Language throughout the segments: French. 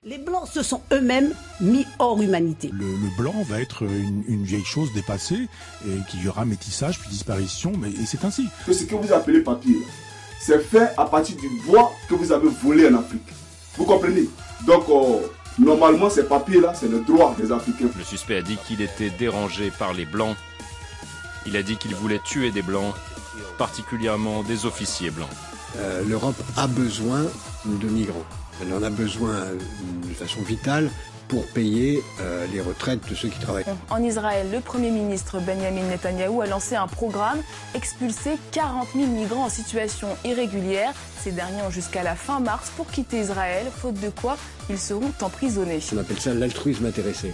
Les Blancs se sont eux-mêmes mis hors humanité. Le blanc va être une vieille chose dépassée, et qu'il y aura métissage puis disparition, et c'est ainsi. Ce que vous appelez papier, c'est fait à partir du bois que vous avez volé en Afrique. Vous comprenez? Donc, normalement, ces papiers-là, c'est le droit des Africains. Le suspect a dit qu'il était dérangé par les Blancs. Il a dit qu'il voulait tuer des Blancs, particulièrement des officiers blancs. L'Europe a besoin de migrants. Elle en a besoin de façon vitale pour payer les retraites de ceux qui travaillent. En Israël, le Premier ministre Benjamin Netanyahou a lancé un programme, expulser 40 000 migrants en situation irrégulière. Ces derniers ont jusqu'à la fin mars pour quitter Israël, faute de quoi ils seront emprisonnés. On appelle ça l'altruisme intéressé.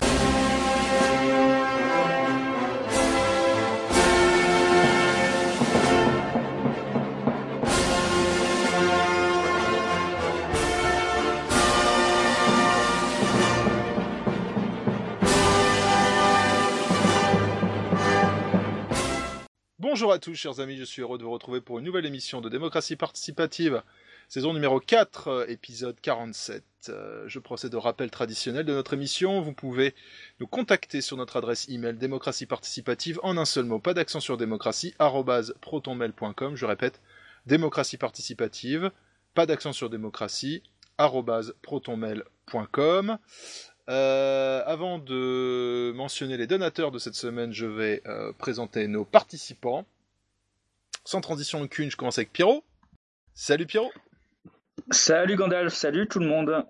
Bonjour à tous chers amis, je suis heureux de vous retrouver pour une nouvelle émission de Démocratie Participative, saison numéro 4, épisode 47. Je procède au rappel traditionnel de notre émission. Vous pouvez nous contacter sur notre adresse email démocratieparticipative en un seul mot, pas d'accent sur démocratie, @protonmail.com. Je répète, démocratie participative, pas d'accent sur démocratie, @protonmail.com. Avant de mentionner les donateurs de cette semaine, je vais présenter nos participants. Sans transition aucune, je commence avec Pierrot. Salut Pierrot. Salut Gandalf, salut tout le monde.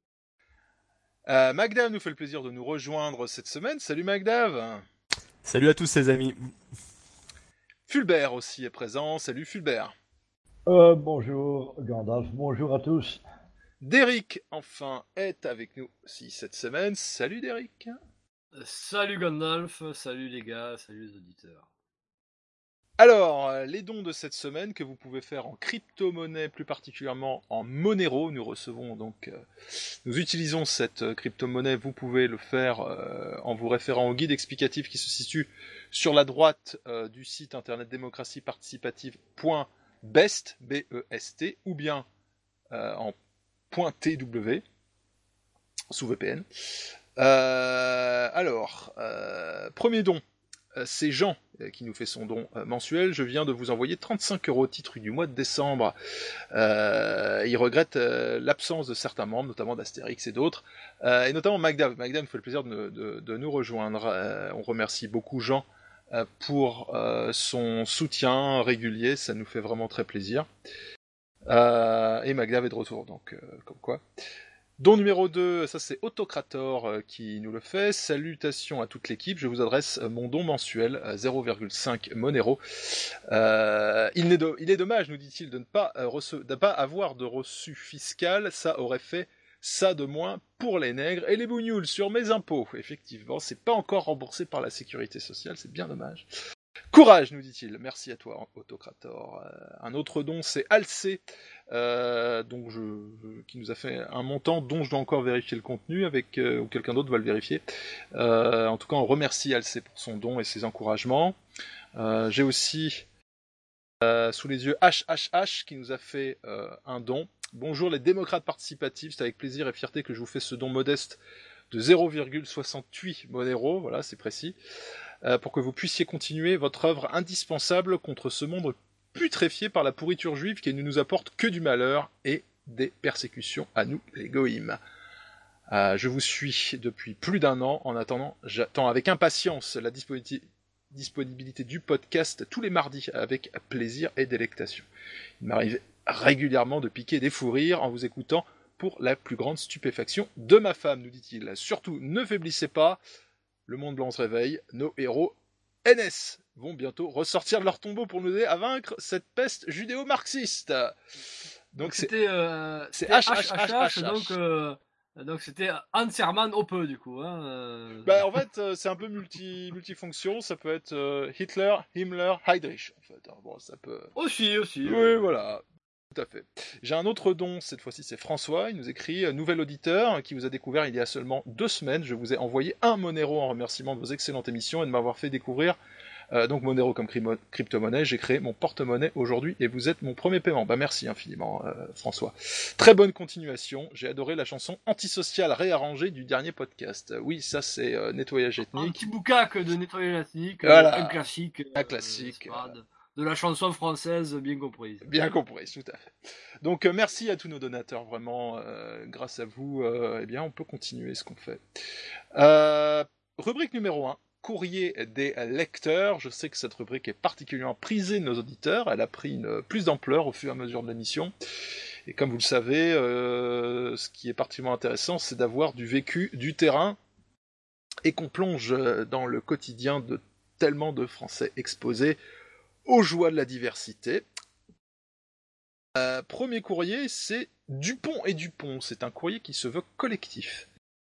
Magdav nous fait le plaisir de nous rejoindre cette semaine. Salut Magdav. Salut à tous les amis. Fulbert aussi est présent. Salut Fulbert. Bonjour Gandalf, bonjour à tous. Derrick, enfin, est avec nous aussi cette semaine. Salut Derrick. Salut Gandalf, salut les gars, salut les auditeurs. Alors, les dons de cette semaine que vous pouvez faire en crypto-monnaie, plus particulièrement en Monero, nous utilisons cette crypto-monnaie, vous pouvez le faire en vous référant au guide explicatif qui se situe sur la droite du site internet démocratieparticipative.best, B-E-S-T, ou bien en .tw sous VPN. Premier don, c'est Jean qui nous fait son don mensuel. Je viens de vous envoyer 35 € au titre du mois de décembre. Il regrette l'absence de certains membres, notamment d'Astérix et d'autres, et notamment Magdav. Magdav nous fait le plaisir de nous rejoindre. On remercie beaucoup Jean pour son soutien régulier, ça nous fait vraiment très plaisir. Et Magdav est de retour, donc comme quoi. Don numéro 2, ça c'est Autocrator qui nous le fait. Salutations à toute l'équipe, je vous adresse mon don mensuel, 0,5 Monero. Il est dommage, nous dit-il, de ne pas avoir de reçu fiscal, ça aurait fait ça de moins pour les nègres et les bougnoules sur mes impôts. Effectivement, c'est pas encore remboursé par la sécurité sociale, c'est bien dommage. Courage, nous dit-il. Merci à toi, Autocrator. Un autre don, c'est Alcé, qui nous a fait un montant dont je dois encore vérifier le contenu, ou quelqu'un d'autre va le vérifier. En tout cas, on remercie Alcé pour son don et ses encouragements. J'ai aussi sous les yeux HHH qui nous a fait un don. Bonjour les démocrates participatifs, c'est avec plaisir et fierté que je vous fais ce don modeste de 0,68 Monero, voilà, c'est précis. Pour que vous puissiez continuer votre œuvre indispensable contre ce monde putréfié par la pourriture juive qui ne nous apporte que du malheur et des persécutions à nous, les goïms. Je vous suis depuis plus d'1 an. En attendant, j'attends avec impatience la disponibilité du podcast tous les mardis avec plaisir et délectation. Il m'arrive régulièrement de piquer des fous rires en vous écoutant pour la plus grande stupéfaction de ma femme, nous dit-il. Surtout, ne faiblissez pas. Le monde blanc se réveille, nos héros NS vont bientôt ressortir de leur tombeau pour nous aider à vaincre cette peste judéo-marxiste. Donc c'était HHHH. Donc c'était Hans-Hermann Hoppe du coup. Hein, En fait, c'est un peu multifonction. Ça peut être Hitler, Himmler, Heydrich. En fait, bon, ça peut. Aussi. Oui, voilà. Tout à fait. J'ai un autre don, cette fois-ci c'est François, il nous écrit « Nouvel auditeur qui vous a découvert il y a seulement 2 semaines, je vous ai envoyé 1 Monero en remerciement de vos excellentes émissions et de m'avoir fait découvrir Donc Monero comme crypto-monnaie, j'ai créé mon porte-monnaie aujourd'hui et vous êtes mon premier paiement. Merci infiniment François. Très bonne continuation, j'ai adoré la chanson antisociale réarrangée du dernier podcast. Oui, ça c'est nettoyage ethnique. Un petit boucaque de nettoyage ethnique, voilà. Un classique. De la chanson française bien comprise. Bien comprise, tout à fait. Donc merci à tous nos donateurs, vraiment, grâce à vous, on peut continuer ce qu'on fait. Rubrique numéro 1, courrier des lecteurs. Je sais que cette rubrique est particulièrement prisée de nos auditeurs, elle a pris plus d'ampleur au fur et à mesure de l'émission. Et comme vous le savez, ce qui est particulièrement intéressant, c'est d'avoir du vécu, du terrain, et qu'on plonge dans le quotidien de tellement de Français exposés aux joies de la diversité. Premier courrier, c'est Dupont et Dupont. C'est un courrier qui se veut collectif.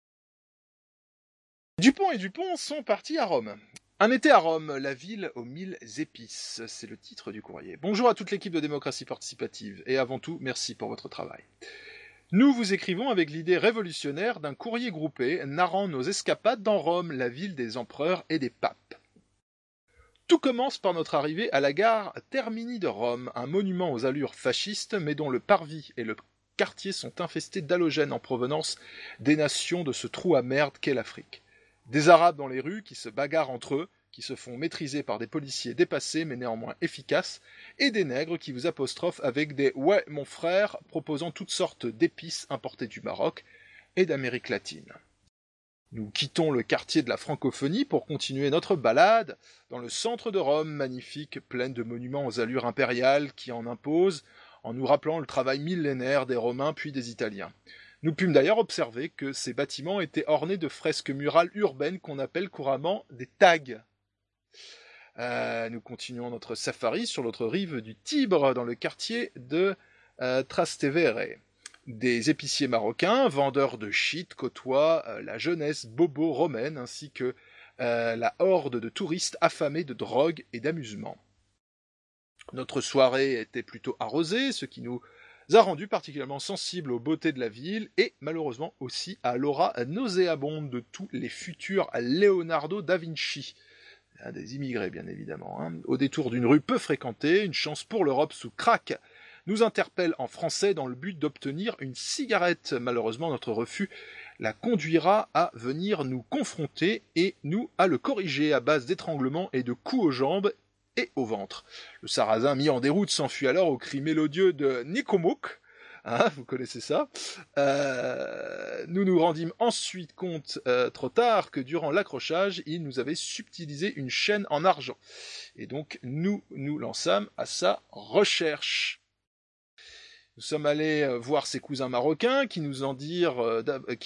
Dupont et Dupont sont partis à Rome. Un été à Rome, la ville aux 1000 épices. C'est le titre du courrier. Bonjour à toute l'équipe de démocratie participative. Et avant tout, merci pour votre travail. Nous vous écrivons avec l'idée révolutionnaire d'un courrier groupé narrant nos escapades dans Rome, la ville des empereurs et des papes. Tout commence par notre arrivée à la gare Termini de Rome, un monument aux allures fascistes, mais dont le parvis et le quartier sont infestés d'halogènes en provenance des nations de ce trou à merde qu'est l'Afrique. Des Arabes dans les rues qui se bagarrent entre eux, qui se font maîtriser par des policiers dépassés mais néanmoins efficaces, et des nègres qui vous apostrophent avec des « ouais, mon frère » proposant toutes sortes d'épices importées du Maroc et d'Amérique latine. Nous quittons le quartier de la francophonie pour continuer notre balade dans le centre de Rome, magnifique, pleine de monuments aux allures impériales qui en imposent, en nous rappelant le travail millénaire des Romains puis des Italiens. Nous pûmes d'ailleurs observer que ces bâtiments étaient ornés de fresques murales urbaines qu'on appelle couramment des tags. Nous continuons notre safari sur l'autre rive du Tibre, dans le quartier de Trastevere. Des épiciers marocains, vendeurs de shit, côtoient la jeunesse bobo romaine ainsi que la horde de touristes affamés de drogue et d'amusement. Notre soirée était plutôt arrosée, ce qui nous a rendus particulièrement sensibles aux beautés de la ville et malheureusement aussi à l'aura nauséabonde de tous les futurs Leonardo da Vinci. Des immigrés bien évidemment. Au détour d'une rue peu fréquentée, une chance pour l'Europe sous crack nous interpelle en français dans le but d'obtenir une cigarette. Malheureusement, notre refus la conduira à venir nous confronter et nous à le corriger à base d'étranglements et de coups aux jambes et au ventre. Le sarrasin mis en déroute s'enfuit alors au cri mélodieux de Nicomouk. Vous connaissez ça. Nous nous rendîmes ensuite compte trop tard que durant l'accrochage, il nous avait subtilisé une chaîne en argent. Et donc nous nous lançâmes à sa recherche. Nous sommes allés voir ses cousins marocains qui nous dirent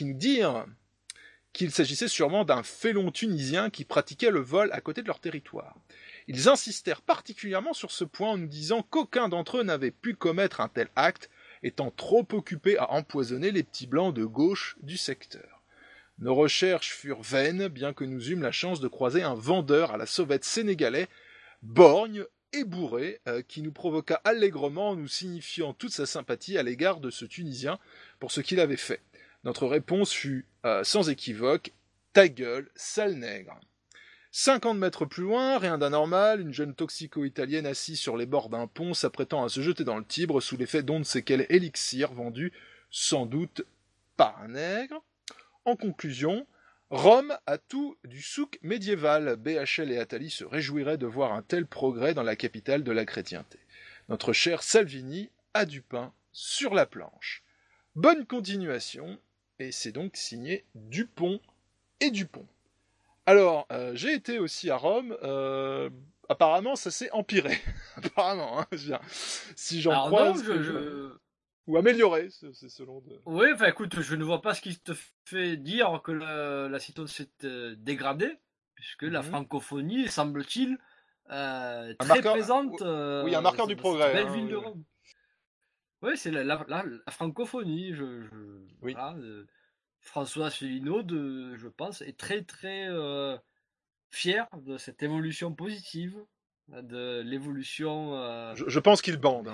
qu'il s'agissait sûrement d'un félon tunisien qui pratiquait le vol à côté de leur territoire. Ils insistèrent particulièrement sur ce point en nous disant qu'aucun d'entre eux n'avait pu commettre un tel acte, étant trop occupés à empoisonner les petits blancs de gauche du secteur. Nos recherches furent vaines, bien que nous eûmes la chance de croiser un vendeur à la sauvette sénégalais, borgne et bourré, qui nous provoqua allègrement en nous signifiant toute sa sympathie à l'égard de ce Tunisien pour ce qu'il avait fait. Notre réponse fut, sans équivoque, « Ta gueule, sale nègre !» 50 mètres plus loin, rien d'anormal, une jeune toxico-italienne assise sur les bords d'un pont s'apprêtant à se jeter dans le Tibre sous l'effet d'on ne sait quel élixir vendu, sans doute, par un nègre. En conclusion, Rome a tout du souk médiéval. BHL et Attali se réjouiraient de voir un tel progrès dans la capitale de la chrétienté. Notre cher Salvini a du pain sur la planche. Bonne continuation, et c'est donc signé Dupont et Dupont. Alors, j'ai été aussi à Rome, apparemment ça s'est empiré, apparemment, si j'en croise... Ou amélioré, c'est selon... Oui, enfin écoute, je ne vois pas ce qui te fait dire que la situation s'est dégradée, puisque la francophonie, semble-t-il, très présente... oui, un marqueur du progrès. Belle ville de Rome. Oui, c'est la francophonie, oui. Voilà, François Asselineau, je pense, est très très fier de cette évolution positive, de l'évolution... Je pense qu'il bande.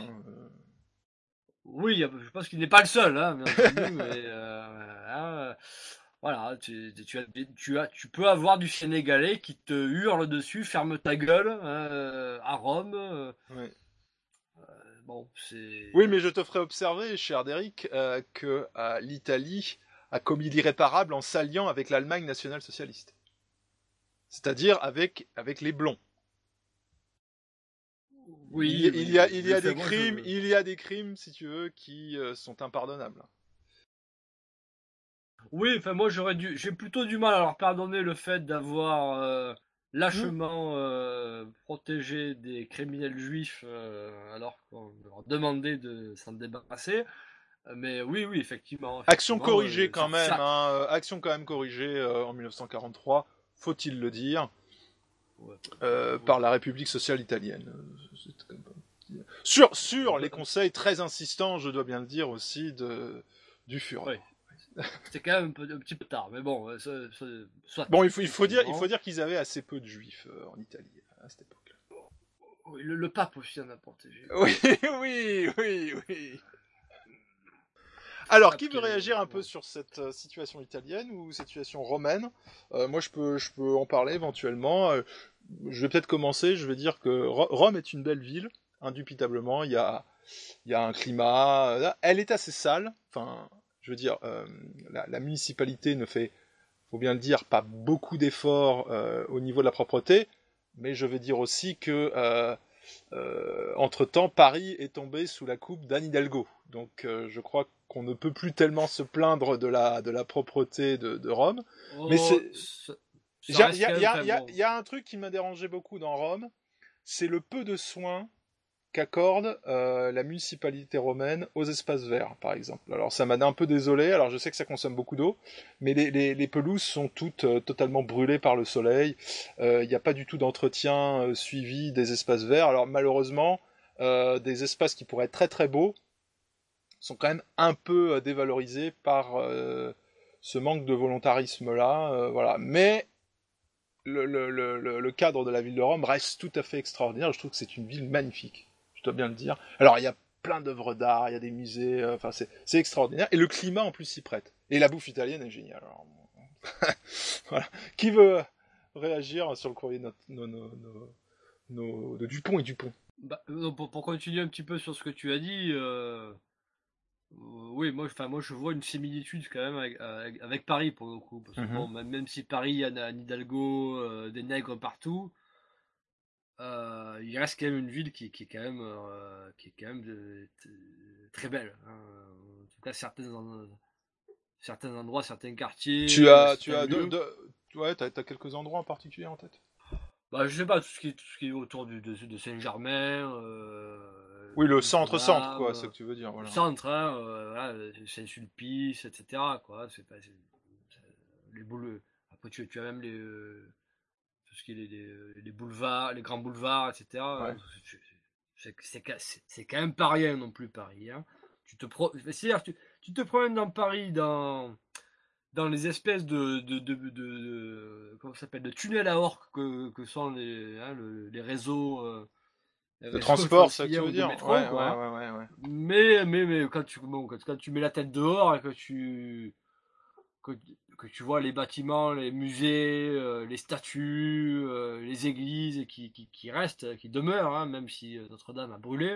Oui, je pense qu'il n'est pas le seul, bien entendu, mais voilà, tu peux avoir du Sénégalais qui te hurle dessus, ferme ta gueule à Rome. Bon, c'est. Oui, mais je te ferai observer, cher Derrick, que l'Italie a commis l'irréparable en s'alliant avec l'Allemagne nationale-socialiste. C'est-à-dire avec les blonds. Oui, il y a des crimes, il y a des crimes, si tu veux, qui sont impardonnables. Oui, enfin moi j'ai plutôt du mal à leur pardonner le fait d'avoir lâchement protégé des criminels juifs alors qu'on leur demandait de s'en débarrasser. Mais oui, effectivement. Action corrigée quand même, hein, action quand même corrigée en 1943, faut-il le dire, par la République sociale italienne. Sur les conseils très insistants, je dois bien le dire aussi, du Führer. Oui. C'était quand même un petit peu tard, mais bon, soit. Bon, il faut dire qu'ils avaient assez peu de juifs en Italie à cette époque. Oui, le pape aussi en a protégé. Oui. Alors, qui veut réagir un peu sur cette situation italienne ou situation romaine ? Moi, je peux en parler éventuellement. Je vais peut-être commencer. Je vais dire que Rome est une belle ville, indubitablement. Il y a un climat. Elle est assez sale. Enfin, je veux dire, la municipalité ne fait, faut bien le dire, pas beaucoup d'efforts au niveau de la propreté. Mais je vais dire aussi que entre-temps, Paris est tombé sous la coupe d'Anne Hidalgo. Donc, je crois qu'on ne peut plus tellement se plaindre de la propreté de Rome. Mais il y a un truc qui m'a dérangé beaucoup dans Rome, c'est le peu de soins qu'accorde la municipalité romaine aux espaces verts, par exemple. Alors, ça m'a un peu désolé. Alors, je sais que ça consomme beaucoup d'eau, mais les pelouses sont toutes totalement brûlées par le soleil. Il n'y a pas du tout d'entretien suivi des espaces verts. Alors, malheureusement, des espaces qui pourraient être très très beaux sont quand même un peu dévalorisés par ce manque de volontarisme-là. Voilà. Mais le cadre de la ville de Rome reste tout à fait extraordinaire. Je trouve que c'est une ville magnifique. Je dois bien le dire. Alors, il y a plein d'œuvres d'art, il y a des musées, enfin, c'est extraordinaire. Et le climat, en plus, s'y prête. Et la bouffe italienne est géniale. Alors, voilà. Qui veut réagir sur le courrier de Dupont et Dupont ? Pour continuer un petit peu sur ce que tu as dit, oui, moi je vois une similitude quand même avec Paris pour le coup. Parce que bon, même si Paris, il y a Anne Hidalgo, des nègres partout, il reste quand même une ville qui est quand même très belle. Hein. En tout cas, certains endroits, certains quartiers. T'as quelques endroits en particulier en tête ? Bah, je sais pas, tout ce qui est autour de Saint-Germain. Oui, le centre, quoi, c'est ce que tu veux dire. Voilà. Le centre, voilà, Saint-Sulpice, etc. Quoi, les boules. Après, tu as même tout ce qui est les boulevards, les grands boulevards, etc. Ouais. C'est quand même pas rien non plus, Paris. Hein. C'est-à-dire, tu te promènes dans Paris dans les espèces de comment ça s'appelle, de tunnels à orques que sont les réseaux de transport, ça que tu veux dire. Métro, ouais. Mais quand tu mets la tête dehors et que tu vois les bâtiments, les musées, les statues, les églises qui restent, qui demeurent, hein, même si Notre-Dame a brûlé,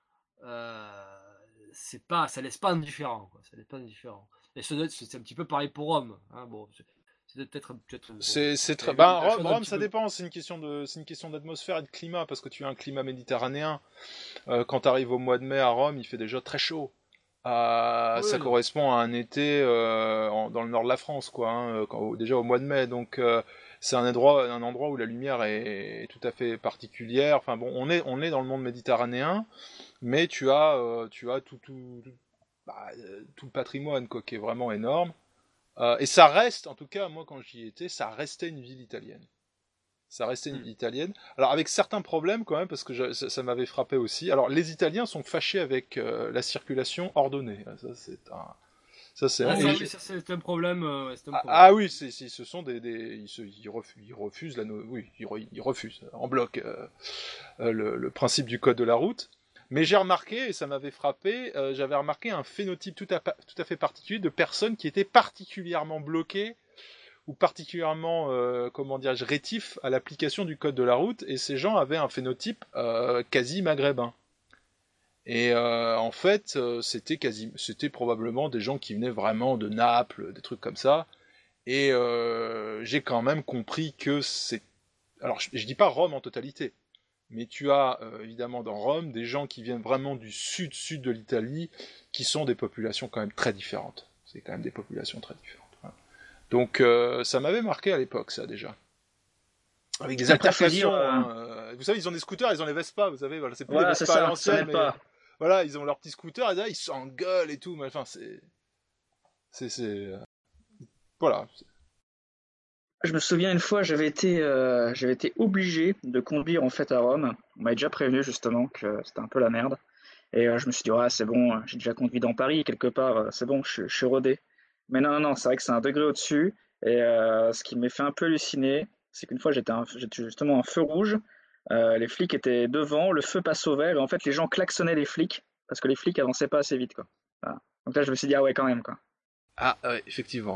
ça laisse pas indifférent, quoi. Ça laisse pas indifférent. Et c'est un petit peu pareil pour Rome. Hein. Bon, c'est peut-être. Rome, ça dépend. C'est une question d'atmosphère et de climat, parce que tu as un climat méditerranéen. Quand tu arrives au mois de mai à Rome, il fait déjà très chaud. Ça correspond à un été dans le nord de la France, quoi. Hein, déjà au mois de mai, donc c'est un endroit où la lumière est tout à fait particulière. Enfin bon, on est dans le monde méditerranéen, mais tu as tout le patrimoine, quoi, qui est vraiment énorme. Et ça reste, en tout cas, moi quand j'y étais, ça restait une ville italienne. Alors avec certains problèmes quand même, parce que ça m'avait frappé aussi. Alors les Italiens sont fâchés avec la circulation ordonnée. Ça c'est un problème. Ah oui, ce sont ils refusent ils refusent en bloc le principe du code de la route. Mais j'ai remarqué, et ça m'avait frappé, j'avais remarqué un phénotype tout à fait particulier de personnes qui étaient particulièrement bloquées ou particulièrement, rétifs à l'application du code de la route, et ces gens avaient un phénotype quasi maghrébin. Et en fait, c'était probablement des gens qui venaient vraiment de Naples, des trucs comme ça. Et j'ai quand même compris que c'est... Alors, je dis pas Rome en totalité, mais tu as évidemment dans Rome des gens qui viennent vraiment du sud de l'Italie, qui sont des populations quand même très différentes. C'est quand même des populations très différentes. Voilà. Donc, ça m'avait marqué à l'époque, ça, déjà. Avec des altercations. Vous savez, ils ont des scooters, ils ont les Vespa, vous savez, voilà, c'est plus des Vespa à l'ancienne, mais... Voilà, ils ont leur petit scooter, et là, ils s'engueulent et tout, mais enfin, voilà. Je me souviens une fois, j'avais été obligé de conduire en fait à Rome. On m'avait déjà prévenu justement que c'était un peu la merde. Et je me suis dit, ouais, c'est bon, j'ai déjà conduit dans Paris quelque part, c'est bon, je suis rodé. Mais non, c'est vrai que c'est un degré au-dessus. Et ce qui m'a fait un peu halluciner, c'est qu'une fois j'étais justement un feu rouge. Les flics étaient devant, le feu passe au vert, et en fait les gens klaxonnaient les flics parce que les flics avançaient pas assez vite, quoi. Voilà. Donc là je me suis dit, ah ouais, quand même, quoi. Ah ouais, effectivement.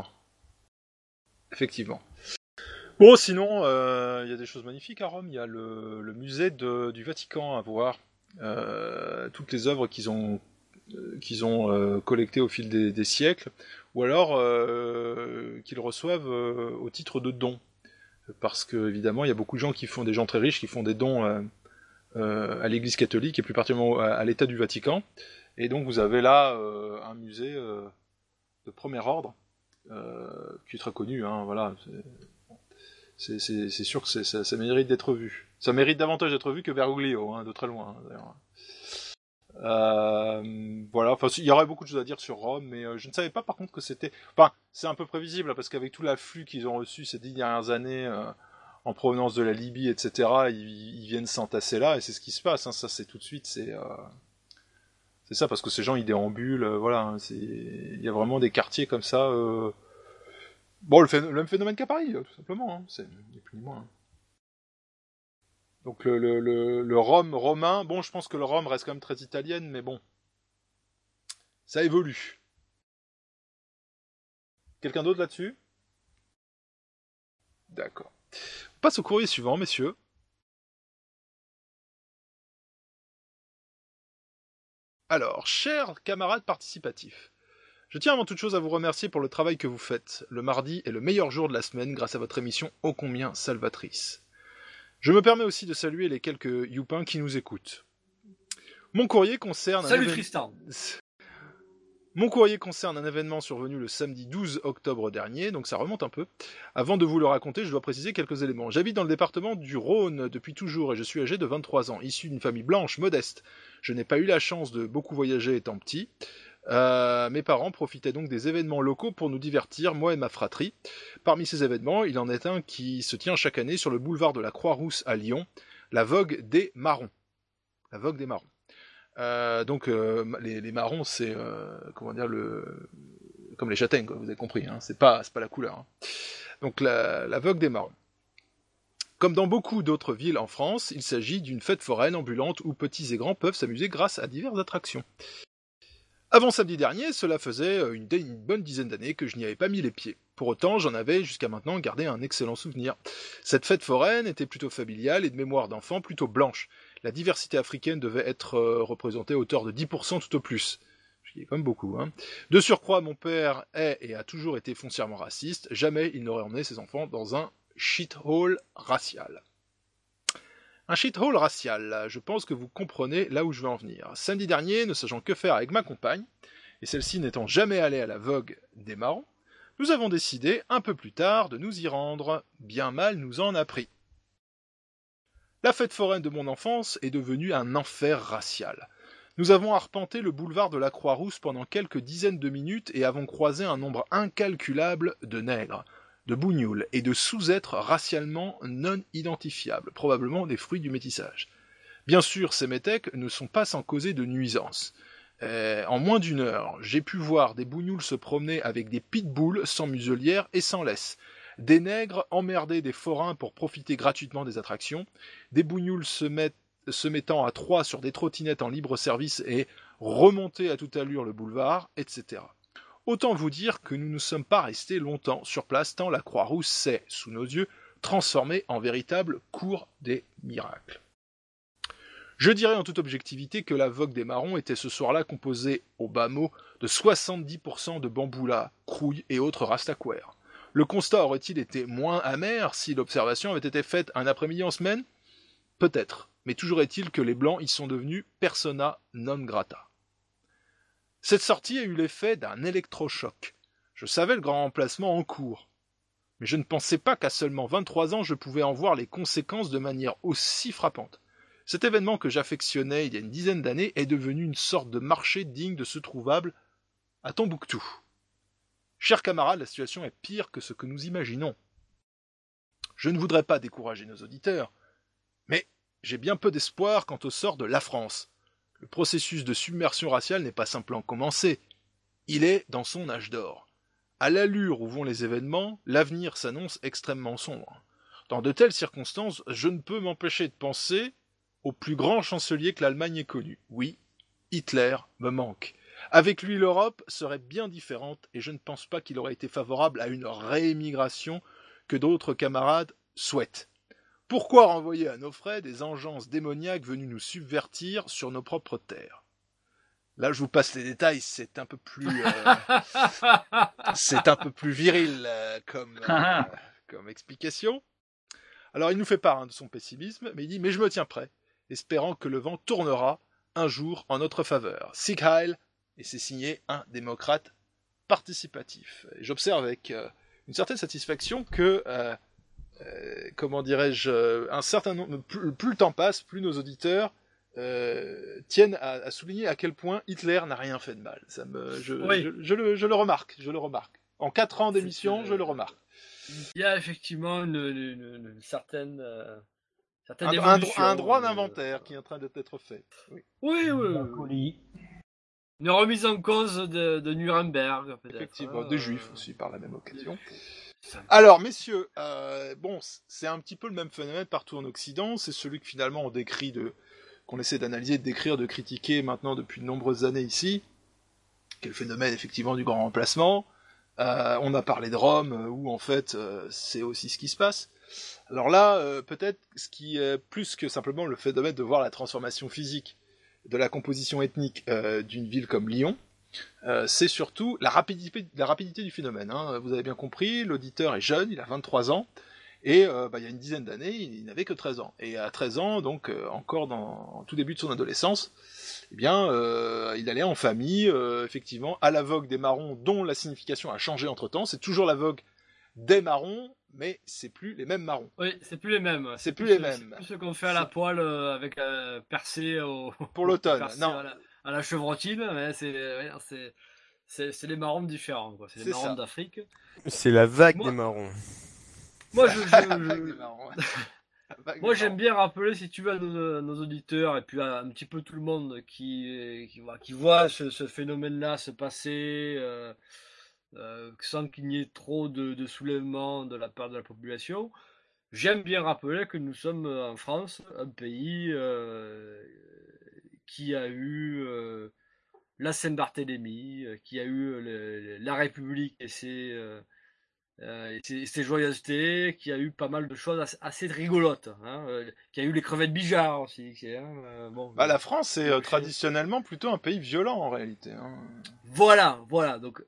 Bon, sinon, il y a des choses magnifiques à Rome. Il y a le musée du Vatican à voir. Toutes les œuvres qu'ils ont collectées au fil des siècles, ou alors qu'ils reçoivent au titre de dons. Parce que évidemment, il y a beaucoup de gens des gens très riches qui font des dons à l'Église catholique et plus particulièrement à l'État du Vatican. Et donc vous avez là un musée de premier ordre qui est très connu. Hein, voilà, c'est sûr que ça mérite d'être vu. Ça mérite davantage d'être vu que Bergoglio, hein, de très loin, hein, d'ailleurs. Voilà, enfin, il y aurait beaucoup de choses à dire sur Rome, mais je ne savais pas par contre que c'était... Enfin, c'est un peu prévisible, parce qu'avec tout l'afflux qu'ils ont reçu ces 10 dernières années en provenance de la Libye, etc., ils viennent s'entasser là, et c'est ce qui se passe, hein, ça c'est tout de suite, c'est ça, parce que ces gens ils déambulent, voilà, hein, il y a vraiment des quartiers comme ça... Bon, le même phénomène qu'à Paris, tout simplement, hein, c'est ni plus ni moins. Hein. Donc le Rome romain, bon, je pense que le Rome reste quand même très italienne, mais bon, ça évolue. Quelqu'un d'autre là-dessus ? D'accord. On passe au courrier suivant, messieurs. Alors, chers camarades participatifs, je tiens avant toute chose à vous remercier pour le travail que vous faites. Le mardi est le meilleur jour de la semaine grâce à votre émission ô combien salvatrice. Je me permets aussi de saluer les quelques youpins qui nous écoutent. Mon courrier concerne... Salut Tristan. Mon courrier concerne un événement survenu le samedi 12 octobre dernier, donc ça remonte un peu. Avant de vous le raconter, je dois préciser quelques éléments. J'habite dans le département du Rhône depuis toujours et je suis âgé de 23 ans, issu d'une famille blanche, modeste. Je n'ai pas eu la chance de beaucoup voyager étant petit. Mes parents profitaient donc des événements locaux pour nous divertir, moi et ma fratrie. Parmi ces événements, il en est un qui se tient chaque année sur le boulevard de la Croix-Rousse à Lyon, la Vogue des Marrons. La Vogue des Marrons. Les marrons, c'est comme les châtaignes, quoi, vous avez compris, hein, c'est pas la couleur. Hein. Donc la Vogue des Marrons. Comme dans beaucoup d'autres villes en France, il s'agit d'une fête foraine ambulante où petits et grands peuvent s'amuser grâce à diverses attractions. Avant samedi dernier, cela faisait une bonne dizaine d'années que je n'y avais pas mis les pieds. Pour autant, j'en avais jusqu'à maintenant gardé un excellent souvenir. Cette fête foraine était plutôt familiale et de mémoire d'enfant plutôt blanche. La diversité africaine devait être représentée à hauteur de 10% tout au plus. Ce qui est quand même beaucoup. Hein. De surcroît, mon père est et a toujours été foncièrement raciste. Jamais il n'aurait emmené ses enfants dans un shithole racial. Un shithole racial, je pense que vous comprenez là où je veux en venir. Samedi dernier, ne sachant que faire avec ma compagne, et celle-ci n'étant jamais allée à la Vogue des Marrons, nous avons décidé, un peu plus tard, de nous y rendre. Bien mal nous en a pris. La fête foraine de mon enfance est devenue un enfer racial. Nous avons arpenté le boulevard de la Croix-Rousse pendant quelques dizaines de minutes et avons croisé un nombre incalculable de nègres, de bougnoules et de sous-êtres racialement non identifiables, probablement des fruits du métissage. Bien sûr, ces métèques ne sont pas sans causer de nuisances. En moins d'une heure, j'ai pu voir des bougnoules se promener avec des pitbulls sans muselière et sans laisse, des nègres emmerder des forains pour profiter gratuitement des attractions, des bougnoules se se mettant à 3 sur des trottinettes en libre service et remonter à toute allure le boulevard, etc. Autant vous dire que nous ne sommes pas restés longtemps sur place tant la Croix-Rousse s'est, sous nos yeux, transformée en véritable cour des miracles. Je dirais en toute objectivité que la vogue des marrons était ce soir-là composée, au bas mot, de 70% de bamboula, crouilles et autres rastaquaires. Le constat aurait-il été moins amer si l'observation avait été faite un après-midi en semaine ? Peut-être, mais toujours est-il que les Blancs y sont devenus persona non grata. Cette sortie a eu l'effet d'un électrochoc. Je savais le grand remplacement en cours, mais je ne pensais pas qu'à seulement 23 ans je pouvais en voir les conséquences de manière aussi frappante. Cet événement que j'affectionnais il y a une dizaine d'années est devenu une sorte de marché digne de ce trouvable à Tombouctou. Chers camarades, la situation est pire que ce que nous imaginons. Je ne voudrais pas décourager nos auditeurs, mais j'ai bien peu d'espoir quant au sort de la France. Le processus de submersion raciale n'est pas simplement commencé, il est dans son âge d'or. À l'allure où vont les événements, l'avenir s'annonce extrêmement sombre. Dans de telles circonstances, je ne peux m'empêcher de penser au plus grand chancelier que l'Allemagne ait connu. Oui, Hitler me manque. Avec lui, l'Europe serait bien différente et je ne pense pas qu'il aurait été favorable à une réémigration que d'autres camarades souhaitent. Pourquoi renvoyer à nos frais des engences démoniaques venues nous subvertir sur nos propres terres ? Là, je vous passe les détails, c'est un peu plus viril comme explication. Alors, il nous fait part de son pessimisme, mais il dit « Mais je me tiens prêt, espérant que le vent tournera un jour en notre faveur. Sieg Heil !» Et c'est signé un démocrate participatif. Et j'observe avec une certaine satisfaction que, un certain nombre, plus le temps passe, plus nos auditeurs tiennent à souligner à quel point Hitler n'a rien fait de mal. Je le remarque. En 4 ans d'émission, je le remarque. Il y a effectivement une certaine un droit d'inventaire qui est en train d'être fait. Oui. Une remise en cause de Nuremberg, peut-être. Effectivement, des Juifs aussi, par la même occasion. Alors, messieurs, c'est un petit peu le même phénomène partout en Occident. C'est celui que finalement qu'on essaie d'analyser, de décrire, de critiquer maintenant depuis de nombreuses années ici. Quel phénomène, effectivement, du grand remplacement. On a parlé de Rome, où en fait, c'est aussi ce qui se passe. Alors là, peut-être ce qui est plus que simplement le phénomène de voir la transformation physique de la composition ethnique d'une ville comme Lyon, c'est surtout la rapidité du phénomène. Hein. Vous avez bien compris, l'auditeur est jeune, il a 23 ans, et il y a une dizaine d'années, il n'avait que 13 ans. Et à 13 ans, donc encore en tout début de son adolescence, il allait en famille, effectivement, à la vogue des marrons, dont la signification a changé entre-temps. C'est toujours la vogue des marrons, mais c'est plus les mêmes marrons. Oui, c'est plus les mêmes. C'est plus les mêmes. C'est plus ce qu'on fait à la poêle avec percé pour l'automne. Non. À la chevrotine, mais c'est les marrons différents, quoi. C'est les marrons d'Afrique. C'est la vague des marrons. Moi, Moi, j'aime bien rappeler, si tu veux, à nos auditeurs et puis à un petit peu tout le monde qui voit ce phénomène-là se passer. Sans qu'il n'y ait trop de soulèvement de la part de la population, j'aime bien rappeler que nous sommes en France, un pays qui a eu la Saint-Barthélemy, qui a eu la République et ses joyeusetés, qui a eu pas mal de choses assez rigolotes, qui a eu les crevettes Bijard aussi. La France est traditionnellement plutôt un pays violent en réalité. Hein. Voilà. Donc,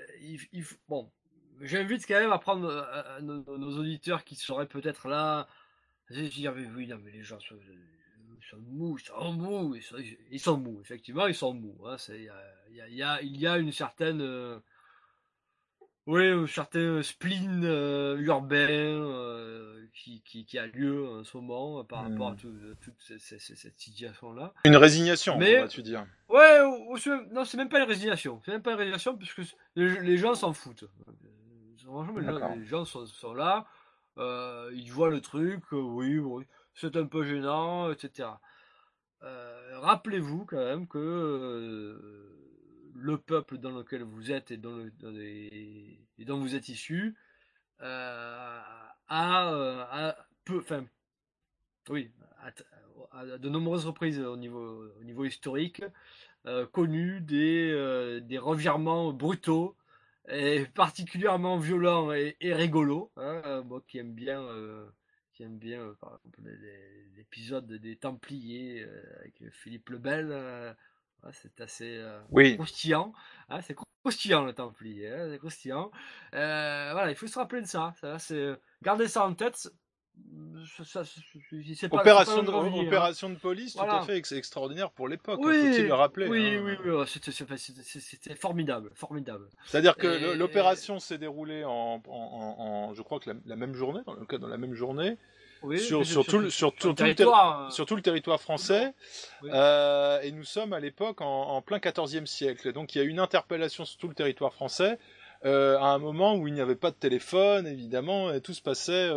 j'invite quand même à prendre nos auditeurs qui seraient peut-être là. Dire, oui, non, mais les gens sont mous, ils sont mous, effectivement, ils sont mous. Il y a une certaine. Un certain spleen urbain qui a lieu en ce moment par rapport à toute cette situation-là. Une résignation, vas-tu dire. Ouais, non, c'est même pas une résignation. C'est même pas une résignation puisque les gens s'en foutent. Franchement, les gens sont là, ils voient le truc, oui, c'est un peu gênant, etc. Rappelez-vous quand même que le peuple dans lequel vous êtes et dont vous êtes issu a à de nombreuses reprises au niveau historique, connu des revirements brutaux et particulièrement violents et rigolos. Hein, moi qui aime bien, par exemple l'épisode des Templiers avec Philippe le Bel. C'est assez croustillant. Hein, c'est croustillant le Templier, hein, c'est croustillant. Voilà, il faut se rappeler de ça. C'est garder ça en tête. Opération de police, tout à fait, c'est extraordinaire pour l'époque, faut-il le rappeler. Oui, c'était formidable. C'est-à-dire que l'opération s'est déroulée je crois que la même journée, dans la même journée, sur tout le territoire français, et nous sommes à l'époque en plein XIVe siècle. Donc il y a eu une interpellation sur tout le territoire français, à un moment où il n'y avait pas de téléphone, évidemment, et tout se passait,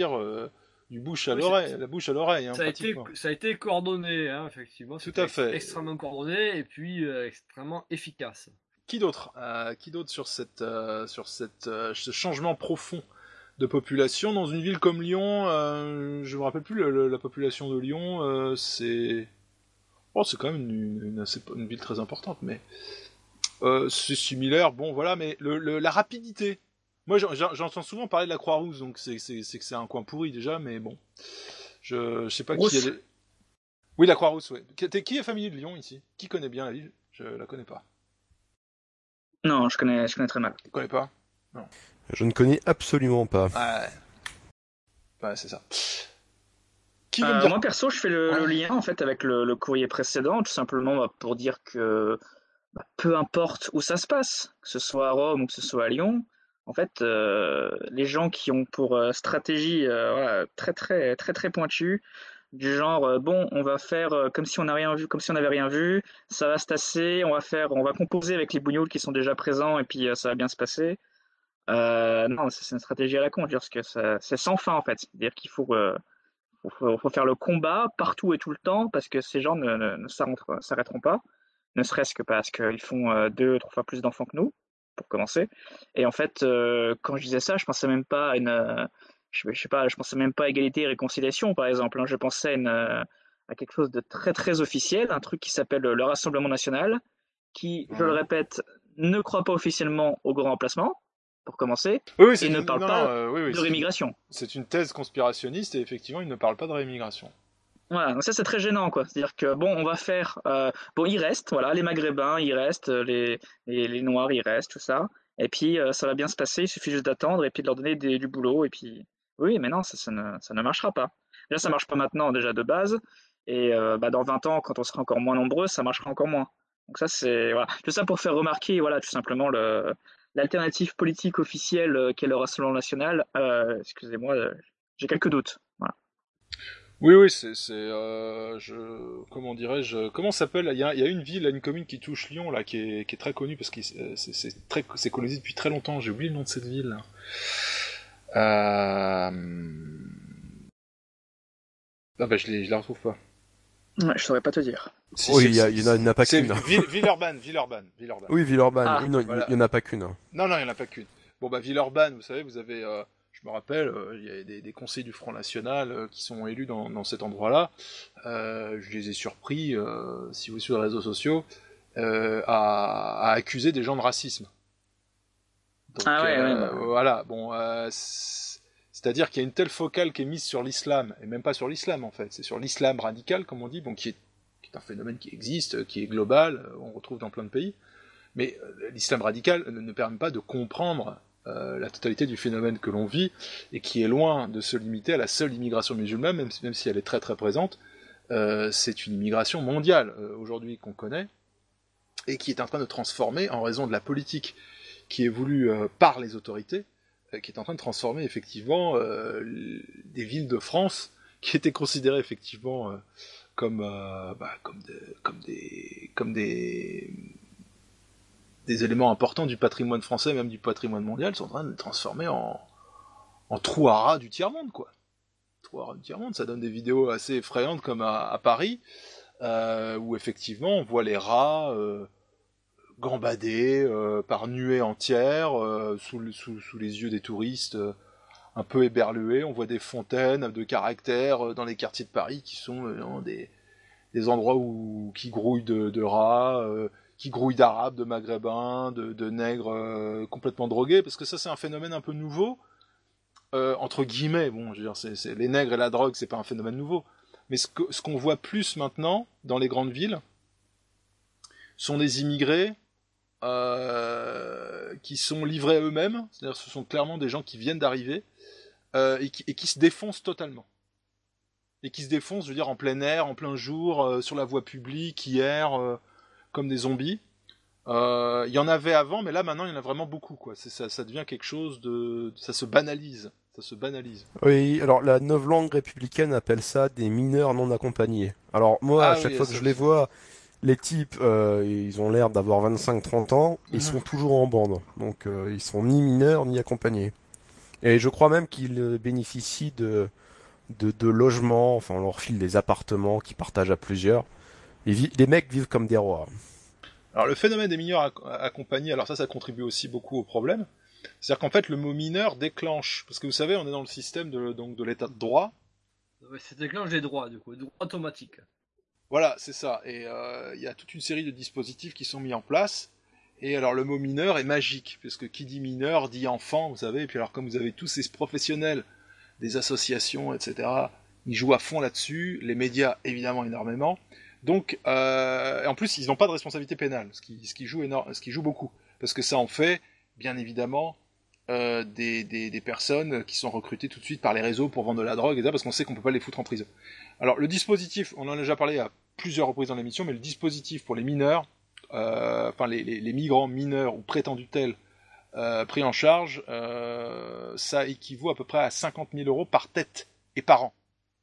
du bouche à l'oreille, la bouche à l'oreille. Hein, ça a été coordonné, hein, effectivement. Tout à fait. Extrêmement coordonné et puis extrêmement efficace. Qui d'autre sur ce changement profond de population dans une ville comme Lyon? Je me rappelle plus la population de Lyon. C'est quand même une ville très importante, mais c'est similaire. Bon, voilà, mais la rapidité. Moi, j'entends souvent parler de la Croix-Rousse, donc c'est que c'est un coin pourri déjà, mais bon. Je sais pas qui est... Oui, la Croix-Rousse, oui. Qui est familier de Lyon, ici? Qui connaît bien la ville? Je la connais pas. Non, je connais très mal. Tu connais pas? Non. Je ne connais absolument pas. Ouais, c'est ça. Moi, perso, je fais le lien, en fait, avec le courrier précédent, tout simplement pour dire que peu importe où ça se passe, que ce soit à Rome ou que ce soit à Lyon, en fait, les gens qui ont pour stratégie très très très très pointue, du genre on va faire comme si on n'a rien vu, comme si on n'avait rien vu, ça va se tasser, on va composer avec les bougnoules qui sont déjà présents et puis ça va bien se passer. Non, c'est une stratégie à la con, parce que c'est sans fin en fait. C'est-à-dire qu'il faut faire le combat partout et tout le temps parce que ces gens ne s'arrêteront pas, ne serait-ce que parce qu'ils font 2-3 fois plus d'enfants que nous, pour commencer. Et en fait, quand je disais ça, je pensais même pas à je pensais même pas à égalité et réconciliation, par exemple. Hein. Je pensais à quelque chose de très très officiel, un truc qui s'appelle le Rassemblement national, qui, je le répète, ne croit pas officiellement au grand remplacement, pour commencer, et ne parle pas de rémigration. C'est une thèse conspirationniste, et effectivement, il ne parle pas de rémigration. Voilà, donc ça c'est très gênant, quoi. C'est-à-dire que on va faire, ils restent, voilà, les Maghrébins, ils restent, les Noirs, ils restent, tout ça. Et puis ça va bien se passer, il suffit juste d'attendre et puis de leur donner du boulot. Et puis, oui, mais non, ça ne marchera pas. Déjà, ça marche pas maintenant, déjà de base. Et dans 20 ans, quand on sera encore moins nombreux, ça marchera encore moins. Donc ça, c'est voilà, tout ça pour faire remarquer, voilà, tout simplement l'alternative politique officielle qu'est le Rassemblement national. Excusez-moi, j'ai quelques doutes. Voilà. Oui, comment dirais-je, comment s'appelle, il y a une ville, une commune qui touche Lyon, là, qui est très connue, parce que c'est colonisé depuis très longtemps, j'ai oublié le nom de cette ville, là. Je la retrouve pas. Ouais, je saurais pas te dire. Oui, il y en a pas qu'une. Villeurbanne. Oui, Villeurbanne, il y en a pas qu'une. Non, il y en a pas qu'une. Bon, Villeurbanne, vous savez, vous avez... Je me rappelle, il y a des conseillers du Front National qui sont élus dans cet endroit-là. Je les ai surpris, si vous suivez les réseaux sociaux, à accuser des gens de racisme. Donc, voilà, bon, c'est-à-dire qu'il y a une telle focale qui est mise sur l'islam, et même pas sur l'islam en fait, c'est sur l'islam radical, comme on dit, bon, qui est un phénomène qui existe, qui est global, on retrouve dans plein de pays, mais l'islam radical ne permet pas de comprendre la totalité du phénomène que l'on vit, et qui est loin de se limiter à la seule immigration musulmane, même si elle est très très présente. C'est une immigration mondiale aujourd'hui qu'on connaît, et qui est en train de transformer, en raison de la politique qui est voulue par les autorités, qui est en train de transformer effectivement des villes de France qui étaient considérées effectivement comme des éléments importants du patrimoine français, même du patrimoine mondial, sont en train de les transformer en trous à rats du tiers-monde, quoi. Trous à rats du tiers-monde, ça donne des vidéos assez effrayantes comme à Paris, où effectivement on voit les rats gambader par nuées entières sous les yeux des touristes un peu éberlués. On voit des fontaines de caractère dans les quartiers de Paris qui sont des endroits qui grouillent de rats, qui grouillent d'arabes, de maghrébins, de nègres complètement drogués, parce que ça c'est un phénomène un peu nouveau, entre guillemets. Bon, je veux dire, les nègres et la drogue, c'est pas un phénomène nouveau, mais ce qu'on voit plus maintenant dans les grandes villes sont des immigrés qui sont livrés à eux-mêmes, c'est-à-dire ce sont clairement des gens qui viennent d'arriver et qui se défoncent totalement. Et qui se défoncent, je veux dire, en plein air, en plein jour, sur la voie publique, qui errent comme des zombies. Il y en avait avant, mais là, maintenant, il y en a vraiment beaucoup, quoi. Ça devient quelque chose de... Ça se banalise. Oui, alors la novlangue républicaine appelle ça des mineurs non accompagnés. Alors moi, à chaque fois que je les vois, les types, ils ont l'air d'avoir 25-30 ans, ils sont toujours en bande. Donc ils sont ni mineurs, ni accompagnés. Et je crois même qu'ils bénéficient de logements, enfin on leur file des appartements qu'ils partagent à plusieurs. Les mecs vivent comme des rois. Alors le phénomène des mineurs accompagnés, alors ça contribue aussi beaucoup au problème. C'est-à-dire qu'en fait le mot mineur déclenche, parce que vous savez on est dans le système de l'état de droit. Ouais, ça déclenche des droits, du coup, droit automatique. Voilà, c'est ça. Et il y a toute une série de dispositifs qui sont mis en place. Et alors le mot mineur est magique, parce que qui dit mineur dit enfant, vous savez. Et puis alors comme vous avez tous ces professionnels, des associations, etc., ils jouent à fond là-dessus, les médias évidemment énormément. Donc, en plus ils n'ont pas de responsabilité pénale, ce qui joue beaucoup, parce que ça en fait, bien évidemment, des personnes qui sont recrutées tout de suite par les réseaux pour vendre de la drogue, etc., parce qu'on sait qu'on peut pas les foutre en prison. Alors le dispositif, on en a déjà parlé à plusieurs reprises dans l'émission, mais le dispositif pour les mineurs, les migrants mineurs ou prétendus tels, pris en charge, ça équivaut à peu près à 50 000 € par tête et par an.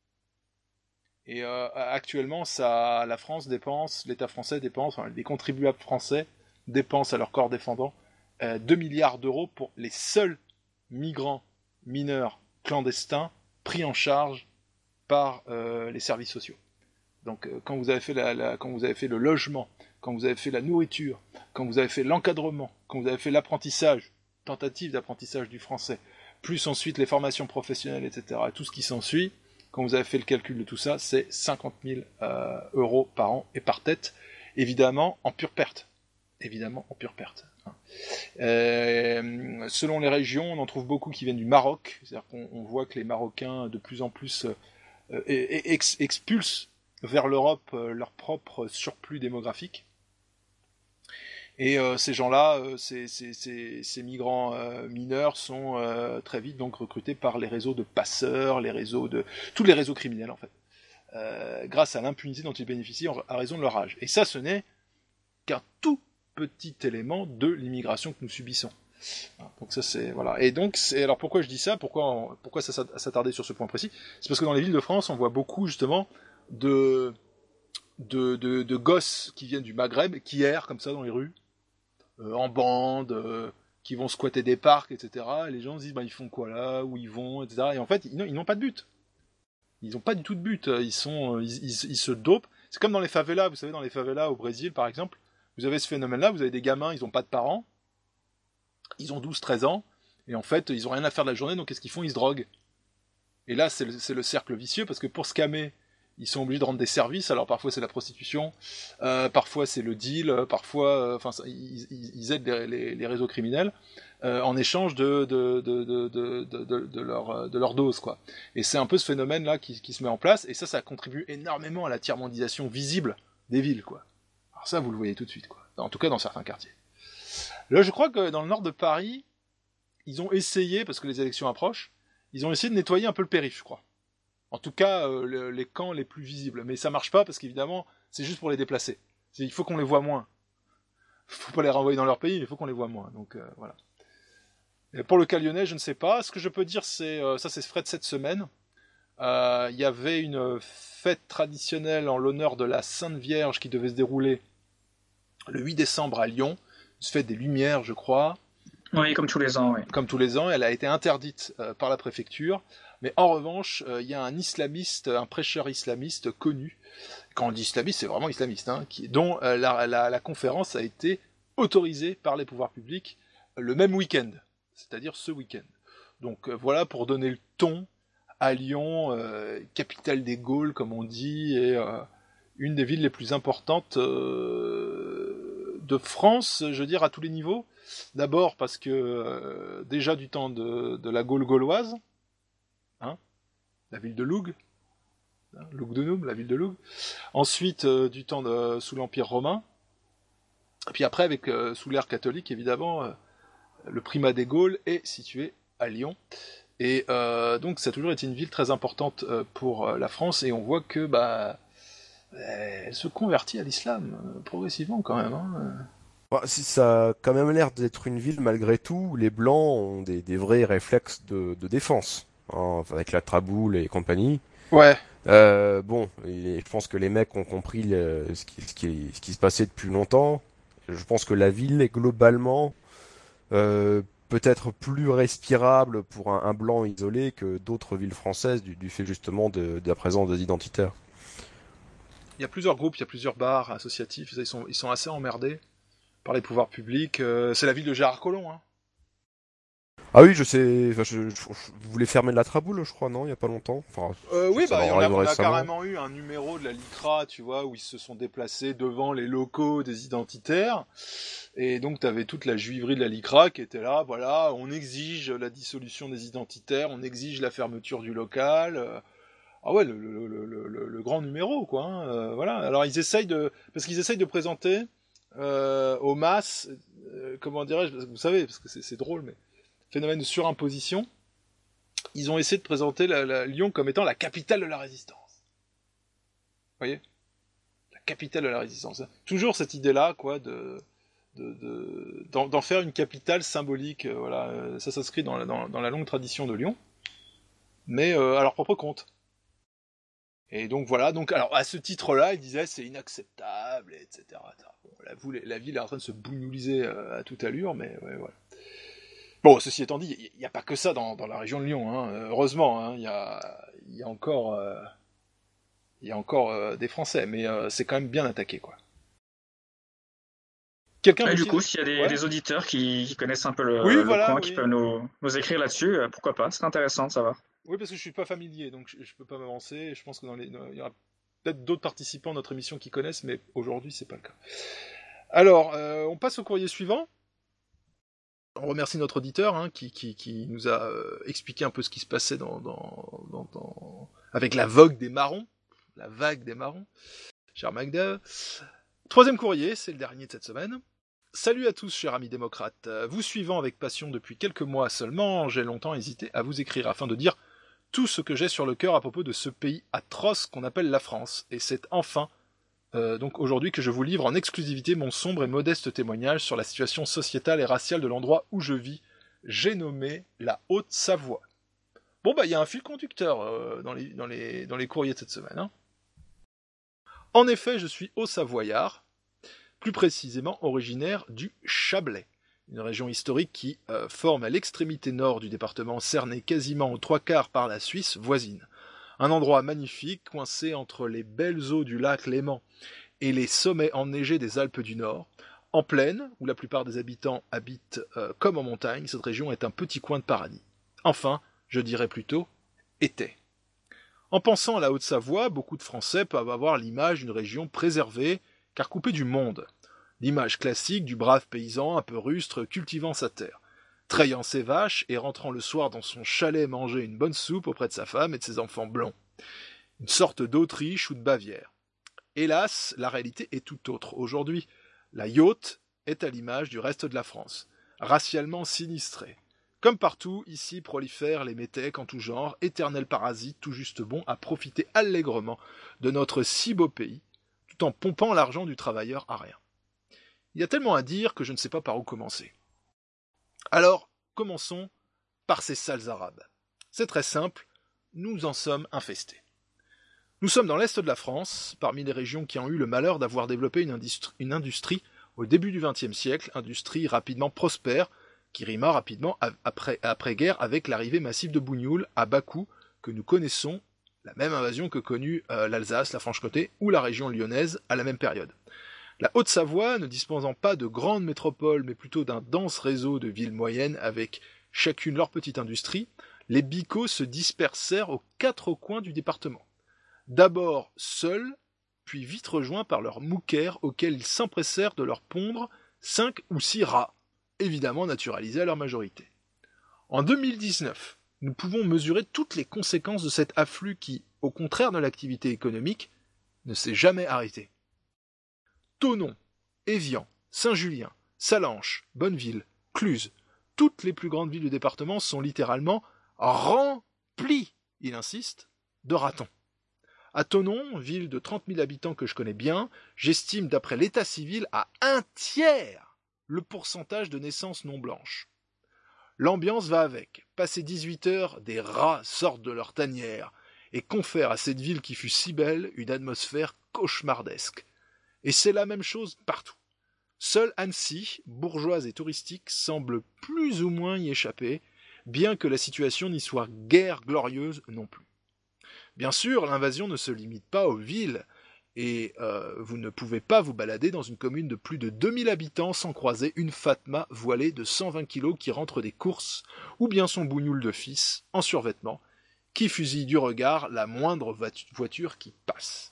Et actuellement, la France dépense, l'État français dépense, les contribuables français dépensent à leur corps défendant 2 milliards d'euros pour les seuls migrants mineurs clandestins pris en charge par les services sociaux. Donc quand vous avez fait quand vous avez fait le logement, quand vous avez fait la nourriture, quand vous avez fait l'encadrement, quand vous avez fait l'apprentissage, tentative d'apprentissage du français, plus ensuite les formations professionnelles, etc., tout ce qui s'ensuit, quand vous avez fait le calcul de tout ça, c'est 50 000 € par an et par tête, évidemment en pure perte. Selon les régions, on en trouve beaucoup qui viennent du Maroc, c'est-à-dire qu'on voit que les Marocains de plus en plus expulsent vers l'Europe leur propre surplus démographique. Et ces gens-là, ces migrants mineurs sont très vite donc recrutés par les réseaux de passeurs, tous les réseaux criminels en fait, grâce à l'impunité dont ils bénéficient à raison de leur âge. Et ça, ce n'est qu'un tout petit élément de l'immigration que nous subissons. Donc ça c'est voilà. Et donc alors pourquoi je dis ça, pourquoi s'attarder sur ce point précis, c'est parce que dans les villes de France, on voit beaucoup justement de gosses qui viennent du Maghreb, qui errent comme ça dans les rues, en bande, qui vont squatter des parcs, etc. Et les gens se disent ils font quoi là, où ils vont, etc. Et en fait ils n'ont pas de but. Ils n'ont pas du tout de but. Ils se dopent. C'est comme dans les favelas. Vous savez, dans les favelas au Brésil par exemple, vous avez ce phénomène-là. Vous avez des gamins, ils n'ont pas de parents. Ils ont 12-13 ans. Et en fait, ils n'ont rien à faire de la journée. Donc qu'est-ce qu'ils font? Ils se droguent. Et là, c'est le cercle vicieux, parce que pour se calmer, ils sont obligés de rendre des services. Alors parfois c'est la prostitution, parfois c'est le deal, parfois, ils aident les réseaux criminels en échange de leur dose, quoi. Et c'est un peu ce phénomène-là qui se met en place, et ça contribue énormément à la tiers-mondisation visible des villes, quoi. Alors ça, vous le voyez tout de suite, quoi. En tout cas dans certains quartiers. Là, je crois que dans le nord de Paris, ils ont essayé, parce que les élections approchent, ils ont essayé de nettoyer un peu le périph', je crois. En tout cas, les camps les plus visibles. Mais ça marche pas parce qu'évidemment, c'est juste pour les déplacer. Il faut qu'on les voit moins. Faut pas les renvoyer dans leur pays, mais il faut qu'on les voit moins. Donc voilà. Et pour le cas lyonnais, je ne sais pas. Ce que je peux dire, c'est ça, c'est frais de cette semaine. Il y avait une fête traditionnelle en l'honneur de la Sainte Vierge qui devait se dérouler le 8 décembre à Lyon. Une fête des Lumières, je crois. Oui, comme tous les ans. Oui. Comme tous les ans, elle a été interdite par la préfecture. Mais en revanche, il y a un prêcheur islamiste connu. Quand on dit islamiste, c'est vraiment islamiste, hein, dont la conférence a été autorisée par les pouvoirs publics le même week-end, c'est-à-dire ce week-end. Donc voilà pour donner le ton à Lyon, capitale des Gaules comme on dit, et une des villes les plus importantes de France, je veux dire à tous les niveaux. D'abord parce que déjà du temps de la Gaule gauloise, hein, la ville de Loug, Lugdunum, la ville de Loug. Ensuite du temps sous l'Empire romain. Et puis après avec sous l'ère catholique évidemment, le primat des Gaules est situé à Lyon. Et donc ça a toujours été une ville très importante pour la France, et on voit que elle se convertit à l'islam progressivement quand même. Ça a quand même l'air d'être une ville malgré tout où les blancs ont des vrais réflexes de défense, hein, avec la traboule et compagnie. Ouais. Bon, je pense que les mecs ont compris ce qui se passait depuis longtemps. Je pense que la ville est globalement peut-être plus respirable pour un blanc isolé que d'autres villes françaises du fait justement de la présence des identitaires. Il y a plusieurs groupes, il y a plusieurs bars associatifs, ils sont assez emmerdés par les pouvoirs publics. C'est la ville de Gérard Collomb, hein. Ah oui, je sais. Vous voulez fermer la traboule, je crois, non, il y a pas longtemps. Enfin, oui, on a carrément eu un numéro de la LICRA, tu vois, où ils se sont déplacés devant les locaux des identitaires. Et donc, tu avais toute la juiverie de la LICRA qui était là. Voilà, on exige la dissolution des identitaires, on exige la fermeture du local. Ah ouais, le grand numéro, quoi. Hein, voilà. Alors, parce qu'ils essayent de présenter aux masses, comment dirais-je, vous savez, parce que c'est drôle, mais phénomène de surimposition, ils ont essayé de présenter Lyon comme étant la capitale de la résistance. Vous voyez ? La capitale de la résistance. Toujours cette idée-là, quoi, d'en faire une capitale symbolique. Voilà, ça s'inscrit dans la longue tradition de Lyon, mais à leur propre compte. Et donc voilà, alors à ce titre-là, ils disaient c'est inacceptable, etc. Bon, la ville est en train de se bougnooliser à toute allure, mais ouais, voilà. Bon, ceci étant dit, il n'y a pas que ça dans la région de Lyon, hein. Heureusement, hein, il y a encore des Français, mais c'est quand même bien attaqué, quoi. Du coup, s'il y a des auditeurs qui connaissent un peu le coin, qui peuvent nous écrire là-dessus, pourquoi pas, c'est intéressant de savoir. Oui, parce que je suis pas familier, donc je peux pas m'avancer. Je pense que il y aura peut-être d'autres participants à notre émission qui connaissent, mais aujourd'hui c'est pas le cas. Alors, on passe au courrier suivant. On remercie notre auditeur, hein, qui nous a expliqué un peu ce qui se passait avec la vogue des marrons, la vague des marrons. Cher Magda. Troisième courrier, c'est le dernier de cette semaine. Salut à tous, chers amis démocrates. Vous suivant avec passion depuis quelques mois seulement, j'ai longtemps hésité à vous écrire afin de dire tout ce que j'ai sur le cœur à propos de ce pays atroce qu'on appelle la France. Et c'est enfin, donc aujourd'hui, que je vous livre en exclusivité mon sombre et modeste témoignage sur la situation sociétale et raciale de l'endroit où je vis. J'ai nommé la Haute-Savoie. Bon, il y a un fil conducteur dans les courriers de cette semaine. Hein. En effet, je suis haut-savoyard, plus précisément originaire du Chablais, une région historique qui forme à l'extrémité nord du département, cerné quasiment aux 3/4 par la Suisse voisine. Un endroit magnifique, coincé entre les belles eaux du lac Léman et les sommets enneigés des Alpes du Nord. En plaine, où la plupart des habitants habitent comme en montagne, cette région est un petit coin de paradis. Enfin, je dirais plutôt, était. En pensant à la Haute-Savoie, beaucoup de Français peuvent avoir l'image d'une région préservée, car coupée du monde. L'image classique du brave paysan un peu rustre cultivant sa terre, trayant ses vaches et rentrant le soir dans son chalet manger une bonne soupe auprès de sa femme et de ses enfants blonds. Une sorte d'Autriche ou de Bavière. Hélas, la réalité est tout autre. Aujourd'hui, la yacht est à l'image du reste de la France, racialement sinistrée. Comme partout, ici prolifèrent les métèques en tout genre, éternels parasites tout juste bons à profiter allègrement de notre si beau pays, tout en pompant l'argent du travailleur à rien. Il y a tellement à dire que je ne sais pas par où commencer. Alors, commençons par ces sales arabes. C'est très simple, nous en sommes infestés. Nous sommes dans l'est de la France, parmi les régions qui ont eu le malheur d'avoir développé une industrie au début du XXe siècle, industrie rapidement prospère, qui rima rapidement après-guerre avec l'arrivée massive de bougnoules à bas coût que nous connaissons, la même invasion que connut l'Alsace, la Franche-Comté ou la région lyonnaise à la même période. La Haute-Savoie, ne disposant pas de grandes métropoles mais plutôt d'un dense réseau de villes moyennes avec chacune leur petite industrie, les Bicot se dispersèrent aux 4 coins du département. D'abord seuls, puis vite rejoints par leurs mouquères auxquels ils s'empressèrent de leur pondre 5 ou 6 rats, évidemment naturalisés à leur majorité. En 2019, nous pouvons mesurer toutes les conséquences de cet afflux qui, au contraire de l'activité économique, ne s'est jamais arrêté. Thonon, Évian, Saint-Julien, Salanches, Bonneville, Cluses, toutes les plus grandes villes du département sont littéralement remplies, il insiste, de ratons. À Thonon, ville de 30 000 habitants que je connais bien, j'estime d'après l'état civil à 1/3 le pourcentage de naissances non blanches. L'ambiance va avec. Passé 18 heures, des rats sortent de leur tanière et confèrent à cette ville qui fut si belle une atmosphère cauchemardesque. Et c'est la même chose partout. Seule Annecy, bourgeoise et touristique, semble plus ou moins y échapper, bien que la situation n'y soit guère glorieuse non plus. Bien sûr, l'invasion ne se limite pas aux villes, et vous ne pouvez pas vous balader dans une commune de plus de 2000 habitants sans croiser une Fatma voilée de 120 kilos qui rentre des courses, ou bien son bougnoul de fils, en survêtement, qui fusille du regard la moindre voiture qui passe.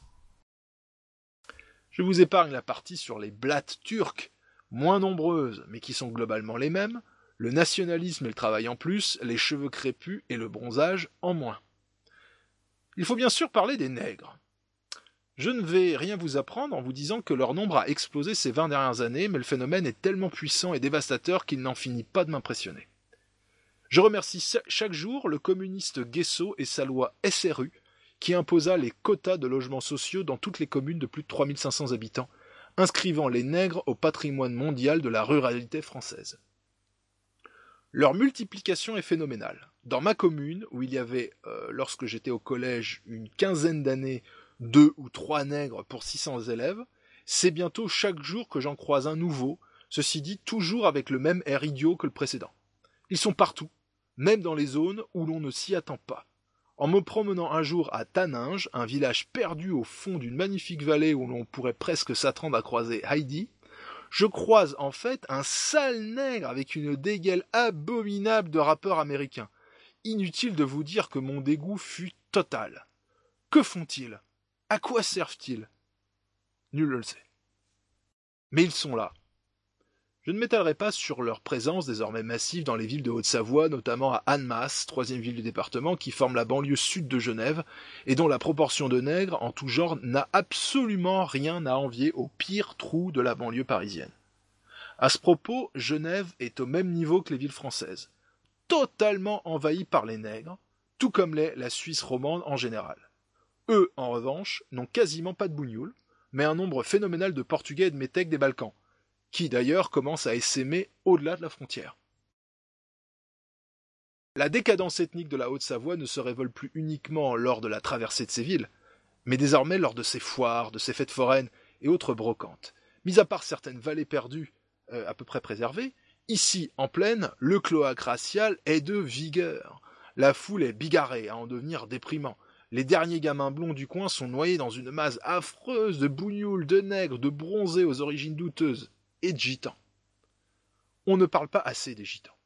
Je vous épargne la partie sur les blattes turques, moins nombreuses, mais qui sont globalement les mêmes, le nationalisme et le travail en plus, les cheveux crépus et le bronzage en moins. Il faut bien sûr parler des nègres. Je ne vais rien vous apprendre en vous disant que leur nombre a explosé ces 20 dernières années, mais le phénomène est tellement puissant et dévastateur qu'il n'en finit pas de m'impressionner. Je remercie chaque jour le communiste Guesso et sa loi SRU, qui imposa les quotas de logements sociaux dans toutes les communes de plus de 3500 habitants, inscrivant les nègres au patrimoine mondial de la ruralité française. Leur multiplication est phénoménale. Dans ma commune, où il y avait, lorsque j'étais au collège, une quinzaine d'années, 2 ou 3 nègres pour 600 élèves, c'est bientôt chaque jour que j'en croise un nouveau, ceci dit toujours avec le même air idiot que le précédent. Ils sont partout, même dans les zones où l'on ne s'y attend pas. En me promenant un jour à Taninges, un village perdu au fond d'une magnifique vallée où l'on pourrait presque s'attendre à croiser Heidi, je croise en fait un sale nègre avec une dégaine abominable de rappeur américain. Inutile de vous dire que mon dégoût fut total. Que font-ils ? À quoi servent-ils ? Nul ne le sait. Mais ils sont là. Je ne m'étalerai pas sur leur présence désormais massive dans les villes de Haute-Savoie, notamment à Annemasse, 3e ville du département, qui forme la banlieue sud de Genève, et dont la proportion de nègres en tout genre n'a absolument rien à envier au pire trou de la banlieue parisienne. À ce propos, Genève est au même niveau que les villes françaises, totalement envahie par les nègres, tout comme l'est la Suisse romande en général. Eux, en revanche, n'ont quasiment pas de bougnoul, mais un nombre phénoménal de Portugais et de métèques des Balkans, qui d'ailleurs commence à essaimer au-delà de la frontière. La décadence ethnique de la Haute-Savoie ne se révèle plus uniquement lors de la traversée de ces villes, mais désormais lors de ces foires, de ces fêtes foraines et autres brocantes. Mis à part certaines vallées perdues, à peu près préservées, ici, en plaine, le cloaque racial est de vigueur. La foule est bigarrée à en devenir déprimant. Les derniers gamins blonds du coin sont noyés dans une masse affreuse de bougnoules, de nègres, de bronzés aux origines douteuses, et de gitans. On ne parle pas assez des gitans.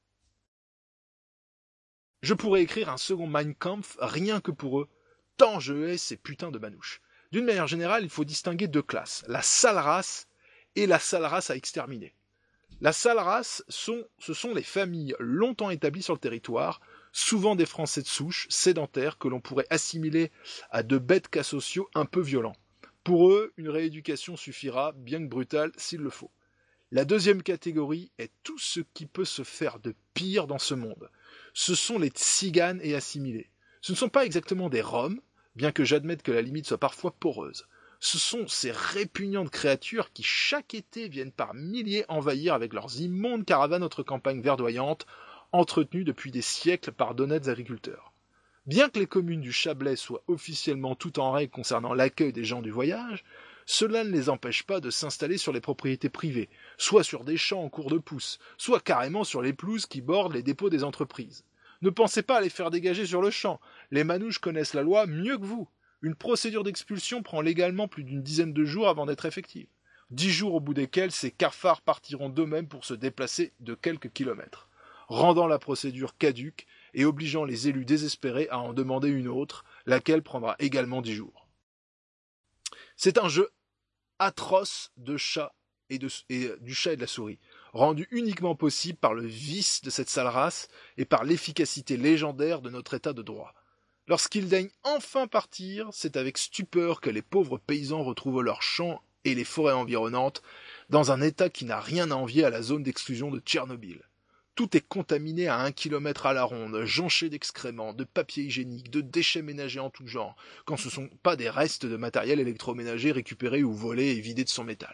Je pourrais écrire un second Mein Kampf rien que pour eux, tant je hais ces putains de manouches. D'une manière générale, il faut distinguer 2 classes, la sale race et la sale race à exterminer. La sale race, ce sont les familles longtemps établies sur le territoire, souvent des Français de souche, sédentaires, que l'on pourrait assimiler à de bêtes cas sociaux un peu violents. Pour eux, une rééducation suffira, bien que brutale, s'il le faut. La deuxième catégorie est tout ce qui peut se faire de pire dans ce monde. Ce sont les tziganes et assimilés. Ce ne sont pas exactement des Roms, bien que j'admette que la limite soit parfois poreuse. Ce sont ces répugnantes créatures qui chaque été viennent par milliers envahir avec leurs immondes caravanes notre campagne verdoyante, entretenue depuis des siècles par d'honnêtes agriculteurs. Bien que les communes du Chablais soient officiellement toutes en règle concernant l'accueil des gens du voyage, cela ne les empêche pas de s'installer sur les propriétés privées, soit sur des champs en cours de pouce, soit carrément sur les pelouses qui bordent les dépôts des entreprises. Ne pensez pas à les faire dégager sur le champ, les manouches connaissent la loi mieux que vous. Une procédure d'expulsion prend légalement plus d'une dizaine de jours avant d'être effective. 10 jours au bout desquels ces cafards partiront d'eux-mêmes pour se déplacer de quelques kilomètres. rendant la procédure caduque et obligeant les élus désespérés à en demander une autre, laquelle prendra également 10 jours. C'est un jeu atroce de chat du chat et de la souris, rendu uniquement possible par le vice de cette sale race et par l'efficacité légendaire de notre état de droit. Lorsqu'ils daignent enfin partir, c'est avec stupeur que les pauvres paysans retrouvent leurs champs et les forêts environnantes dans un état qui n'a rien à envier à la zone d'exclusion de Tchernobyl. Tout est contaminé à 1 kilomètre à la ronde, jonché d'excréments, de papier hygiénique, de déchets ménagers en tout genre, quand ce ne sont pas des restes de matériel électroménager récupérés ou volés et vidés de son métal.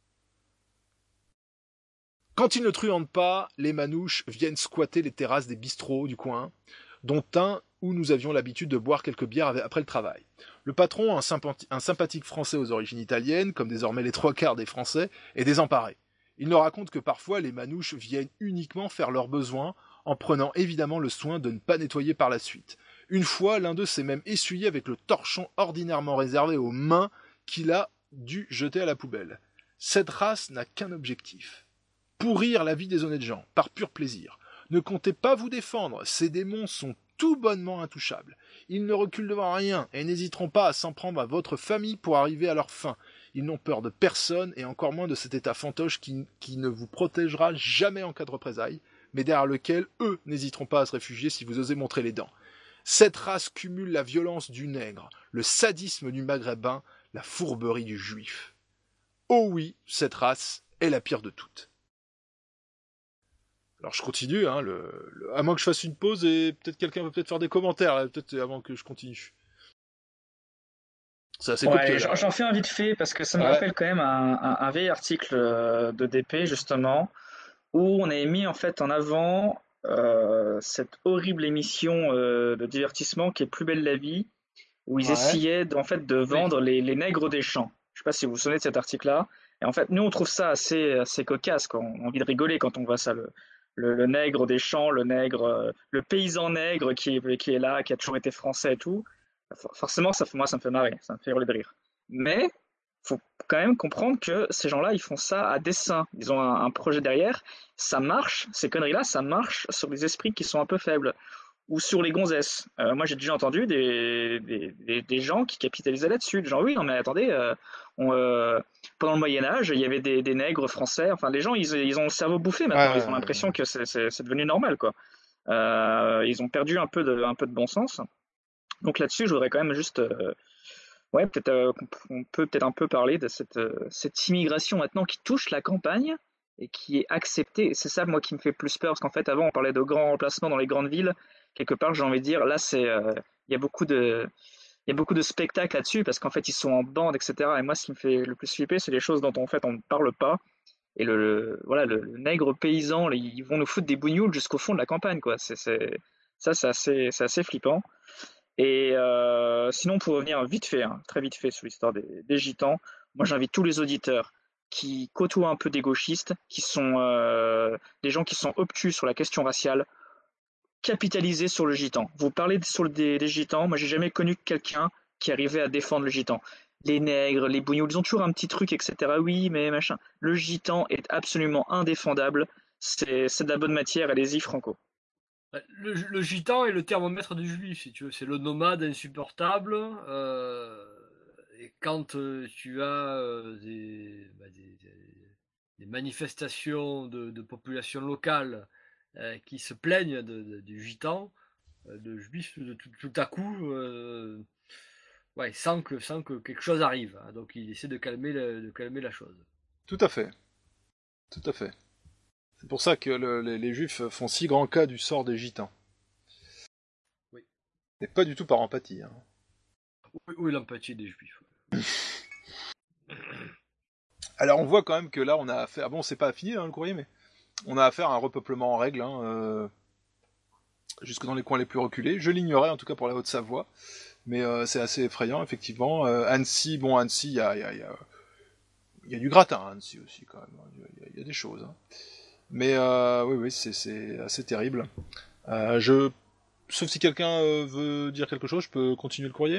Quand ils ne truandent pas, les manouches viennent squatter les terrasses des bistrots du coin, dont un où nous avions l'habitude de boire quelques bières après le travail. Le patron, un sympathique français aux origines italiennes, comme désormais les 3/4 des Français, est désemparé. Il nous raconte que parfois les manouches viennent uniquement faire leurs besoins, en prenant évidemment le soin de ne pas nettoyer par la suite. Une fois, l'un d'eux s'est même essuyé avec le torchon ordinairement réservé aux mains qu'il a dû jeter à la poubelle. Cette race n'a qu'un objectif: pourrir la vie des honnêtes gens, par pur plaisir. Ne comptez pas vous défendre, ces démons sont tout bonnement intouchables. Ils ne reculent devant rien et n'hésiteront pas à s'en prendre à votre famille pour arriver à leur fin. Ils n'ont peur de personne et encore moins de cet état fantoche qui ne vous protégera jamais en cas de représailles, mais derrière lequel eux n'hésiteront pas à se réfugier si vous osez montrer les dents. Cette race cumule la violence du nègre, le sadisme du maghrébin, la fourberie du juif. Oh oui, cette race est la pire de toutes. Alors je continue, à moins que je fasse une pause et peut-être quelqu'un peut peut-être faire des commentaires, là, peut-être avant que je continue. C'est assez copieux, j'en fais un vite fait parce que ça me rappelle quand même un vieil article de DP justement où on avait mis en fait en avant cette horrible émission de divertissement qui est Plus belle la vie, où ils essayaient de vendre les nègres des champs. Je sais pas si vous vous souvenez de cet article-là. Et en fait, nous on trouve ça assez cocasse, quoi. On a envie de rigoler quand on voit ça. Le nègre des champs, le paysan nègre qui est là, qui a toujours été français et tout. Forcément, moi, ça me fait marrer, ça me fait hurler de rire. Mais faut quand même comprendre que ces gens-là, ils font ça à dessein. Ils ont un projet derrière. Ça marche, ces conneries-là, ça marche sur les esprits qui sont un peu faibles. Ou sur les gonzesses. Moi, j'ai déjà entendu des gens qui capitalisaient là-dessus. Genre, oui, non, mais attendez, pendant le Moyen-Âge, il y avait des nègres français. Enfin, les gens, ils ont le cerveau bouffé maintenant. Ils ont l'impression que c'est devenu normal, quoi. Ils ont perdu un peu de bon sens. Donc là-dessus, je voudrais quand même juste... on peut peut-être un peu parler de cette immigration maintenant qui touche la campagne et qui est acceptée. Et c'est ça, moi, qui me fait plus peur. Parce qu'en fait, avant, on parlait de grands remplacements dans les grandes villes. Quelque part, j'ai envie de dire, là, il y a beaucoup de spectacles là-dessus parce qu'en fait, ils sont en bande, etc. Et moi, ce qui me fait le plus flipper, c'est les choses dont en fait on ne parle pas. Et le nègre paysan, ils vont nous foutre des bougnoules jusqu'au fond de la campagne, quoi. C'est assez flippant. Et sinon, pour revenir vite fait, très vite fait sur l'histoire des gitans, moi, j'invite tous les auditeurs qui côtoient un peu des gauchistes, qui sont des gens qui sont obtus sur la question raciale, capitaliser sur le gitan. Vous parlez des gitans, moi j'ai jamais connu quelqu'un qui arrivait à défendre le gitan. Les nègres, les bougnoules, ils ont toujours un petit truc, etc. Oui, mais machin. Le gitan est absolument indéfendable. C'est de la bonne matière, allez-y, Franco. Le gitan est le thermomètre du juif, si tu veux. C'est le nomade insupportable. Et quand tu as des manifestations de population locale qui se plaignent du gitan, le juif, tout à coup, sent que quelque chose arrive. Hein, donc il essaie de calmer la chose. Tout à fait. Tout à fait. C'est pour ça que les juifs font si grand cas du sort des gitans. Oui. Et pas du tout par empathie. Hein. Oui, l'empathie des juifs. Alors on voit quand même que là on a affaire... Bon, c'est pas fini le courrier, mais on a affaire à un repeuplement en règle, jusque dans les coins les plus reculés. Je l'ignorais, en tout cas pour la Haute-Savoie, mais c'est assez effrayant, effectivement. Annecy, il y a du gratin à Annecy aussi, quand même. Il y a des choses. Hein. Mais oui, c'est assez terrible. Sauf si quelqu'un veut dire quelque chose, je peux continuer le courrier ?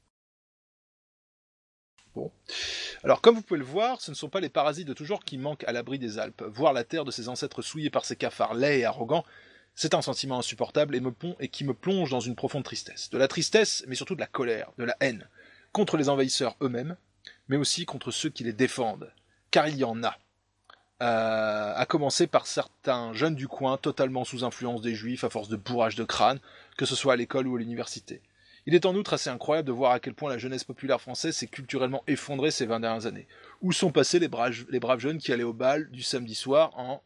Bon. Alors, comme vous pouvez le voir, ce ne sont pas les parasites de toujours qui manquent à l'abri des Alpes. Voir la terre de ses ancêtres souillée par ces cafards laids et arrogants, C'est un sentiment insupportable et qui me plonge dans une profonde tristesse. De la tristesse, mais surtout de la colère, de la haine, contre les envahisseurs eux-mêmes, mais aussi contre ceux qui les défendent, car il y en a. À commencer par certains jeunes du coin totalement sous influence des juifs à force de bourrage de crâne, que ce soit à l'école ou à l'université. Il est en outre assez incroyable de voir à quel point la jeunesse populaire française s'est culturellement effondrée ces 20 dernières années. Où sont passés les braves jeunes qui allaient au bal du samedi soir en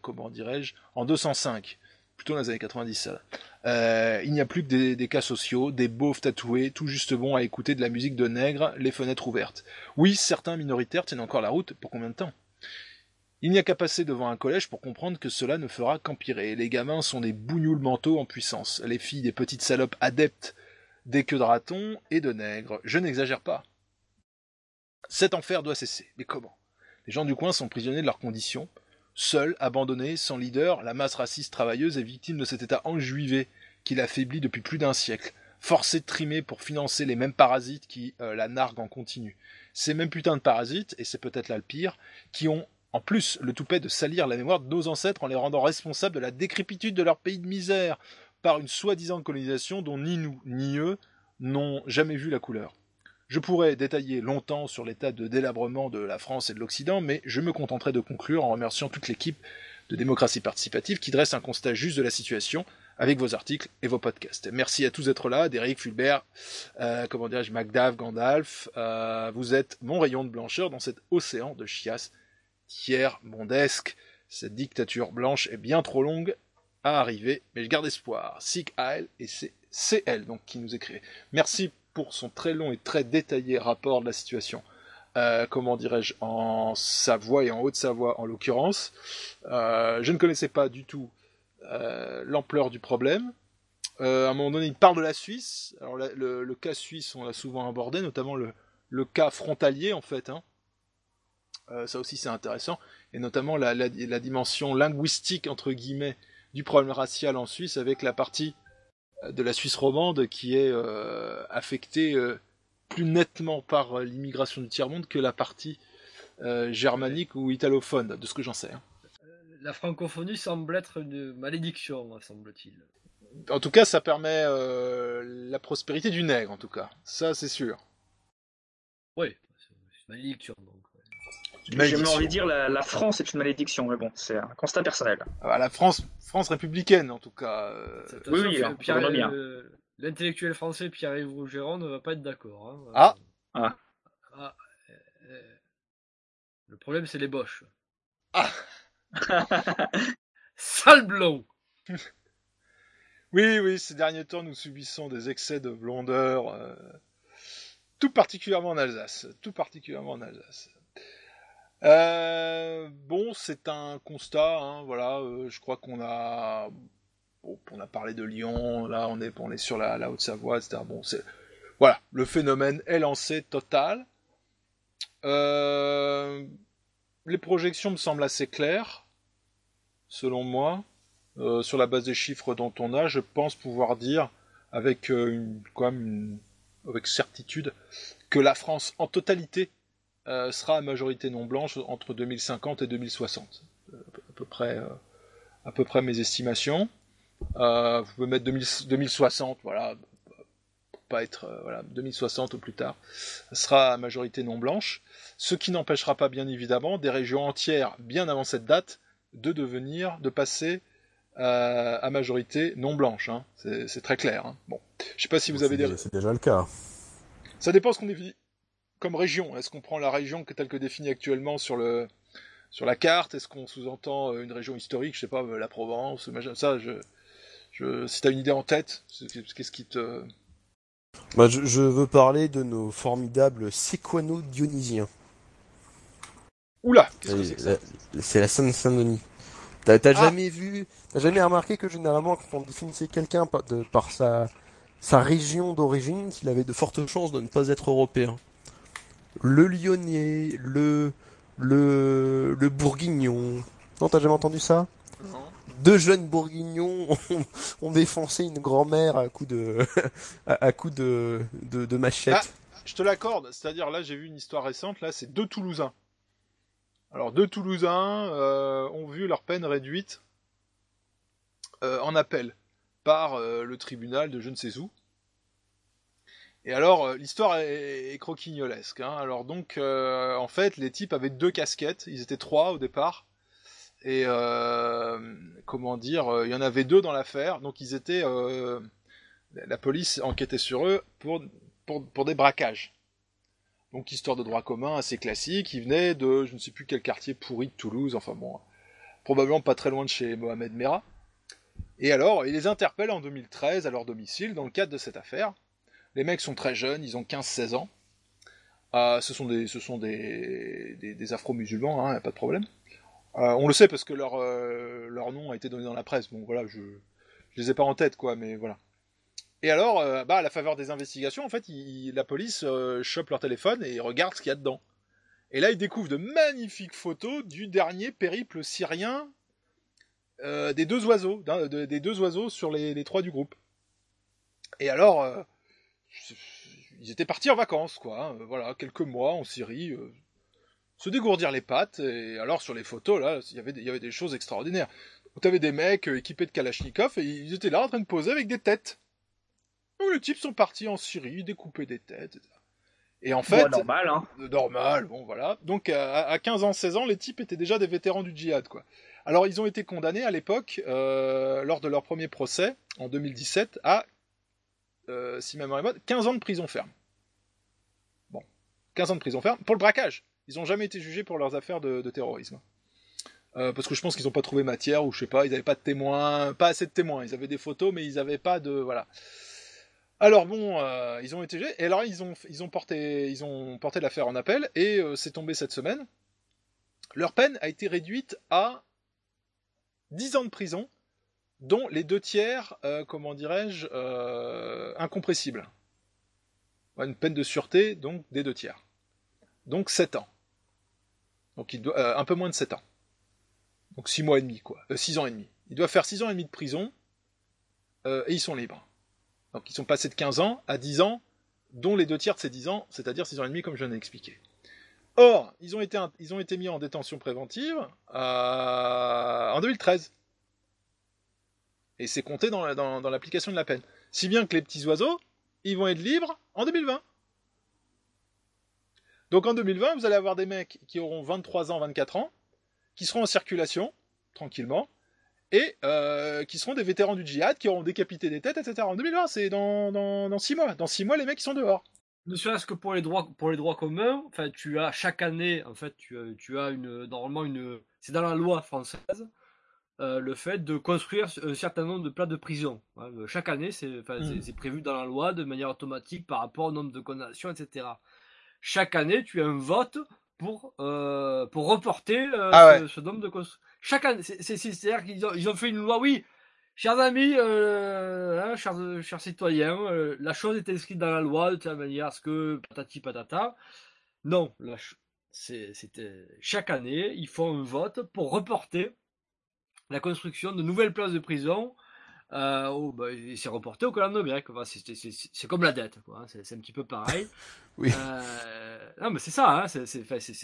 205, plutôt dans les années 90 ça. Il n'y a plus que des cas sociaux, des beaufs tatoués, tout juste bons à écouter de la musique de nègres, les fenêtres ouvertes. Oui, certains minoritaires tiennent encore la route, pour combien de temps ? Il n'y a qu'à passer devant un collège pour comprendre que cela ne fera qu'empirer. Les gamins sont des bougnoules mentaux en puissance, les filles des petites salopes adeptes des queues de ratons et de nègres. Je n'exagère pas. Cet enfer doit cesser. Mais comment ? Les gens du coin sont prisonniers de leurs conditions. Seuls, abandonnés, sans leader, la masse raciste travailleuse est victime de cet état enjuivé qui l'affaiblit depuis plus d'un siècle. Forcée de trimer pour financer les mêmes parasites qui la narguent en continu. Ces mêmes putains de parasites, et c'est peut-être là le pire, qui ont en plus le toupet de salir la mémoire de nos ancêtres en les rendant responsables de la décrépitude de leur pays de misère par une soi-disant colonisation dont ni nous, ni eux n'ont jamais vu la couleur. Je pourrais détailler longtemps sur l'état de délabrement de la France et de l'Occident, mais je me contenterai de conclure en remerciant toute l'équipe de démocratie participative qui dresse un constat juste de la situation avec vos articles et vos podcasts. Merci à tous d'être là, Derek, Fulbert, Magdav, Gandalf, vous êtes mon rayon de blancheur dans cet océan de chiasse tiers-mondesque. Cette dictature blanche est bien trop longue à arriver, mais je garde espoir. Sic Heil, et c'est CL donc qui nous écrivait. Merci pour son très long et très détaillé rapport de la situation, en Savoie et en Haute-Savoie en l'occurrence. Je ne connaissais pas du tout l'ampleur du problème. À un moment donné, il parle de la Suisse. Alors le cas suisse, on l'a souvent abordé, notamment le cas frontalier en fait. Ça aussi c'est intéressant, et notamment la dimension linguistique entre guillemets du problème racial en Suisse, avec la partie de la Suisse romande qui est affectée plus nettement par l'immigration du tiers-monde que la partie germanique ou italophone, de ce que j'en sais. La francophonie semble être une malédiction, semble-t-il. En tout cas, ça permet la prospérité du nègre, en tout cas. Ça, c'est sûr. Oui, c'est une malédiction, donc. J'ai même envie de dire la France est une malédiction, mais bon, c'est un constat personnel. La France républicaine, en tout cas. Oui, bien. L'intellectuel français Pierre-Yves Rougeron ne va pas être d'accord. Le problème, c'est les Boches. Sale blond. Oui, ces derniers temps, nous subissons des excès de blondeur, tout particulièrement en Alsace. Bon, c'est un constat, je crois qu'on a parlé de Lyon, là on est sur la Haute-Savoie, etc. Bon, voilà, le phénomène est lancé total. Les projections me semblent assez claires, selon moi, sur la base des chiffres dont on a, je pense pouvoir dire avec avec certitude que la France en totalité sera à majorité non blanche entre 2050 et 2060. À peu près mes estimations. Vous pouvez mettre 2060, voilà, pour pas être 2060 ou plus tard, sera à majorité non blanche, ce qui n'empêchera pas bien évidemment des régions entières bien avant cette date de passer à majorité non blanche. C'est très clair. Bon, je sais pas si vous avez des. C'est déjà le cas. Ça dépend ce qu'on définit comme région. Est-ce qu'on prend la région telle que définie actuellement sur la carte? Est-ce qu'on sous-entend une région historique, je sais pas, la Provence, ça, si t'as une idée en tête, qu'est-ce qui te... Je veux parler de nos formidables séquano-dionysiens. Oula, qu'est-ce que c'est que ça? C'est la Seine-Saint-Denis. T'as jamais remarqué que généralement, quand on définissait quelqu'un par sa région d'origine, qu'il avait de fortes chances de ne pas être européen? Le Lyonnais, le Bourguignon. Non, t'as jamais entendu ça? Non. 2 jeunes Bourguignons ont défoncé une grand-mère à coups de machette. Je te l'accorde. C'est-à-dire, là, j'ai vu une histoire récente. Là, c'est 2 Toulousains. Alors, 2 Toulousains ont vu leur peine réduite en appel par le tribunal de je ne sais où. Et alors, l'histoire est croquignolesque. Hein. Alors donc, en fait, les types avaient 2 casquettes. Ils étaient 3 au départ. Et comment dire, il y en avait 2 dans l'affaire. Donc ils étaient, la police enquêtait sur eux pour des braquages. Donc histoire de droit commun assez classique. Ils venaient de je ne sais plus quel quartier pourri de Toulouse. Enfin bon, probablement pas très loin de chez Mohamed Merah. Et alors, ils les interpellent en 2013 à leur domicile dans le cadre de cette affaire. Les mecs sont très jeunes, ils ont 15-16 ans. Ce sont des afro-musulmans, hein, y a pas de problème. On le sait parce que leur nom a été donné dans la presse. Bon, voilà, je les ai pas en tête, quoi, mais voilà. Et alors, à la faveur des investigations, en fait, la police chope leur téléphone et regarde ce qu'il y a dedans. Et là, ils découvrent de magnifiques photos du dernier périple syrien des 2 oiseaux, des 2 oiseaux sur les 3 du groupe. Et alors, ils étaient partis en vacances, quoi. Hein, voilà, quelques mois en Syrie, se dégourdir les pattes. Et alors, sur les photos, là, il y avait des choses extraordinaires. Tu avais des mecs équipés de Kalachnikov et ils étaient là en train de poser avec des têtes. Donc, les types sont partis en Syrie, découper des têtes, etc. Et en fait... normal, hein. Normal, bon, voilà. Donc, à 15 ans, 16 ans, les types étaient déjà des vétérans du djihad, quoi. Alors, ils ont été condamnés à l'époque, lors de leur premier procès, en 2017, à, si ma mémoire est bonne, 15 ans de prison ferme. Bon, 15 ans de prison ferme pour le braquage. Ils n'ont jamais été jugés pour leurs affaires de terrorisme. Parce que je pense qu'ils n'ont pas trouvé matière, ou je sais pas, ils n'avaient pas de témoins, pas assez de témoins. Ils avaient des photos, mais ils n'avaient pas de... Voilà. Alors bon, ils ont été jugés, et alors ils ont porté l'affaire en appel, et c'est tombé cette semaine. Leur peine a été réduite à 10 ans de prison, dont les 2 tiers, incompressibles. Une peine de sûreté, donc des 2 tiers. Donc 7 ans. Donc il doit, un peu moins de 7 ans. Donc 6 mois et demi, quoi. 6 ans et demi. Ils doivent faire 6 ans et demi de prison, et ils sont libres. Donc ils sont passés de 15 ans à 10 ans, dont les 2 tiers de ces 10 ans, c'est-à-dire 6 ans et demi, comme je viens d'expliquer. Or, ils ont été mis en détention préventive en 2013. Et c'est compté dans l'application de la peine. Si bien que les petits oiseaux, ils vont être libres en 2020. Donc en 2020, vous allez avoir des mecs qui auront 23 ans, 24 ans, qui seront en circulation, tranquillement, et qui seront des vétérans du djihad, qui auront décapité des têtes, etc. En 2020, c'est dans 6 mois. Dans 6 mois, les mecs, ils sont dehors. Ne serait-ce que pour les droits communs, enfin, tu as chaque année, en fait, tu as normalement c'est dans la loi française, le fait de construire un certain nombre de places de prison. Chaque année, c'est prévu dans la loi de manière automatique par rapport au nombre de condamnations, etc. Chaque année, tu as un vote pour reporter ce nombre de constructions. Chaque année, c'est-à-dire qu'ils ont fait une loi, oui, chers amis, chers citoyens, la chose est inscrite dans la loi de telle manière à ce que patati patata. Non, c'était chaque année, ils font un vote pour reporter la construction de nouvelles places de prison. C'est reporté au calendrier grec. C'est comme la dette, quoi. C'est un petit peu pareil. Oui. Non, mais c'est ça. Hein, c'est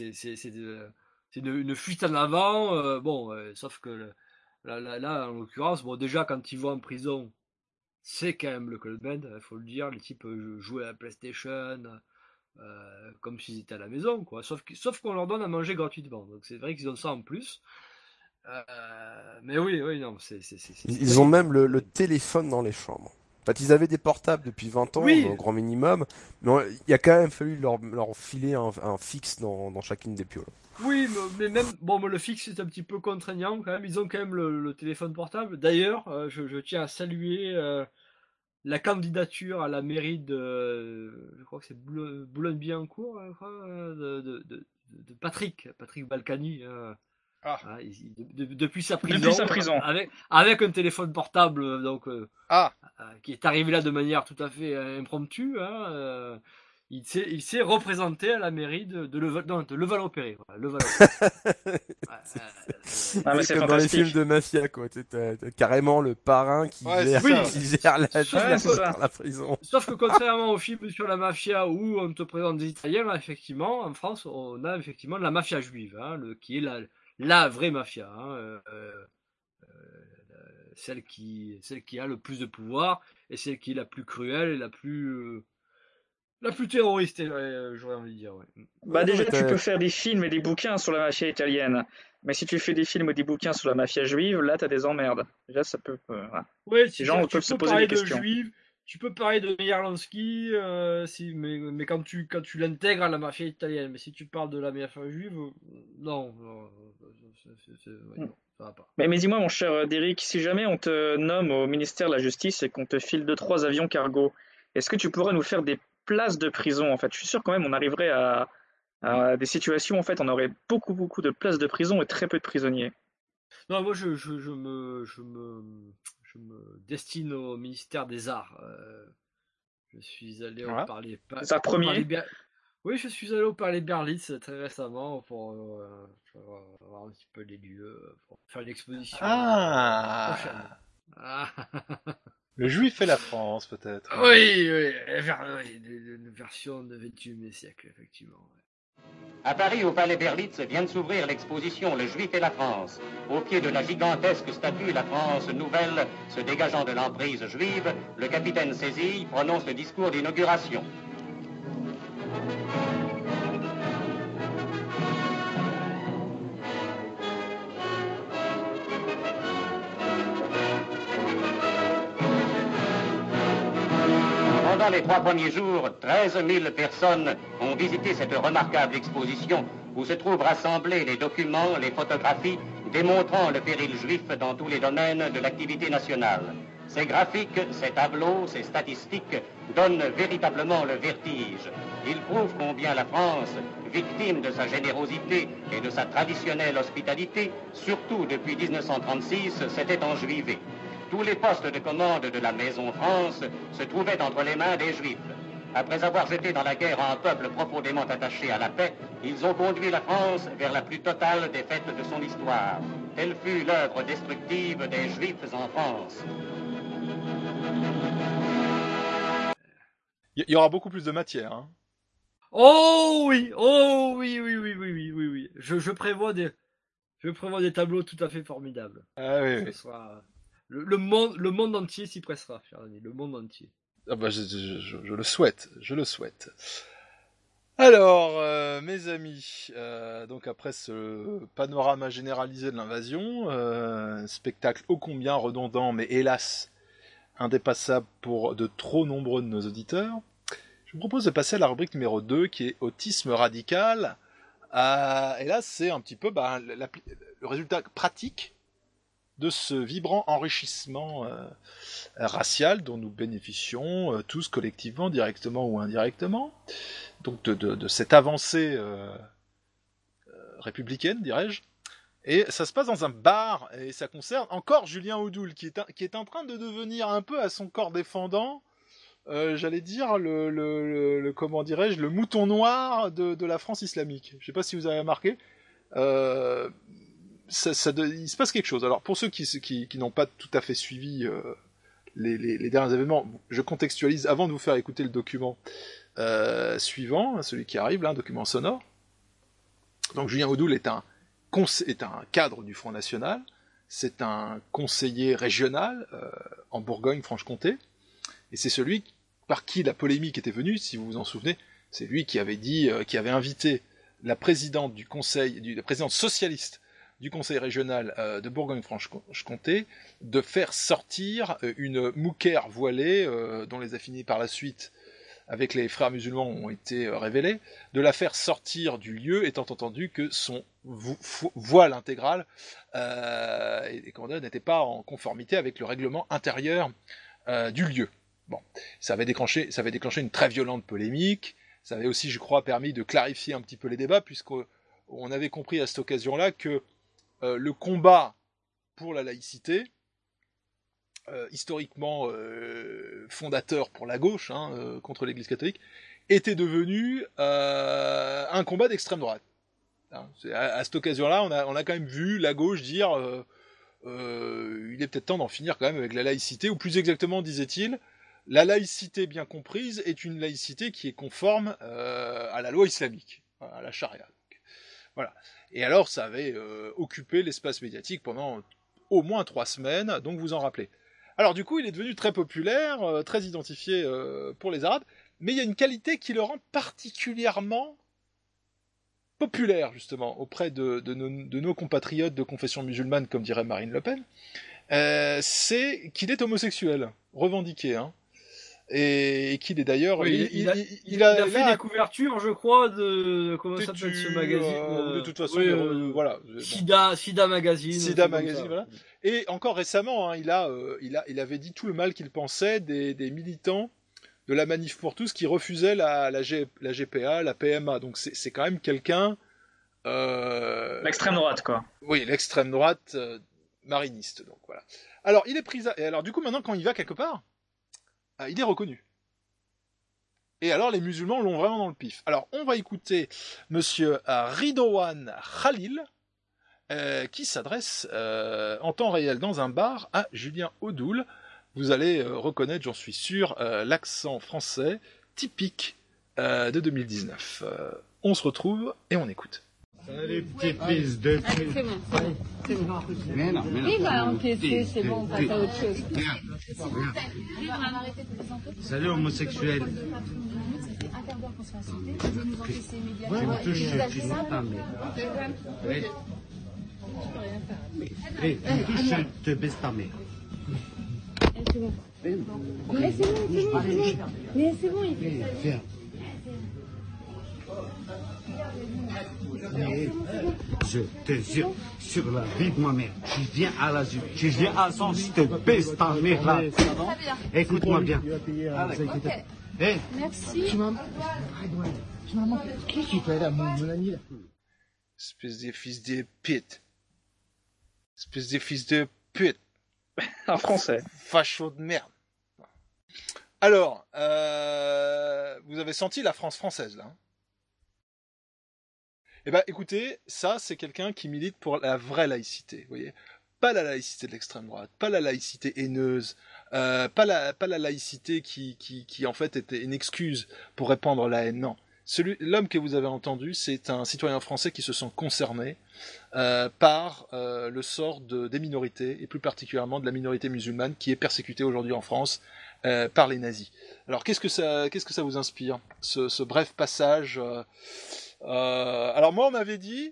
une fuite en avant. Sauf que là, en l'occurrence, déjà quand ils vont en prison, c'est quand même le Club Med, il faut le dire. Les types jouaient à la PlayStation comme s'ils étaient à la maison, quoi. Sauf qu'on leur donne à manger gratuitement. Donc c'est vrai qu'ils ont ça en plus. Mais oui, non, Ils ont même le téléphone dans les chambres. En fait, ils avaient des portables depuis 20 ans, au grand minimum, mais il a quand même fallu leur filer un fixe dans chacune des pioles. Oui, mais même, le fixe c'est un petit peu contraignant quand même. Ils ont quand même le téléphone portable. D'ailleurs, je tiens à saluer la candidature à la mairie de, je crois que c'est Boulogne-Billancourt, de Patrick Balkany. Depuis sa prison. Avec un téléphone portable, donc qui est arrivé là de manière tout à fait impromptue. Hein, il s'est représenté à la mairie de Levallois-Perret. C'est comme dans les films de mafia, quoi. T'as carrément le parrain qui gère la prison. Sauf que contrairement aux films sur la mafia où on te présente des Italiens, là, effectivement, en France, on a effectivement la mafia juive, hein, qui est la vraie mafia, hein, celle qui a le plus de pouvoir et celle qui est la plus cruelle et la plus terroriste, j'aurais envie de dire. Ouais. Bah déjà, tu peux faire des films et des bouquins sur la mafia italienne. Mais si tu fais des films ou des bouquins sur la mafia juive, là, t'as des emmerdes. Déjà, ça peut... voilà. Ouais, les gens peuvent se poser des questions. Juifs, tu peux parler de Meyer Lansky, mais quand tu l'intègres à la mafia italienne. Mais si tu parles de la mafia juive, non, ça va pas. Mais dis-moi, mon cher Derek, si jamais on te nomme au ministère de la Justice et qu'on te file 2-3 avions cargo, est-ce que tu pourrais nous faire des places de prison, en fait? Je suis sûr quand même on arriverait à des situations, en fait, on aurait beaucoup de places de prison et très peu de prisonniers. Non, moi, je me destine au ministère des Arts. Je suis allé au Parler... Les Arts premiers? Oui, je suis allé au Palais Berlitz très récemment pour voir un petit peu les lieux, pour faire une exposition prochaine. Le Juif et la France, peut-être. Oui, une version du XXIe siècle, effectivement. Ouais. À Paris, au Palais Berlitz, vient de s'ouvrir l'exposition Le Juif et la France. Au pied de la gigantesque statue La France nouvelle, se dégageant de l'emprise juive, le capitaine Sézille prononce le discours d'inauguration. Pendant les 3 premiers jours, 13 000 personnes ont visité cette remarquable exposition où se trouvent rassemblés les documents, les photographies démontrant le péril juif dans tous les domaines de l'activité nationale. Ces graphiques, ces tableaux, ces statistiques donnent véritablement le vertige. Ils prouvent combien la France, victime de sa générosité et de sa traditionnelle hospitalité, surtout depuis 1936, s'était enjuivée. Tous les postes de commande de la Maison France se trouvaient entre les mains des Juifs. Après avoir jeté dans la guerre un peuple profondément attaché à la paix, ils ont conduit la France vers la plus totale défaite de son histoire. Telle fut l'œuvre destructive des Juifs en France. Il y aura beaucoup plus de matière. Hein. Oh oui. Je prévois des tableaux tout à fait formidables. Ah oui. Le monde entier s'y pressera, cher ami, le monde entier. Ah bah, je le souhaite, Alors, mes amis, donc après ce panorama généralisé de l'invasion, spectacle ô combien redondant, mais hélas indépassable pour de trop nombreux de nos auditeurs, je vous propose de passer à la rubrique numéro 2, qui est autisme radical. Et là, c'est un petit peu le résultat pratique de ce vibrant enrichissement racial dont nous bénéficions tous collectivement, directement ou indirectement, donc de cette avancée républicaine, dirais-je. Et ça se passe dans un bar, et ça concerne encore Julien Audoul, qui est en train de devenir un peu à son corps défendant, j'allais dire, comment dirais-je, le mouton noir de la France islamique. Je sais pas si vous avez remarqué. Il se passe quelque chose. Alors pour ceux qui n'ont pas tout à fait suivi les derniers événements, je contextualise avant de vous faire écouter le document suivant, celui qui arrive là, un document sonore. Donc Julien Audoul est un cadre du Front National, c'est un conseiller régional en Bourgogne-Franche-Comté, et c'est celui par qui la polémique était venue, si vous vous en souvenez. C'est lui qui avait dit, qui avait invité la présidente la présidente socialiste du conseil régional de Bourgogne-Franche-Comté de faire sortir une mouquère voilée, dont les affinités par la suite avec les frères musulmans ont été révélées, de la faire sortir du lieu, étant entendu que son voile intégral n'était pas en conformité avec le règlement intérieur du lieu. Bon, ça avait déclenché une très violente polémique. Ça avait aussi, je crois, permis de clarifier un petit peu les débats, puisqu'on avait compris à cette occasion-là que le combat pour la laïcité, historiquement fondateur pour la gauche, contre l'Église catholique, était devenu un combat d'extrême droite. À cette occasion-là, on a quand même vu la gauche dire il est peut-être temps d'en finir quand même avec la laïcité, ou plus exactement, disait-il, la laïcité bien comprise est une laïcité qui est conforme à la loi islamique, à la charia. Voilà. Et alors, ça avait occupé l'espace médiatique pendant au moins 3 semaines, donc vous en rappelez. Alors du coup, il est devenu très populaire, très identifié pour les Arabes, mais il y a une qualité qui le rend particulièrement populaire, justement, auprès de nos compatriotes de confession musulmane, comme dirait Marine Le Pen, c'est qu'il est homosexuel, revendiqué, hein. Et qu'il est d'ailleurs... Oui, il a fait des couvertures, je crois, de... Comment ça s'appelle ce magazine de toute façon, voilà. Sida Magazine. Sida Magazine, voilà. Et encore récemment, hein, il avait dit tout le mal qu'il pensait des militants de la Manif pour tous qui refusaient la GPA, la PMA. Donc c'est quand même quelqu'un... L'extrême droite, quoi. Oui, l'extrême droite mariniste, donc voilà. Alors, il est pris et alors, du coup, maintenant, quand il va quelque part, il est reconnu. Et alors, les musulmans l'ont vraiment dans le pif. Alors, on va écouter monsieur Ridouane Khalil, qui s'adresse en temps réel dans un bar à Julien Audoul. Vous allez reconnaître, j'en suis sûr, l'accent français typique de 2019. On se retrouve et on écoute. Les petits fils de pute. C'est bon, c'est bon. Mais non. Il va encaisser, c'est bon, on passe à autre chose. Salut homosexuel. Tu me touches, tu niques ta mère. Tu me touches, je te baisse ta mère. C'est bon. Mais c'est bon. Mais c'est bon, il fait ça. Mais je te jure sur la vie de ma mère, tu viens à la Juve, tu viens à son, je te baisse ta mère là. Écoute-moi bien. Hey. Merci. Tu m'as qui tu fais là, mon ami là? Espèce de fils de pute. Espèce de fils de pute. En français. Facho de merde. Alors, vous avez senti la France française là, hein? Eh ben, écoutez, ça, c'est quelqu'un qui milite pour la vraie laïcité, vous voyez. Pas la laïcité de l'extrême droite, pas la laïcité haineuse, pas la laïcité qui en fait était une excuse pour répandre la haine, non. L'homme que vous avez entendu, c'est un citoyen français qui se sent concerné par le sort des minorités, et plus particulièrement de la minorité musulmane qui est persécutée aujourd'hui en France par les nazis. Alors, qu'est-ce que ça vous inspire, ce bref passage alors moi on m'avait dit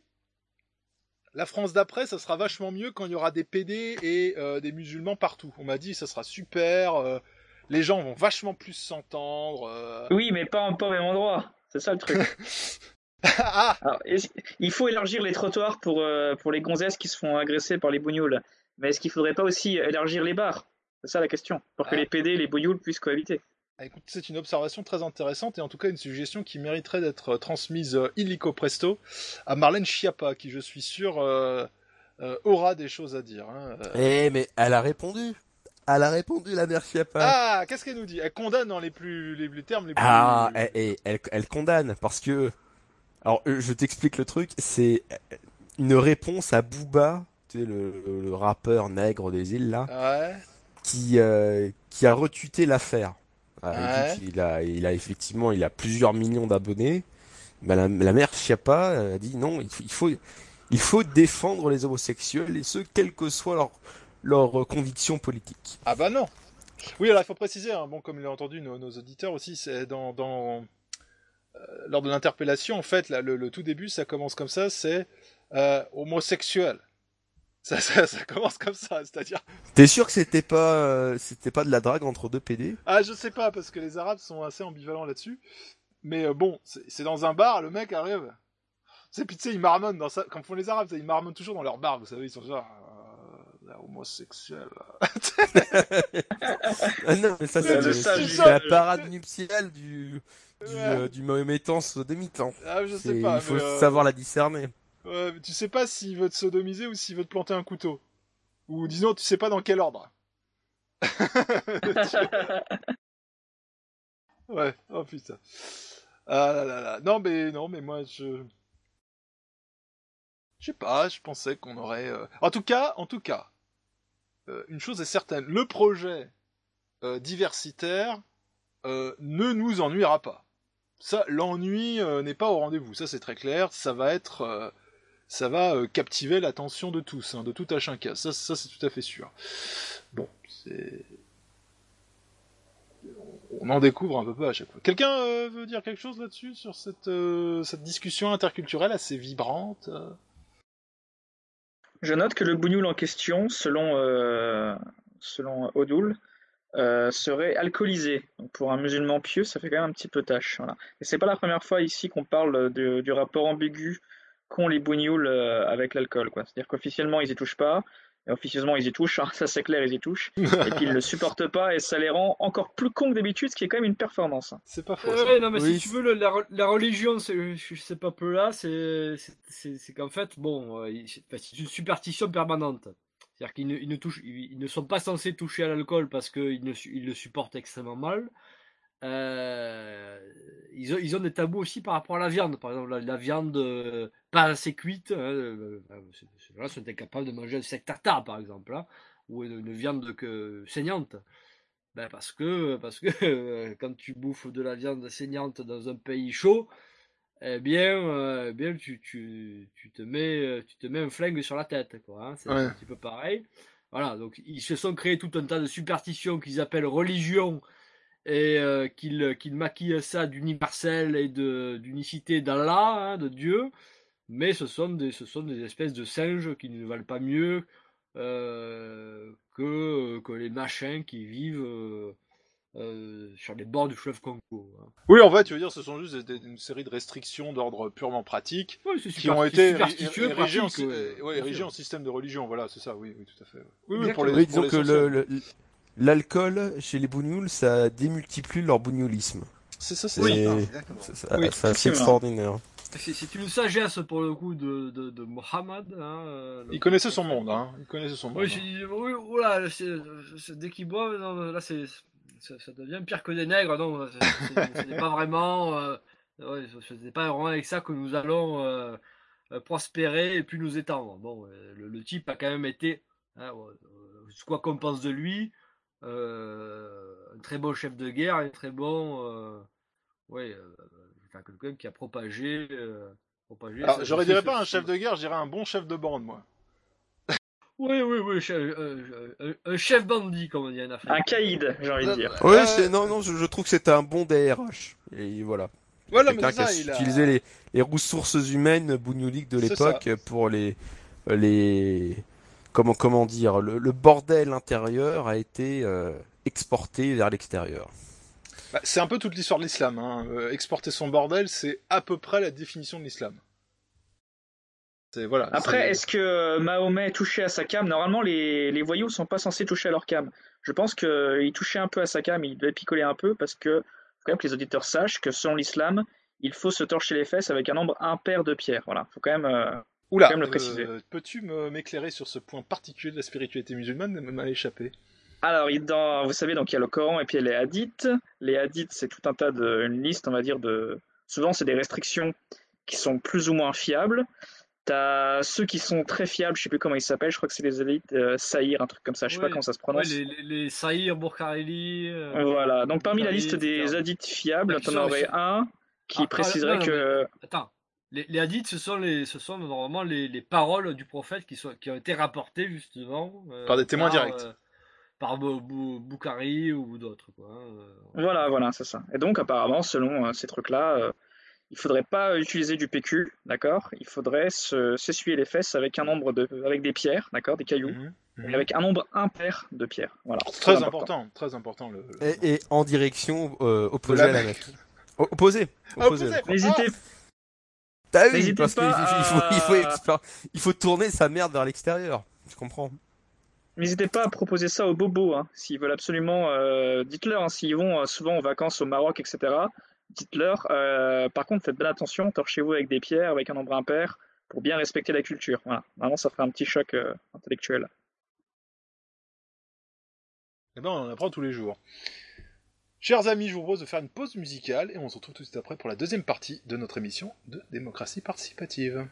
la France d'après ça sera vachement mieux quand il y aura des PD et des musulmans partout. On m'a dit ça sera super, les gens vont vachement plus s'entendre. Oui mais pas au même endroit, c'est ça le truc. Ah alors, il faut élargir les trottoirs pour les gonzesses qui se font agresser par les bougnoules. Mais est-ce qu'il faudrait pas aussi élargir les bars? C'est ça la question, pour que les PD et les bougnoules puissent cohabiter. Écoute, c'est une observation très intéressante et en tout cas une suggestion qui mériterait d'être transmise illico presto à Marlène Schiappa, qui je suis sûr aura des choses à dire. Hein. Mais elle a répondu. Elle a répondu, la mère Schiappa. Ah, qu'est-ce qu'elle nous dit? Elle condamne dans les termes les plus... Ah, elle condamne parce que... Alors, je t'explique le truc, c'est une réponse à Booba, tu sais, le rappeur nègre des îles là, ouais. qui a retweeté l'affaire. Ouais. Il a effectivement, il a plusieurs millions d'abonnés. Mais la mère Schiappa a dit non, il faut défendre les homosexuels et ce, quelle que soit leur conviction politique. Ah bah non. Oui, alors il faut préciser, hein, bon, comme l'ont entendu nos auditeurs aussi, c'est lors de l'interpellation, en fait, là, le tout début, ça commence comme ça, c'est homosexuel. Ça commence comme ça, c'est-à-dire... T'es sûr que c'était pas de la drague entre deux PD? Ah, je sais pas, parce que les Arabes sont assez ambivalents là-dessus. Mais bon, c'est dans un bar, le mec arrive... Tu sais, ils marmonnent dans ça... Comme font les Arabes, ils marmonnent toujours dans leur bar, vous savez, ils sont genre... homosexuel... Ah non, mais ça, c'est la parade nuptiale du mahométan sodomite. Ah, je sais pas, il faut savoir la discerner. Mais tu sais pas s'il veut te sodomiser ou s'il veut te planter un couteau. Ou disons, tu sais pas dans quel ordre. Ouais, oh putain. Ah là là là. Non mais moi je sais pas, je pensais qu'on aurait... En tout cas, une chose est certaine, le projet diversitaire ne nous ennuiera pas. Ça, l'ennui n'est pas au rendez-vous, ça c'est très clair, ça va être ça va captiver l'attention de tous, de tout à chacun. Ça c'est tout à fait sûr. Bon, on en découvre un peu à chaque fois. Quelqu'un veut dire quelque chose là-dessus, sur cette discussion interculturelle assez vibrante Je note que le bougnoul en question, selon Odoul, serait alcoolisé. Donc pour un musulman pieux, ça fait quand même un petit peu tâche. Voilà. Et c'est pas la première fois ici qu'on parle du rapport ambigu qu'ont les bougnouls avec l'alcool, quoi. C'est-à-dire qu'officiellement, ils y touchent pas. Et officieusement, ils y touchent, hein, ça c'est clair, ils y touchent. Et puis ils ne le supportent pas et ça les rend encore plus cons que d'habitude, ce qui est quand même une performance. C'est pas faux. Ouais, non, mais si tu veux, la religion, c'est pas peu là, c'est qu'en fait, bon, c'est une superstition permanente. C'est-à-dire qu'ils ne sont pas censés toucher à l'alcool parce qu'ils le supportent extrêmement mal. Ils ont des tabous aussi par rapport à la viande. Par exemple, la viande pas assez cuite. Ceux-là sont incapables de manger un steak tartare, par exemple, hein, ou une viande saignante. Ben parce que quand tu bouffes de la viande saignante dans un pays chaud, tu te mets un flingue sur la tête, quoi. Hein, c'est un petit peu pareil. Voilà, donc ils se sont créés tout un tas de superstitions qu'ils appellent religion et qu'ils maquillent ça d'universel et d'unicité d'Allah, hein, de Dieu, mais ce sont des espèces de singes qui ne valent pas mieux que les machins qui vivent sur les bords du fleuve Congo. Hein. Oui, en fait, tu veux dire, ce sont juste une série de restrictions d'ordre purement pratique qui ont été érigées en système de religion. Voilà, c'est ça, oui, tout à fait. Oui, disons que l'alcool, chez les bougnouls, ça démultiplie leur bougnoulisme. C'est ça, c'est assez extraordinaire. C'est une sagesse pour le coup de Mohammed. Hein, il connaissait son monde, hein. Oui, voilà, dès qu'il boit, là ça devient pire que des nègres. Non, ce n'est pas vraiment. Ce n'est pas vraiment avec ça que nous allons prospérer et puis nous étendre. Bon, le type a quand même été, hein, quoi qu'on pense de lui, un très bon chef de guerre, un très bon, quelqu'un qui a propagé. Alors, j'aurais dirais pas un chef de guerre, je dirais un bon chef de bande, moi. Oui, un chef bandit, comme on dit en Afrique. Un caïd, j'ai envie de dire. Oui, je trouve que c'était un bon DRH. Et voilà. Voilà, quelqu'un qui a utilisé les ressources humaines bougnouliques de l'époque pour comment dire, le bordel intérieur a été exporté vers l'extérieur. Bah, c'est un peu toute l'histoire de l'islam. Hein. Exporter son bordel, c'est à peu près la définition de l'islam. Voilà, après, est-ce que Mahomet touchait à sa cam? Normalement, les voyous sont pas censés toucher à leur cam. Je pense qu'il touchait un peu à sa cam, il devait picoler un peu, parce que faut quand même que les auditeurs sachent que selon l'islam, il faut se torcher les fesses avec un nombre impair de pierres. Voilà, faut quand même, faut quand même le préciser. Peux-tu m'éclairer sur ce point particulier de la spiritualité musulmane? M'a échappé. Alors, vous savez, donc il y a le Coran et puis il y a les hadiths. Les hadiths, c'est tout un tas une liste, on va dire, souvent c'est des restrictions qui sont plus ou moins fiables. T'as ceux qui sont très fiables, je sais plus comment ils s'appellent, je crois que c'est les élites Saïr, un truc comme ça, je sais pas comment ça se prononce. Les Saïr, Bourkareli. Voilà, donc parmi la liste des hadiths fiables, t'en aurais un qui préciserait que. Attends, les hadiths, ce sont normalement les paroles du prophète qui ont été rapportées justement par des témoins directs. Par Boukhari ou d'autres, quoi. Voilà, c'est ça. Et donc apparemment, selon ces trucs-là. Il faudrait pas utiliser du PQ, d'accord? Il faudrait s'essuyer les fesses avec avec des pierres, d'accord? Des cailloux, et avec un nombre impair de pierres. Voilà. Très important. Et en direction opposée à la Mecque. Opposée. N'hésitez parce pas. Il faut tourner sa merde vers l'extérieur. Je comprends. N'hésitez pas à proposer ça aux bobos, hein, s'ils veulent absolument. Dites-leur, hein, s'ils vont souvent en vacances au Maroc, etc. Dites-leur, par contre, faites bien attention, torchez-vous avec des pierres, avec un nombre impair, pour bien respecter la culture. Voilà, vraiment, ça ferait un petit choc intellectuel. Eh ben, on en apprend tous les jours. Chers amis, je vous propose de faire une pause musicale, et on se retrouve tout de suite après pour la deuxième partie de notre émission de démocratie participative.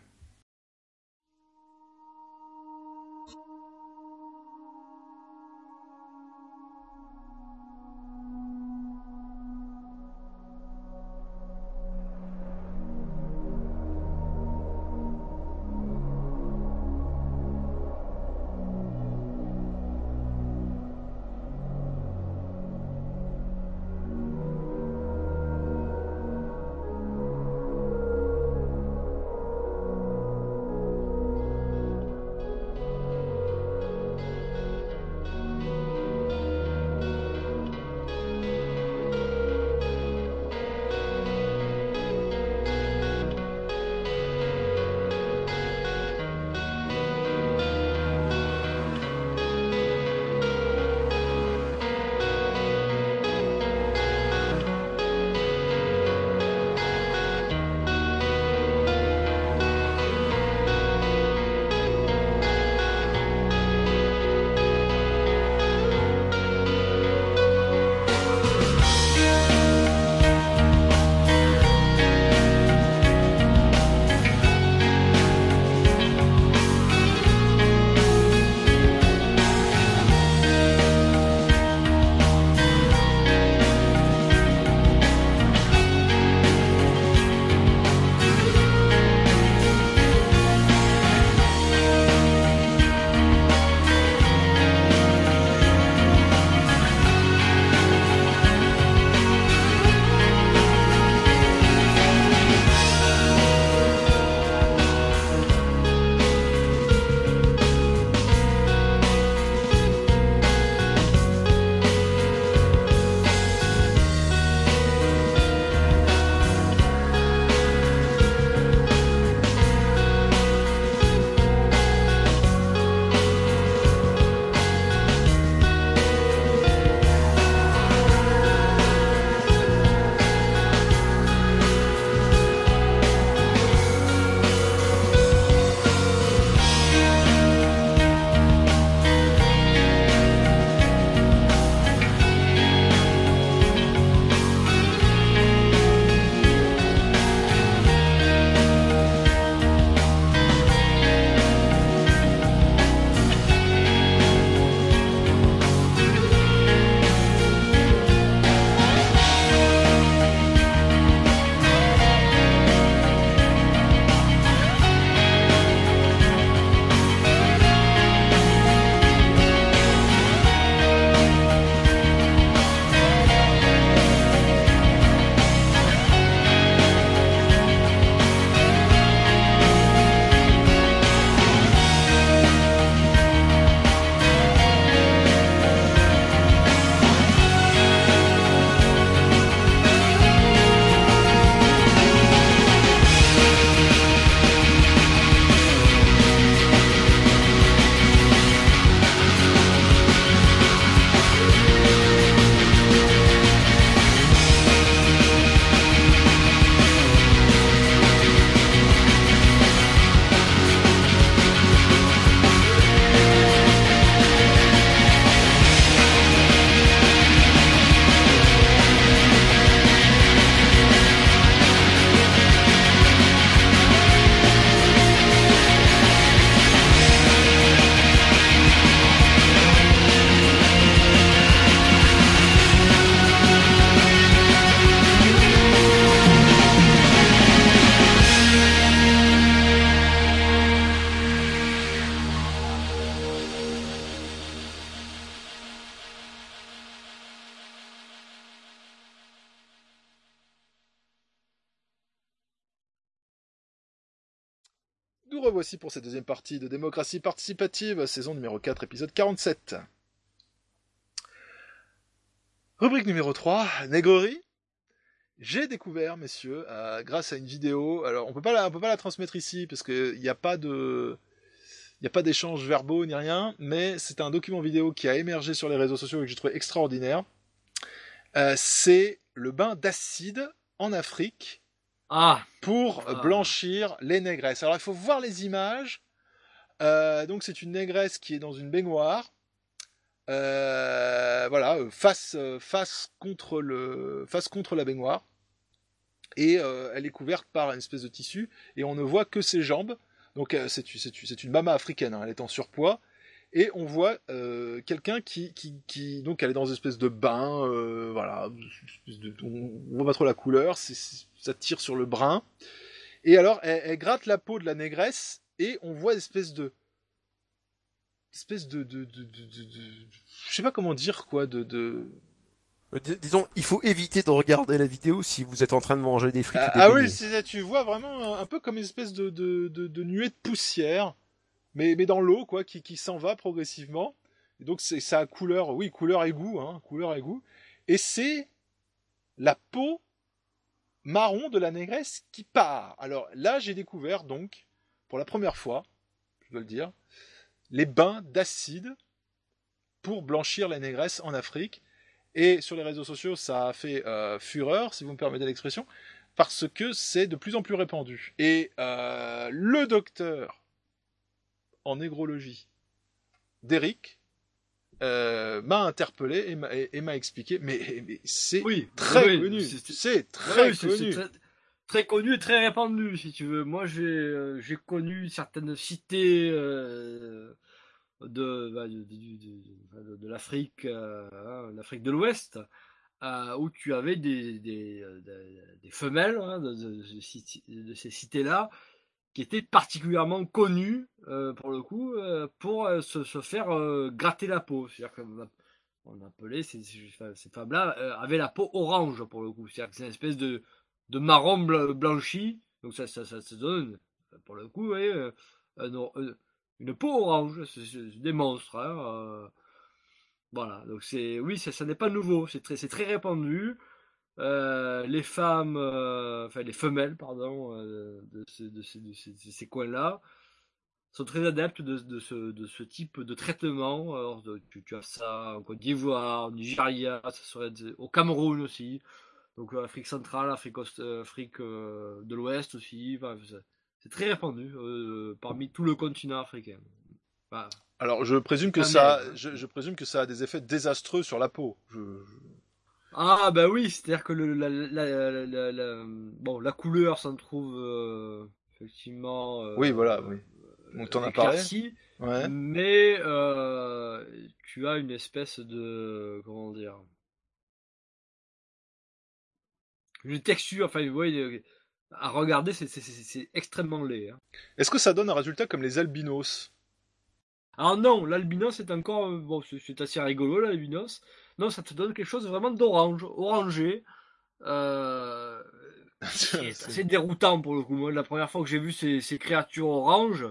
Nous revoici pour cette deuxième partie de Démocratie participative, saison numéro 4, épisode 47. Rubrique numéro 3, Négrerie. J'ai découvert, messieurs, grâce à une vidéo, alors on peut pas la transmettre ici, parce qu'il n'y a pas d'échanges verbaux ni rien, mais c'est un document vidéo qui a émergé sur les réseaux sociaux et que j'ai trouvé extraordinaire. C'est le bain d'acide en Afrique pour blanchir les négresses. Alors il faut voir les images. Donc c'est une négresse qui est dans une baignoire, face contre la baignoire, et elle est couverte par une espèce de tissu et on ne voit que ses jambes. Donc c'est une mama africaine, hein, elle est en surpoids. Et on voit quelqu'un qui donc elle est dans une espèce de bain, on voit pas trop la couleur, ça tire sur le brun. Et alors elle gratte la peau de la négresse et on voit une espèce de je sais pas comment dire quoi, disons, il faut éviter de regarder la vidéo si vous êtes en train de manger des frites. Oui, tu vois vraiment un peu comme une espèce de nuée de poussière. Mais dans l'eau, quoi, qui s'en va progressivement. Et donc ça a couleur et goût, hein, couleur et goût. Et c'est la peau marron de la négresse qui part. Alors là, j'ai découvert donc, pour la première fois, je dois le dire, les bains d'acide pour blanchir la négresse en Afrique. Et sur les réseaux sociaux, ça a fait fureur, si vous me permettez l'expression, parce que c'est de plus en plus répandu. Et le docteur en négrologie d'Eric m'a interpellé et m'a expliqué, mais c'est très connu, c'est très connu. Très connu et très répandu, si tu veux. Moi, j'ai connu certaines cités de l'Afrique, l'Afrique de l'Ouest, où tu avais des femelles, hein, de ces cités-là, qui était particulièrement connu pour le coup pour se faire gratter la peau. C'est-à-dire qu'on appelait ces femmes-là avaient la peau orange pour le coup. C'est-à-dire que c'est une espèce de marron blanchi. Donc ça donne pour le coup une peau orange. C'est des monstres. Hein, voilà. Donc ça n'est pas nouveau. C'est très répandu. Les femmes, les femelles, pardon, de ces coins-là, sont très adeptes de ce type de traitement. Alors, tu as ça en Côte d'Ivoire, au Nigeria, ça serait au Cameroun aussi, donc Afrique centrale, Afrique de l'Ouest aussi. Enfin, c'est très répandu parmi tout le continent africain. Enfin, alors je présume que ça a des effets désastreux sur la peau. Ah bah oui, c'est-à-dire que la couleur s'en trouve effectivement oui, voilà, oui. Donc t'en as parlé. Ouais. Mais tu as une espèce de comment dire, une texture, enfin vous voyez, à regarder c'est extrêmement laid. Hein. Est-ce que ça donne un résultat comme les albinos? Alors non, l'albinos c'est encore c'est assez rigolo l'albinos. Non, ça te donne quelque chose vraiment orangé. C'est assez déroutant pour le coup. Moi, la première fois que j'ai vu ces créatures oranges,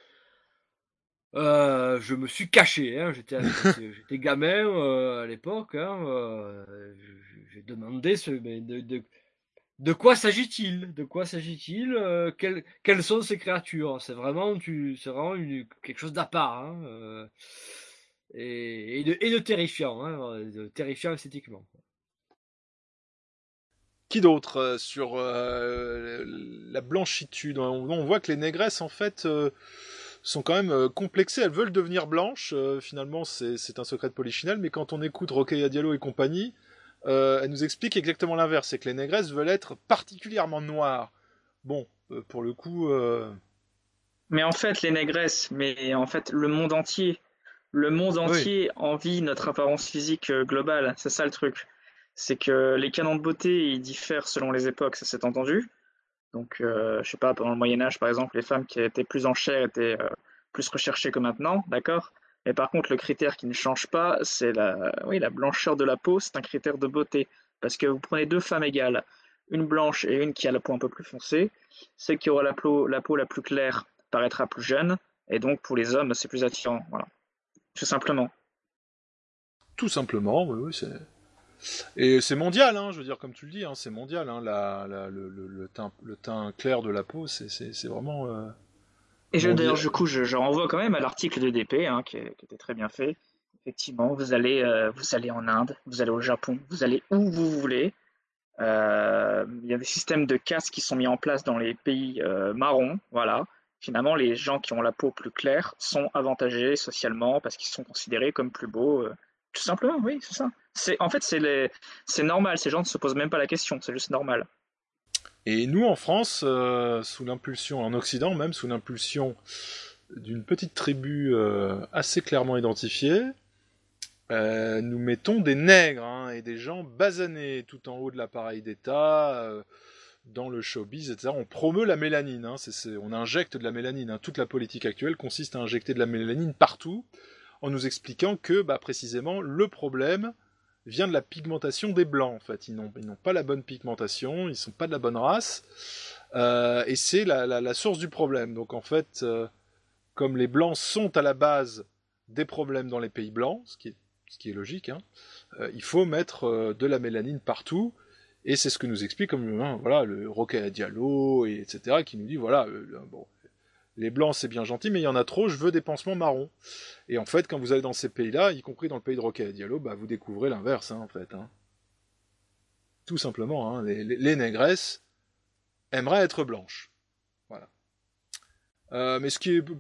je me suis caché. Hein. J'étais gamin à l'époque. Hein. J'ai demandé de quoi s'agit-il? De quoi s'agit-il? Quelles sont ces créatures? C'est vraiment quelque chose d'à part. Hein. Et de terrifiant, hein, de terrifiant esthétiquement. Qui d'autre sur la blanchitude? On voit que les négresses en fait sont quand même complexées. Elles veulent devenir blanches. Finalement, c'est un secret de Polichinelle. Mais quand on écoute Rokhaya Diallo et compagnie, elle nous explique exactement l'inverse. C'est que les négresses veulent être particulièrement noires. Bon, pour le coup. Mais en fait, les négresses, mais en fait, le monde entier envie notre apparence physique globale. C'est ça le truc. C'est que les canons de beauté, ils diffèrent selon les époques, ça s'est entendu. Donc, je sais pas, pendant le Moyen-Âge, par exemple, les femmes qui étaient plus en chair étaient plus recherchées que maintenant, d'accord? Mais par contre, le critère qui ne change pas, c'est la blancheur de la peau, c'est un critère de beauté. Parce que vous prenez deux femmes égales, une blanche et une qui a la peau un peu plus foncée, celle qui aura la peau la plus claire paraîtra plus jeune, et donc pour les hommes, c'est plus attirant. Voilà. Tout simplement. Tout simplement, oui, c'est... Et c'est mondial, hein, je veux dire, comme tu le dis, hein, c'est mondial. Hein, le teint clair de la peau, c'est vraiment... Et d'ailleurs, du coup, je renvoie quand même à l'article de DP, hein, qui était très bien fait. Effectivement, vous allez en Inde, vous allez au Japon, vous allez où vous voulez. Il y a des systèmes de caste qui sont mis en place dans les pays marrons, voilà. Finalement, les gens qui ont la peau plus claire sont avantagés socialement parce qu'ils sont considérés comme plus beaux. Tout simplement, oui, c'est ça. En fait, c'est normal, ces gens ne se posent même pas la question, c'est juste normal. Et nous, en France, sous l'impulsion, en Occident même, sous l'impulsion d'une petite tribu assez clairement identifiée, nous mettons des nègres hein, et des gens basanés tout en haut de l'appareil d'État, dans le showbiz, etc. On promeut la mélanine, hein, on injecte de la mélanine. Hein. Toute la politique actuelle consiste à injecter de la mélanine partout, en nous expliquant que, précisément, le problème vient de la pigmentation des blancs, en fait. Ils n'ont pas la bonne pigmentation, ils ne sont pas de la bonne race, et c'est la source du problème. Donc, en fait, comme les blancs sont à la base des problèmes dans les pays blancs, ce qui est logique, hein, il faut mettre de la mélanine partout, et c'est ce que nous explique voilà, le Rokhaya Diallo, etc., qui nous dit, voilà, bon, les blancs c'est bien gentil, mais il y en a trop, je veux des pansements marrons. Et en fait, quand vous allez dans ces pays-là, y compris dans le pays de Rokhaya Diallo, vous découvrez l'inverse, hein, en fait. Hein. Tout simplement, hein, les négresses aimeraient être blanches. Voilà. Mais ce qui est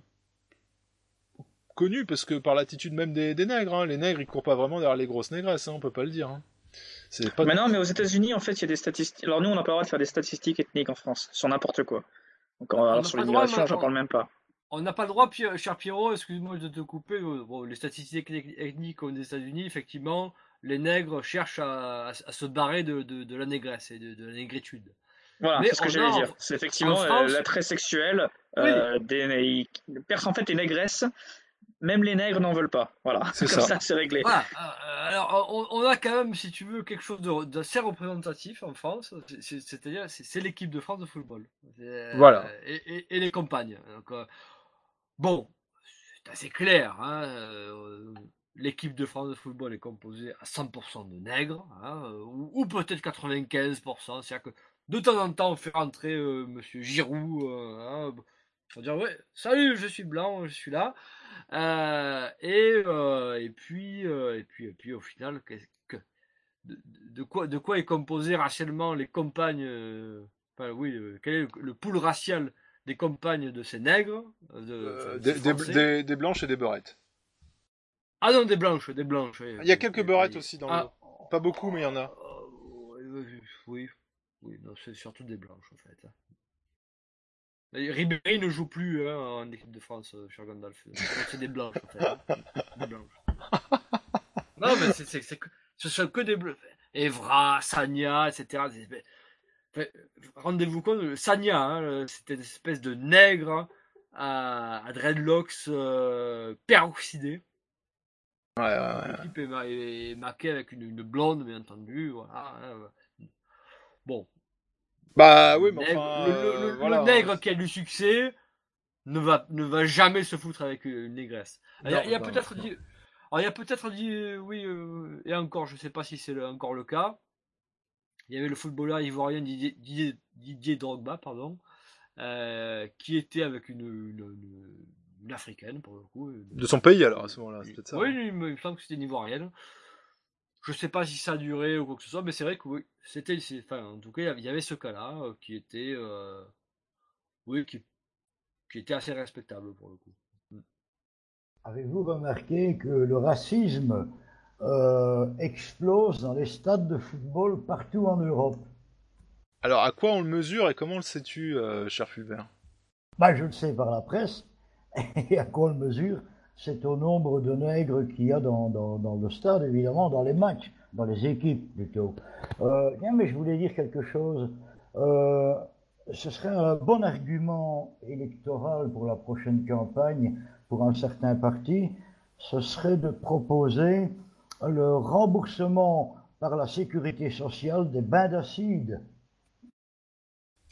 connu, parce que par l'attitude même des nègres, hein, les nègres ils courent pas vraiment derrière les grosses négresses, hein, on peut pas le dire. Hein. Mais non, mais aux États-Unis, en fait, il y a des statistiques. Alors nous, on n'a pas le droit de faire des statistiques ethniques en France, sur n'importe quoi. Donc, alors, sur l'immigration, j'en parle même pas. On n'a pas le droit, cher Pierrot, excuse-moi de te couper. Bon, les statistiques ethniques aux États-Unis, effectivement, les nègres cherchent à se barrer de la négresse et de la négritude. Voilà, c'est ce que j'allais dire. C'est effectivement France, l'attrait sexuel oui. En fait, les négresses. Même les nègres n'en veulent pas. Voilà, c'est comme ça, c'est réglé. Voilà. Alors, on a quand même, si tu veux, quelque chose d'assez représentatif en France. C'est-à-dire, c'est l'équipe de France de football. Voilà. Et les compagnes. Donc, bon, c'est assez clair. Hein, l'équipe de France de football est composée à 100% de nègres, hein, ou peut-être 95%. C'est-à-dire que de temps en temps, on fait rentrer Monsieur Giroud. Pour dire, ouais, salut, je suis blanc, je suis là. Et puis au final, de quoi est composé racialement les compagnes quel est le pool racial des compagnes de ces nègres des blanches et des beurettes. Ah non, des blanches. Il y a quelques beurettes aussi dans le... Pas beaucoup, mais il y en a. Oui, non, c'est surtout des blanches en fait. Ribéry ne joue plus en équipe de France, cher Gandalf. C'est des blanches, en fait. Des blanches. Non, mais ce sont que des bleus. Evra, Sagna, etc. Rendez-vous compte, Sagna, hein, c'était une espèce de nègre à dreadlocks peroxydés. Ouais. L'équipe est marquée avec une blonde, bien entendu. Voilà. Bon. Oui, mais enfin... Le nègre qui a du succès ne va jamais se foutre avec une négresse. Il y a peut-être dit, oui, et encore, je ne sais pas si c'est encore le cas. Il y avait le footballeur ivoirien Didier Drogba, qui était avec une africaine, pour le coup. De son pays, alors, à ce moment-là, c'est peut-être ça. Oui, il me semble que c'était une ivoirienne. Je sais pas si ça a duré ou quoi que ce soit, mais c'est vrai que oui, en tout cas, il y avait ce cas-là qui était, qui était assez respectable pour le coup. Avez-vous remarqué que le racisme explose dans les stades de football partout en Europe? Alors, à quoi on le mesure et comment le sais-tu, cher Fulbert? Je le sais par la presse. Et à quoi on le mesure? C'est au nombre de nègres qu'il y a dans le stade, évidemment, dans les matchs, dans les équipes plutôt. Mais je voulais dire quelque chose. Ce serait un bon argument électoral pour la prochaine campagne pour un certain parti. Ce serait de proposer le remboursement par la sécurité sociale des bains d'acide.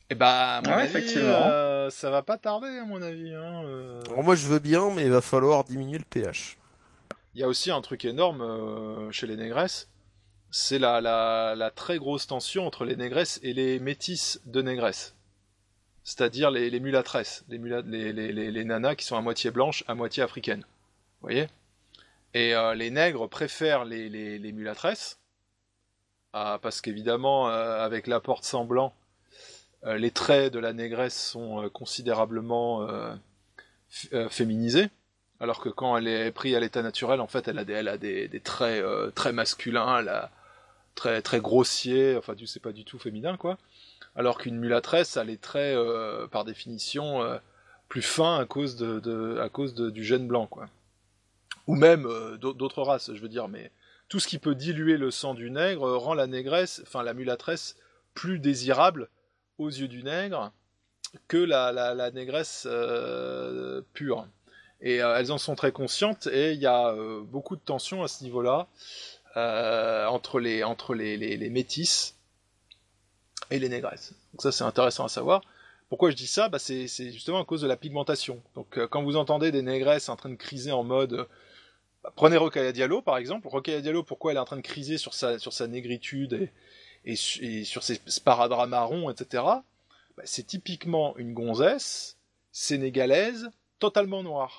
Eh ben, à mon avis, effectivement. ça va pas tarder, à mon avis. Alors moi, je veux bien, mais il va falloir diminuer le pH. Il y a aussi un truc énorme chez les négresses, c'est la très grosse tension entre les négresses et les métisses de négresses. C'est-à-dire les mulâtresses, les nanas qui sont à moitié blanches, à moitié africaines. Vous voyez ? Et les nègres préfèrent les mulâtresses, parce qu'évidemment, avec l'apport de sang blanc, les traits de la négresse sont considérablement féminisés, alors que quand elle est prise à l'état naturel, en fait, elle a des traits très masculins, très, très grossiers, enfin, c'est pas du tout féminin, quoi. Alors qu'une mulâtresse a les traits, par définition, plus fins à cause du gène blanc, quoi. Ou même d'autres races, je veux dire, mais tout ce qui peut diluer le sang du nègre rend la mulâtresse plus désirable aux yeux du nègre que la négresse pure. Et elles en sont très conscientes, et il y a beaucoup de tensions à ce niveau-là entre les métisses et les négresses. Donc ça, c'est intéressant à savoir. Pourquoi je dis ça ? C'est justement à cause de la pigmentation. Donc quand vous entendez des négresses en train de criser en mode... prenez Rokhaya Diallo, par exemple. Rokhaya Diallo, pourquoi elle est en train de criser sur sa négritude et sur ses sparadraps marrons, etc. C'est typiquement une gonzesse sénégalaise totalement noire.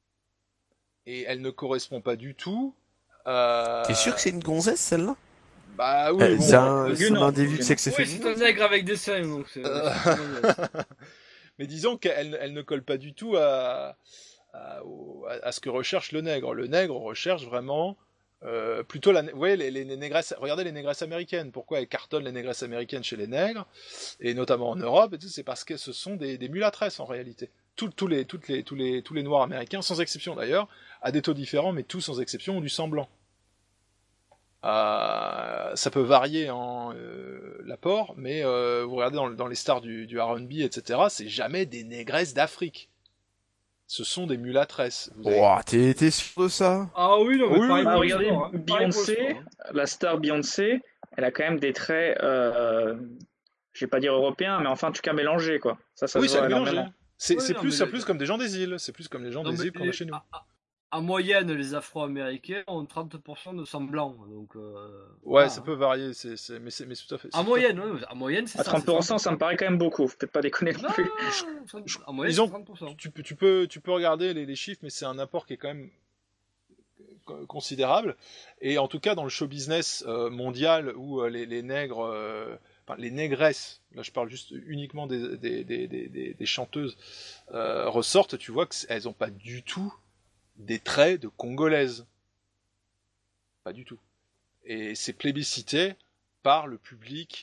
Et elle ne correspond pas du tout... T'es sûr que c'est une gonzesse, celle-là ? Bah oui, c'est un début de sexe féminin. Oui, c'est un nègre avec des seins, donc c'est... Mais disons qu'elle ne colle pas du tout à ce que recherche le nègre. Le nègre recherche vraiment plutôt vous voyez les négresses. Regardez les négresses américaines. Pourquoi elles cartonnent les négresses américaines chez les nègres, et notamment en Europe et tout, c'est parce que ce sont des mulâtresses en réalité. Tous les noirs américains, sans exception d'ailleurs, à des taux différents, mais tous sans exception ont du sang blanc. Ça peut varier en l'apport, mais vous regardez dans les stars du R&B, etc., c'est jamais des négresses d'Afrique. Ce sont des mulâtresses. T'es sûr de ça ? Ah oui, non, mais oui, regardez, Beyoncé, la star Beyoncé, elle a quand même des traits, je vais pas dire européens, mais enfin en tout cas mélangés, quoi. Ça oui, se voit énormément. C'est plus comme des gens des îles. C'est plus comme les gens des îles qu'on a chez nous. En moyenne, les Afro-Américains ont 30% de sang blanc, donc... ouais, ça peut varier, mais tout à fait... En moyenne, c'est ça. 30%, ça me paraît quand même beaucoup, faut peut-être pas déconner non plus. En moyenne, c'est 30%. Tu peux regarder les chiffres, mais c'est un apport qui est quand même considérable. Et en tout cas, dans le show business mondial, où les nègres... les négresses, là je parle juste uniquement des chanteuses, ressortent, tu vois qu'elles n'ont pas du tout des traits de congolaises. Pas du tout. Et c'est plébiscité par le public.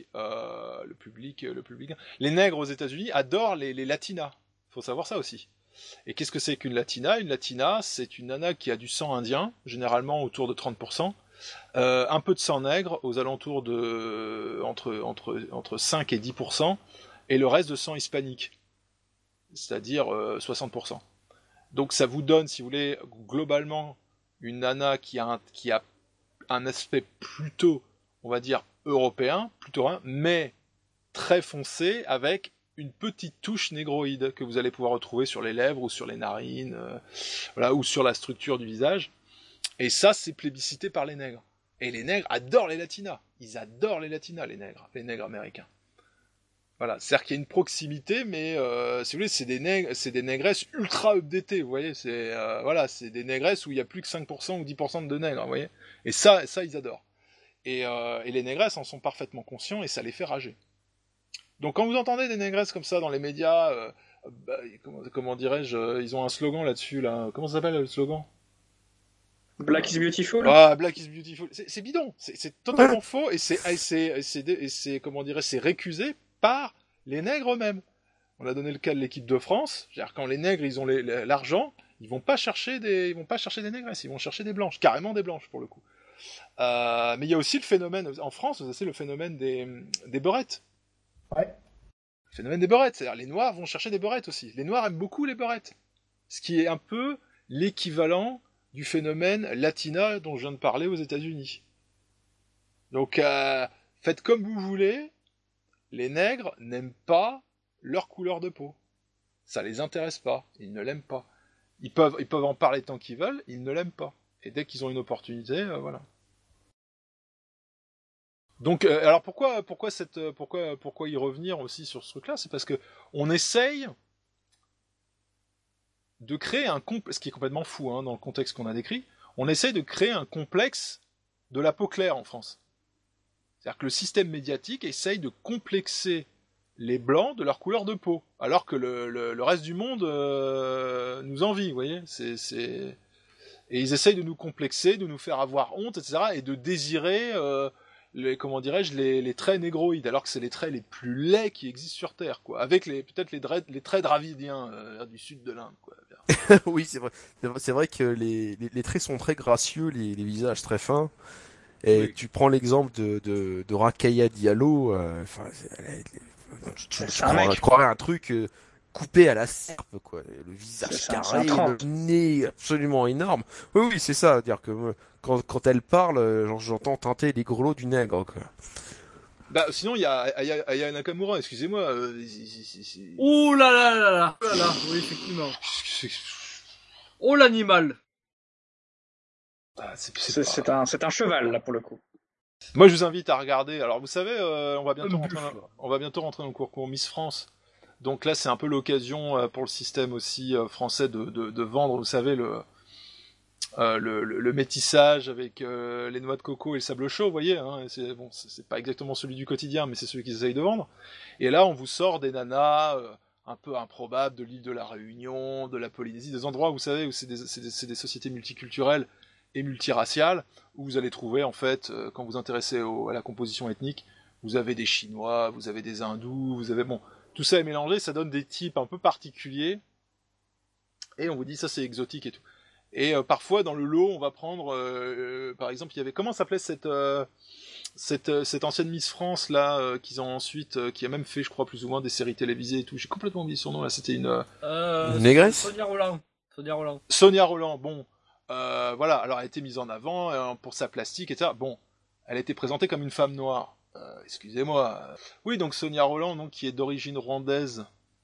Les nègres aux États-Unis adorent les latinas. Faut savoir ça aussi. Et qu'est-ce que c'est qu'une latina ? Une latina, c'est une nana qui a du sang indien, généralement autour de 30%, un peu de sang nègre, aux alentours de entre 5 et 10%, et le reste de sang hispanique, c'est-à-dire 60%. Donc ça vous donne, si vous voulez, globalement, une nana qui a un aspect plutôt, on va dire, européen, plutôt mais très foncé, avec une petite touche négroïde que vous allez pouvoir retrouver sur les lèvres ou sur les narines, ou sur la structure du visage. Et ça, c'est plébiscité par les nègres. Et les nègres adorent les latinas. Ils adorent les latinas, les nègres américains. Voilà, c'est-à-dire qu'il y a une proximité, mais si vous voulez, c'est des négresses ultra updatées, vous voyez, c'est des négresses où il y a plus que 5% ou 10% de nègres, vous voyez. Et ça ils adorent. Et les négresses en sont parfaitement conscients, et ça les fait rager. Donc quand vous entendez des négresses comme ça dans les médias, comment dirais-je, ils ont un slogan là-dessus, là. Comment ça s'appelle le slogan ? Black is beautiful. Ah, Black is beautiful. C'est bidon, c'est totalement faux, et c'est comment dirais, c'est récusé par les nègres eux-mêmes. On a donné le cas de l'équipe de France. C'est-à-dire, quand les nègres ils ont l'argent, ils vont pas chercher des négresses, ils vont chercher des blanches, carrément des blanches pour le coup. Mais il y a aussi le phénomène en France, c'est le phénomène des beurettes. Ouais. Le phénomène des beurettes, c'est-à-dire les noirs vont chercher des beurettes aussi. Les noirs aiment beaucoup les beurettes, ce qui est un peu l'équivalent du phénomène latina dont je viens de parler aux États-Unis. Donc faites comme vous voulez. Les nègres n'aiment pas leur couleur de peau. Ça les intéresse pas, ils ne l'aiment pas. Ils peuvent en parler tant qu'ils veulent, ils ne l'aiment pas. Et dès qu'ils ont une opportunité, voilà. Donc, alors pourquoi y revenir aussi sur ce truc-là ? C'est parce que on essaye de créer ce qui est complètement fou dans le contexte qu'on a décrit, on essaye de créer un complexe de la peau claire en France. C'est-à-dire que le système médiatique essaye de complexer les blancs de leur couleur de peau, alors que le reste du monde nous envie, vous voyez. Et ils essayent de nous complexer, de nous faire avoir honte, etc., et de désirer les traits négroïdes, alors que c'est les traits les plus laids qui existent sur Terre, quoi. Avec peut-être les traits dravidiens du sud de l'Inde, quoi. Oui, c'est vrai. C'est vrai que les traits sont très gracieux, les visages très fins. Et oui. Tu prends l'exemple de Rokhaya Diallo, tu croirais un truc coupé à la serpe, quoi. Le visage carré, le nez absolument énorme. Oui, c'est ça. C'est-à-dire que quand elle parle, j'entends teinter les grelots du nègre, quoi. Bah, sinon, il y a Aya Nakamura, excusez-moi. Oh là là, oui, effectivement. Oh, l'animal. Ah, c'est un cheval, là, pour le coup. Moi, je vous invite à regarder. Alors, vous savez, on va bientôt rentrer dans le concours Miss France. Donc là, c'est un peu l'occasion pour le système aussi français de vendre, vous savez, le métissage avec les noix de coco et le sable chaud, vous voyez. C'est pas exactement celui du quotidien, mais c'est celui qu'ils essayent de vendre. Et là, on vous sort des nanas un peu improbables de l'île de la Réunion, de la Polynésie, des endroits, vous savez, où c'est des sociétés multiculturelles et multiraciales, où vous allez trouver, en fait, quand vous intéressez à la composition ethnique, vous avez des Chinois, vous avez des Hindous, vous avez... Bon, tout ça est mélangé, ça donne des types un peu particuliers, et on vous dit, ça c'est exotique et tout. Et parfois, dans le lot, on va prendre, par exemple, il y avait... Comment s'appelait cette ancienne Miss France, là, qu'ils ont ensuite... qui a même fait, je crois, plus ou moins des séries télévisées et tout. J'ai complètement oublié son nom, là, c'était une négresse. Sonia Rolland, bon... voilà, alors elle a été mise en avant pour sa plastique, etc. Bon, elle a été présentée comme une femme noire. Excusez-moi. Oui, donc Sonia Rolland, donc, qui est d'origine rwandaise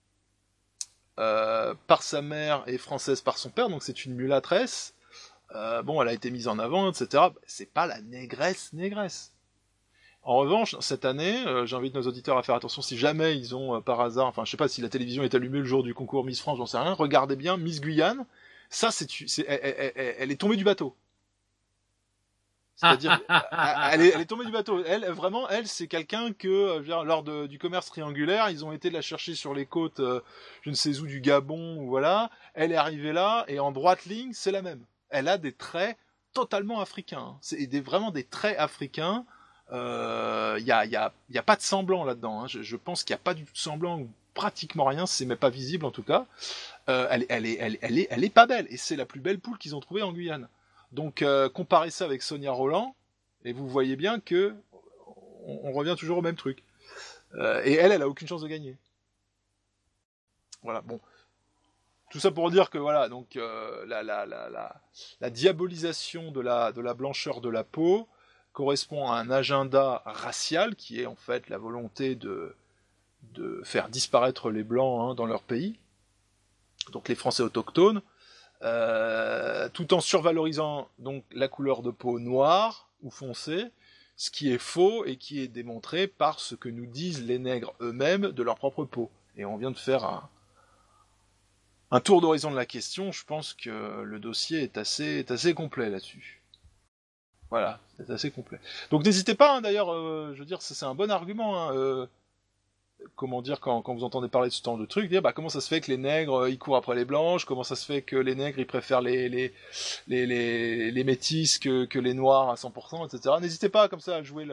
par sa mère et française par son père, donc c'est une mulâtresse. Bon, elle a été mise en avant, etc. C'est pas la négresse. En revanche, cette année, j'invite nos auditeurs à faire attention, si jamais ils ont par hasard, enfin je sais pas si la télévision est allumée le jour du concours Miss France, j'en sais rien, regardez bien Miss Guyane. Ça, elle est tombée du bateau. C'est-à-dire, elle est tombée du bateau. Elle, vraiment, c'est quelqu'un que, lors du commerce triangulaire, ils ont été la chercher sur les côtes, je ne sais où, du Gabon, ou voilà. Elle est arrivée là, et en droite ligne, c'est la même. Elle a des traits totalement africains. C'est vraiment des traits africains. Y a pas de semblant là-dedans. Je pense qu'il n'y a pas du tout de semblant, ou pratiquement rien, c'est même pas visible en tout cas. Elle est pas belle, et c'est la plus belle poule qu'ils ont trouvée en Guyane. Donc comparez ça avec Sonia Rolland, et vous voyez bien que on revient toujours au même truc. Et elle a aucune chance de gagner. Voilà, bon. Tout ça pour dire que voilà, donc la diabolisation de la blancheur de la peau correspond à un agenda racial qui est en fait la volonté de faire disparaître les blancs dans leur pays. Donc les Français autochtones, tout en survalorisant donc la couleur de peau noire ou foncée, ce qui est faux et qui est démontré par ce que nous disent les nègres eux-mêmes de leur propre peau. Et on vient de faire un tour d'horizon de la question. Je pense que le dossier est assez complet là-dessus. Voilà, c'est assez complet. Donc n'hésitez pas, d'ailleurs, je veux dire, c'est un bon argument. Comment dire, quand vous entendez parler de ce genre de truc, dire comment ça se fait que les nègres ils courent après les blanches, comment ça se fait que les nègres ils préfèrent les métis que les noirs à 100%, etc. N'hésitez pas comme ça à jouer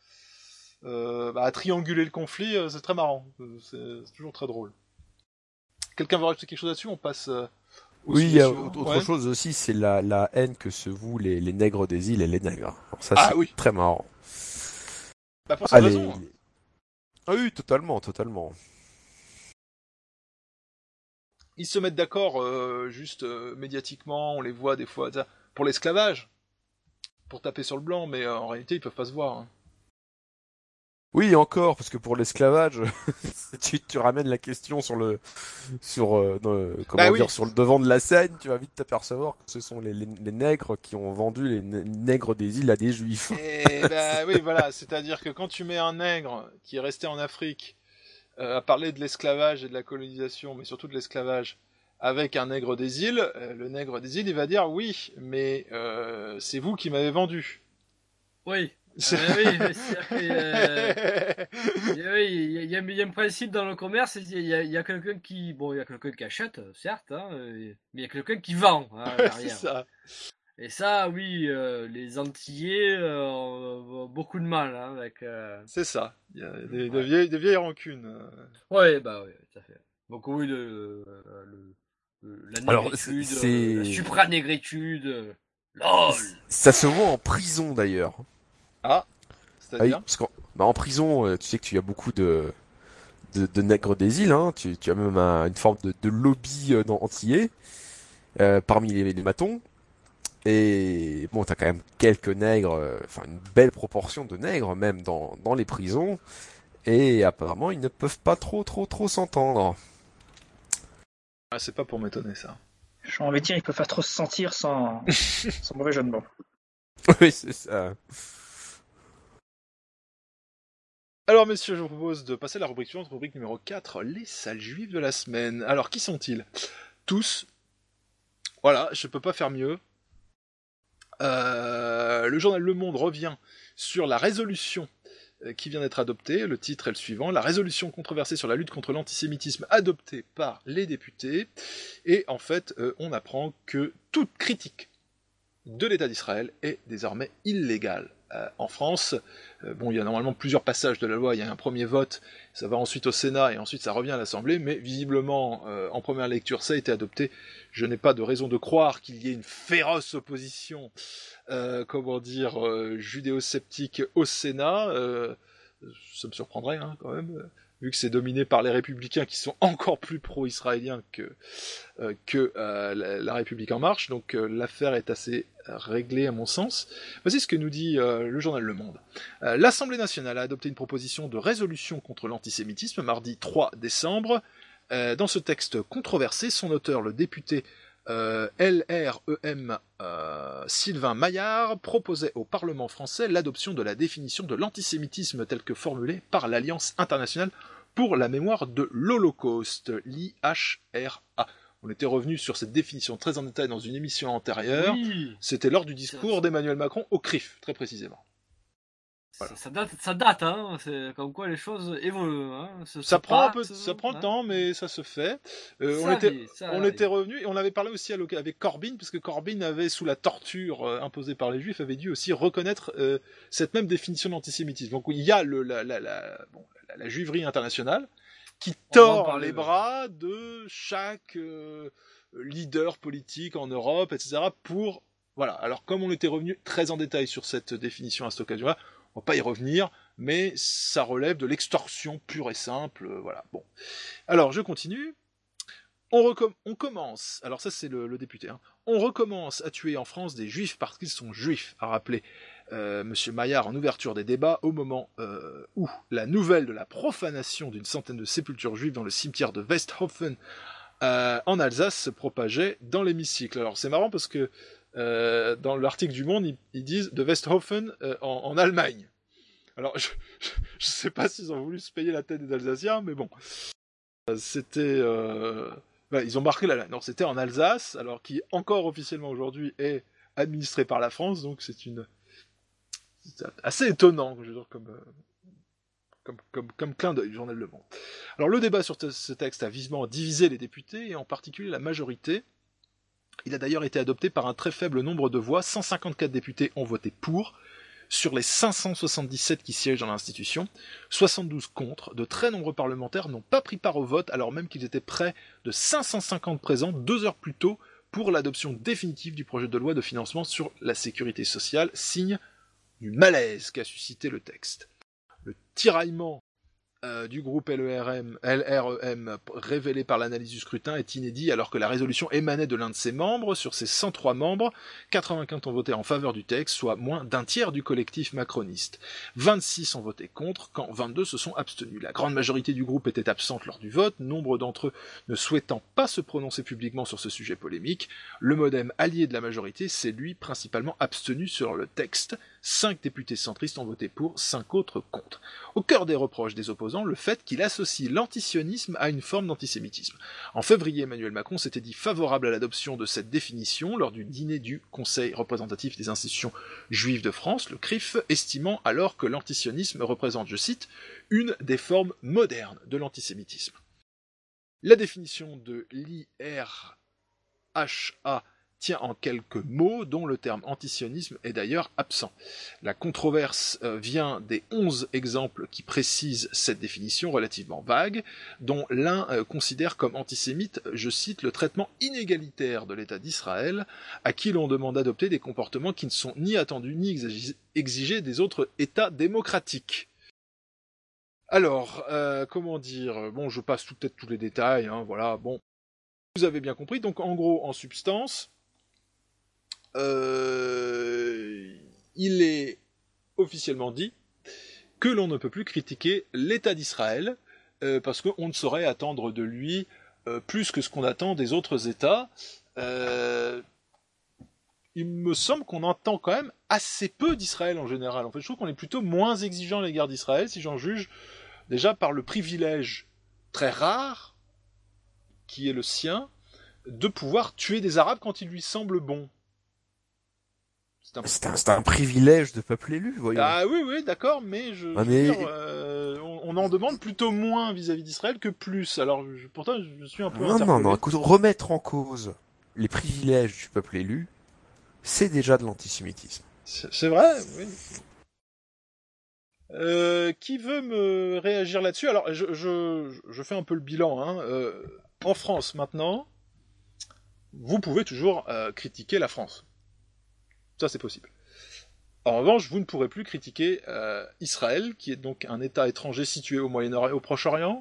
à trianguler le conflit, c'est très marrant, c'est toujours très drôle. Quelqu'un veut rajouter quelque chose là-dessus? On passe. Oui, il y a autre chose aussi, c'est la haine que se vouent les nègres des îles et les nègres. Alors ça, c'est très marrant. Bah pour cette raison. Ah oui, totalement. Ils se mettent d'accord juste médiatiquement, on les voit des fois, pour l'esclavage, pour taper sur le blanc, mais en réalité ils peuvent pas se voir. Oui, encore, parce que pour l'esclavage, tu ramènes la question sur le sur le devant de la scène, tu vas vite t'apercevoir que ce sont les nègres qui ont vendu les nègres des îles à des juifs. Oui, voilà, c'est-à-dire que quand tu mets un nègre qui est resté en Afrique à parler de l'esclavage et de la colonisation, mais surtout de l'esclavage, avec un nègre des îles, le nègre des îles, il va dire oui, mais c'est vous qui m'avez vendu. Oui. Oui, il y a un principe dans le commerce, il y a quelqu'un qui, bon, il y a quelqu'un qui achète, certes, hein, mais il y a quelqu'un qui vend derrière. C'est ça. Et ça, oui, les Antillais ont beaucoup de mal avec. C'est ça. Il y a des vieilles rancunes. Oui, tout à fait. Donc oui, la négritude, la supranégritude. LOL. Ça se voit en prison d'ailleurs. Ah, c'est-à-dire parce en prison, tu sais que tu as beaucoup de nègres des îles, hein. Tu as même une forme de lobby antillais parmi les matons. Et bon, t'as quand même quelques nègres, une belle proportion de nègres même dans les prisons. Et apparemment, ils ne peuvent pas trop s'entendre. Ah, c'est pas pour m'étonner ça. J'ai envie de dire, il peut faire trop se sentir sans mauvais jeu de mots. Oui, c'est ça. Alors messieurs, je vous propose de passer à la rubrique suivante, rubrique numéro 4, les sales juifs de la semaine. Alors qui sont-ils ? Tous. Voilà, je peux pas faire mieux. Le journal Le Monde revient sur la résolution qui vient d'être adoptée. Le titre est le suivant: la résolution controversée sur la lutte contre l'antisémitisme adoptée par les députés. Et en fait, on apprend que toute critique de l'État d'Israël est désormais illégale. En France, il y a normalement plusieurs passages de la loi, il y a un premier vote, ça va ensuite au Sénat et ensuite ça revient à l'Assemblée, mais visiblement en première lecture ça a été adopté. Je n'ai pas de raison de croire qu'il y ait une féroce opposition judéo-sceptique au Sénat. Ça me surprendrait quand même, vu que c'est dominé par les Républicains qui sont encore plus pro-israéliens que la République en marche. Donc l'affaire est assez réglée à mon sens. Voici ce que nous dit le journal Le Monde. L'Assemblée nationale a adopté une proposition de résolution contre l'antisémitisme mardi 3 décembre. Dans ce texte controversé, son auteur, le député LREM Sylvain Maillard, proposait au Parlement français l'adoption de la définition de l'antisémitisme telle que formulée par l'Alliance internationale pour la mémoire de l'Holocauste, l'IHRA. On était revenu sur cette définition très en détail dans une émission antérieure. Oui. C'était lors du discours d'Emmanuel Macron au CRIF, très précisément. Voilà. Ça date, hein. C'est comme quoi les choses évoluent. Hein. Ça prend le temps, mais ça se fait. On était revenu et on avait parlé aussi avec Corbyn, parce que Corbyn avait, sous la torture imposée par les Juifs, avait dû aussi reconnaître cette même définition d'antisémitisme. Donc il y a la juiverie internationale qui tord les bras de chaque leader politique en Europe, etc. pour... Voilà. Alors comme on était revenu très en détail sur cette définition à cette occasion-là, on va pas y revenir, mais ça relève de l'extorsion pure et simple, voilà. Bon. Alors, je continue. On commence, alors ça c'est le député, hein. On recommence à tuer en France des juifs parce qu'ils sont juifs, a rappelé Monsieur Maillard en ouverture des débats au moment où la nouvelle de la profanation d'une centaine de sépultures juives dans le cimetière de Westhofen en Alsace se propageait dans l'hémicycle. Alors c'est marrant parce que dans l'article du Monde, ils disent de Westhofen en Allemagne. Alors, je sais pas s'ils ont voulu se payer la tête des Alsaciens, mais bon. C'était... ils ont marqué non, c'était en Alsace, alors qui encore officiellement aujourd'hui est administré par la France, donc c'est assez étonnant, je veux dire, comme clin d'œil, journal Le Monde. Alors, le débat sur ce texte a vivement divisé les députés, et en particulier la majorité. Il a d'ailleurs été adopté par un très faible nombre de voix. 154 députés ont voté pour, sur les 577 qui siègent dans l'institution. 72 contre. De très nombreux parlementaires n'ont pas pris part au vote, alors même qu'ils étaient près de 550 présents 2 heures plus tôt pour l'adoption définitive du projet de loi de financement sur la sécurité sociale, signe du malaise qu'a suscité le texte. Le tiraillement du groupe LREM révélé par l'analyse du scrutin est inédit alors que la résolution émanait de l'un de ses membres. Sur ses 103 membres, 95 ont voté en faveur du texte, soit moins d'un tiers du collectif macroniste. 26 ont voté contre, quand 22 se sont abstenus. La grande majorité du groupe était absente lors du vote, nombre d'entre eux ne souhaitant pas se prononcer publiquement sur ce sujet polémique. Le MoDem, allié de la majorité, s'est lui principalement abstenu sur le texte. 5 députés centristes ont voté pour, 5 autres contre. Au cœur des reproches des opposants, le fait qu'il associe l'antisionisme à une forme d'antisémitisme. En février, Emmanuel Macron s'était dit favorable à l'adoption de cette définition lors du dîner du Conseil représentatif des institutions juives de France, le CRIF, estimant alors que l'antisionisme représente, je cite, une des formes modernes de l'antisémitisme. La définition de l'IRHA tient en quelques mots, dont le terme antisionisme est d'ailleurs absent. La controverse vient des 11 exemples qui précisent cette définition relativement vague, dont l'un considère comme antisémite, je cite, le traitement inégalitaire de l'État d'Israël, à qui l'on demande d'adopter des comportements qui ne sont ni attendus ni exigés des autres États démocratiques. Alors, comment dire, bon, je passe peut-être tous les détails, hein, voilà, bon, vous avez bien compris, donc en gros, en substance, il est officiellement dit que l'on ne peut plus critiquer l'État d'Israël parce qu'on ne saurait attendre de lui plus que ce qu'on attend des autres États. Il me semble qu'on entend quand même assez peu d'Israël en général. En fait, je trouve qu'on est plutôt moins exigeant à l'égard d'Israël, si j'en juge déjà par le privilège très rare qui est le sien de pouvoir tuer des Arabes quand il lui semble bon. C'est un privilège de peuple élu, voyons. Ah oui, d'accord, mais on en demande plutôt moins vis-à-vis d'Israël que plus. Alors, pourtant, je suis un peu interpellé. Non, écoute, remettre en cause les privilèges du peuple élu, c'est déjà de l'antisémitisme. C'est vrai, oui. Qui veut me réagir là-dessus? Alors, je fais un peu le bilan. Hein. En France, maintenant, vous pouvez toujours critiquer la France. Ça, c'est possible. En revanche, vous ne pourrez plus critiquer Israël, qui est donc un État étranger situé au Moyen-Orient et au Proche-Orient.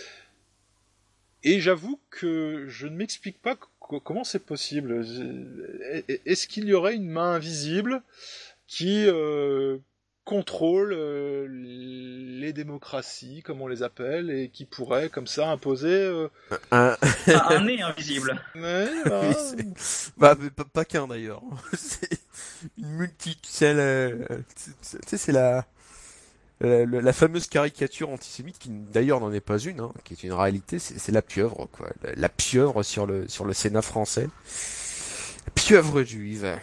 Et j'avoue que je ne m'explique pas comment c'est possible. Est-ce qu'il y aurait une main invisible qui contrôle les démocraties, comme on les appelle, et qui pourrait, comme ça, imposer... un nez invisible. Mais pas qu'un, d'ailleurs. C'est une multitude... c'est la fameuse caricature antisémite, qui d'ailleurs n'en est pas une, hein, qui est une réalité, c'est la pieuvre, quoi. La pieuvre sur le Sénat français. La pieuvre juive.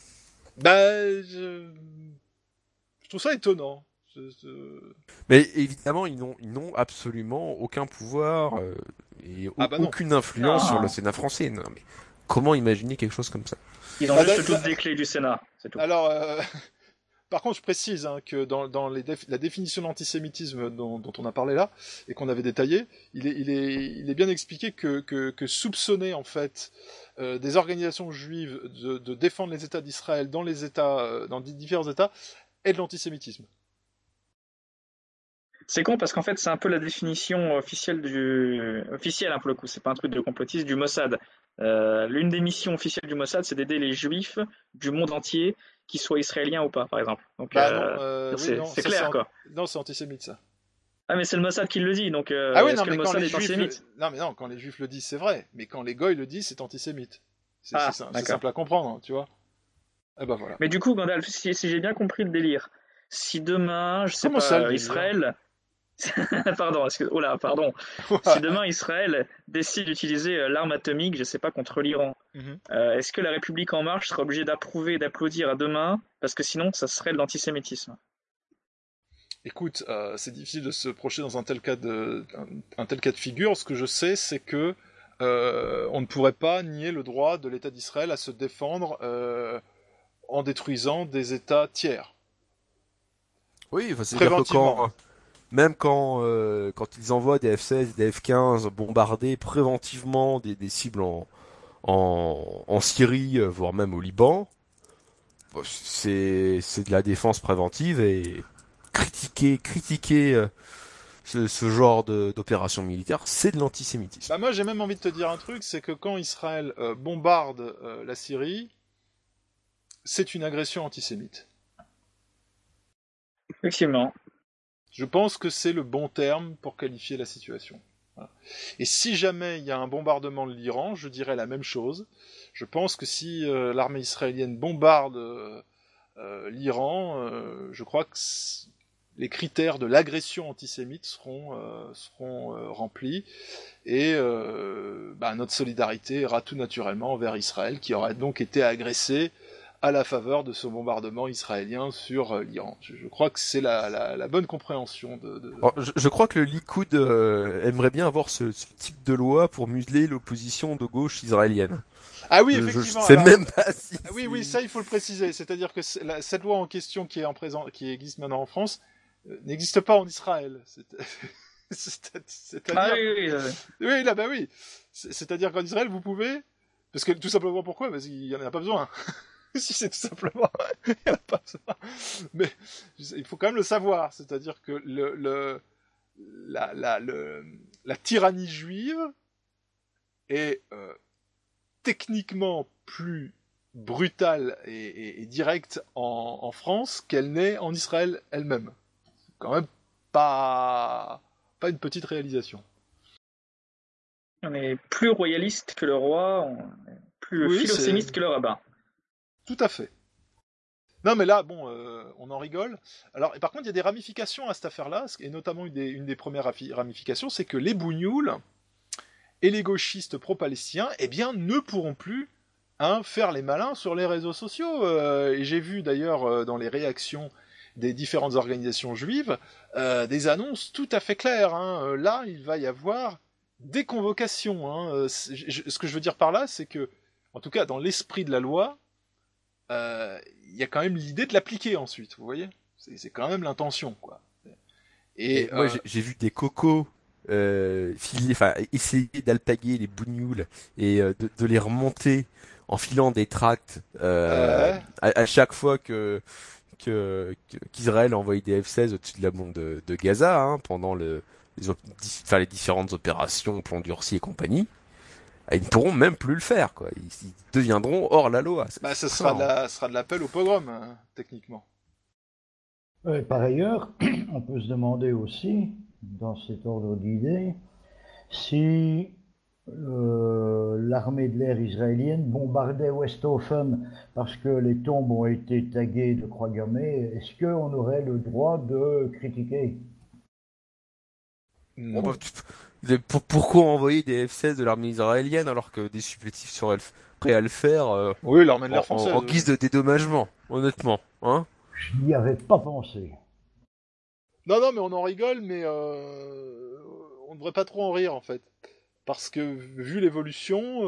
Je trouve ça étonnant. Mais évidemment, ils n'ont absolument aucun pouvoir et aucune influence sur le Sénat français. Non, mais comment imaginer quelque chose comme ça? Ils ont juste toutes des clés du Sénat, c'est tout. Alors, par contre, je précise que dans la définition d'antisémitisme dont on a parlé là, et qu'on avait détaillé, il est bien expliqué que soupçonner, en fait, des organisations juives de défendre les États d'Israël dans différents États, est de l'antisémitisme. C'est con parce qu'en fait c'est un peu la définition officielle officielle, hein, pour le coup, c'est pas un truc de complotiste, du Mossad. L'une des missions officielles du Mossad, c'est d'aider les juifs du monde entier, qu'ils soient israéliens ou pas, par exemple. Donc c'est clair, quoi. Non, c'est antisémite, ça. Ah, mais c'est le Mossad qui le dit, donc oui, est-ce que le Mossad est antisémite? Non, mais non, quand les juifs le disent, c'est vrai, mais quand les goïs le disent, c'est antisémite. C'est simple à comprendre, tu vois. Eh ben voilà. Mais du coup, Gandalf, si j'ai bien compris le délire, si demain, je sais pas, ça, Israël... pardon. Si demain Israël décide d'utiliser l'arme atomique, je sais pas, contre l'Iran, est-ce que la République en marche sera obligée d'approuver et d'applaudir à demain, parce que sinon ça serait de l'antisémitisme? Écoute, c'est difficile de se projeter dans un tel cas de figure. Ce que je sais, c'est que on ne pourrait pas nier le droit de l'État d'Israël à se défendre en détruisant des États tiers. Oui, c'est-à-dire que même quand ils envoient des F-16, des F-15 bombarder préventivement des cibles en Syrie, voire même au Liban, c'est de la défense préventive, et critiquer ce genre d'opération militaire, c'est de l'antisémitisme. Bah moi j'ai même envie de te dire un truc, c'est que quand Israël bombarde la Syrie, c'est une agression antisémite. Effectivement. Je pense que c'est le bon terme pour qualifier la situation. Voilà. Et si jamais il y a un bombardement de l'Iran, je dirais la même chose. Je pense que si l'armée israélienne bombarde l'Iran, je crois que les critères de l'agression antisémite seront remplis et notre solidarité ira tout naturellement envers Israël qui aurait donc été agressé à la faveur de ce bombardement israélien sur l'Iran. Je crois que c'est la bonne compréhension de... Alors, je crois que le Likoud aimerait bien avoir ce type de loi pour museler l'opposition de gauche israélienne. Ah oui, effectivement. Je sais même pas si... Oui, ça il faut le préciser. C'est-à-dire que cette loi en question qui existe maintenant en France n'existe pas en Israël. C'est-à-dire... Ah oui. Oui, là, bah oui. C'est-à-dire qu'en Israël, vous pouvez... Parce que tout simplement pourquoi ? Parce qu'il n'y en a pas besoin. Si c'est tout simplement, il n'y en a pas besoin. Mais il faut quand même le savoir. C'est-à-dire que la tyrannie juive est techniquement plus brutale et directe en France qu'elle n'est en Israël elle-même. C'est quand même pas une petite réalisation. On est plus royaliste que le roi, plus philosémiste que le rabbin. Tout à fait. Non mais là, bon, on en rigole. Alors, et par contre, il y a des ramifications à cette affaire-là, et notamment une des premières ramifications, c'est que les bougnoules et les gauchistes pro-palestiniens, eh bien, ne pourront plus faire les malins sur les réseaux sociaux. Et j'ai vu d'ailleurs dans les réactions des différentes organisations juives des annonces tout à fait claires. Là, il va y avoir des convocations. Ce que je veux dire par là, c'est que, en tout cas, dans l'esprit de la loi, il y a quand même l'idée de l'appliquer ensuite, vous voyez, c'est quand même l'intention, quoi. Et moi j'ai vu des cocos essayer d'alpaguer les bougnoules et de les remonter en filant des tracts à chaque fois qu'Israël envoyait des F-16 au-dessus de la bande de Gaza pendant les différentes opérations, plan durci et compagnie. Ils ne pourront même plus le faire, quoi. Ils deviendront hors la loi. Ce sera de l'appel au pogrom, techniquement. Par ailleurs, on peut se demander aussi, dans cet ordre d'idées, si l'armée de l'air israélienne bombardait Westhoffen parce que les tombes ont été taguées de croix gammées, est-ce qu'on aurait le droit de critiquer ? Pourquoi envoyer des F-16 de l'armée israélienne alors que des supplétifs seraient prêts à le faire oui, l'armée de l'air française, en guise de dédommagement, honnêtement, hein ? Je n'y avais pas pensé. Non, mais on en rigole, mais on ne devrait pas trop en rire, en fait. Parce que, vu l'évolution,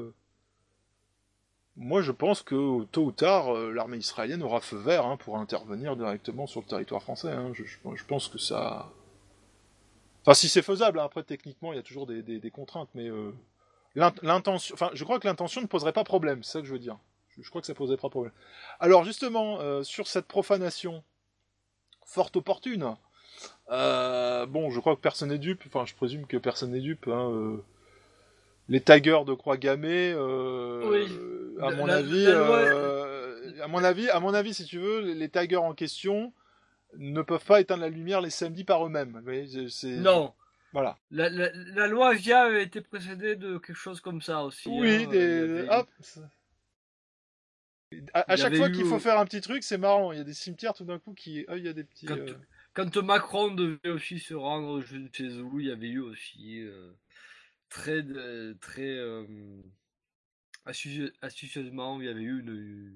moi je pense que tôt ou tard, l'armée israélienne aura feu vert pour intervenir directement sur le territoire français. Je pense que ça... Enfin, si c'est faisable, après techniquement il y a toujours des contraintes, mais l'intention, je crois que l'intention ne poserait pas problème, c'est ça que je veux dire. Je crois que ça poserait pas problème. Alors justement, sur cette profanation fort opportune, je crois que personne n'est dupe, je présume que personne n'est dupe, les taggers de croix gammée, oui. À mon avis, si tu veux, les taggers en question ne peuvent pas éteindre la lumière les samedis par eux-mêmes. Vous voyez, non. Voilà. La loi VIA a été précédée de quelque chose comme ça aussi. Oui, hop. À chaque fois qu'il faut faire un petit truc, c'est marrant. Il y a des cimetières tout d'un coup qui... il y a des petits... Quand Macron devait aussi se rendre je ne sais où, il y avait eu aussi très astucieusement, il y avait eu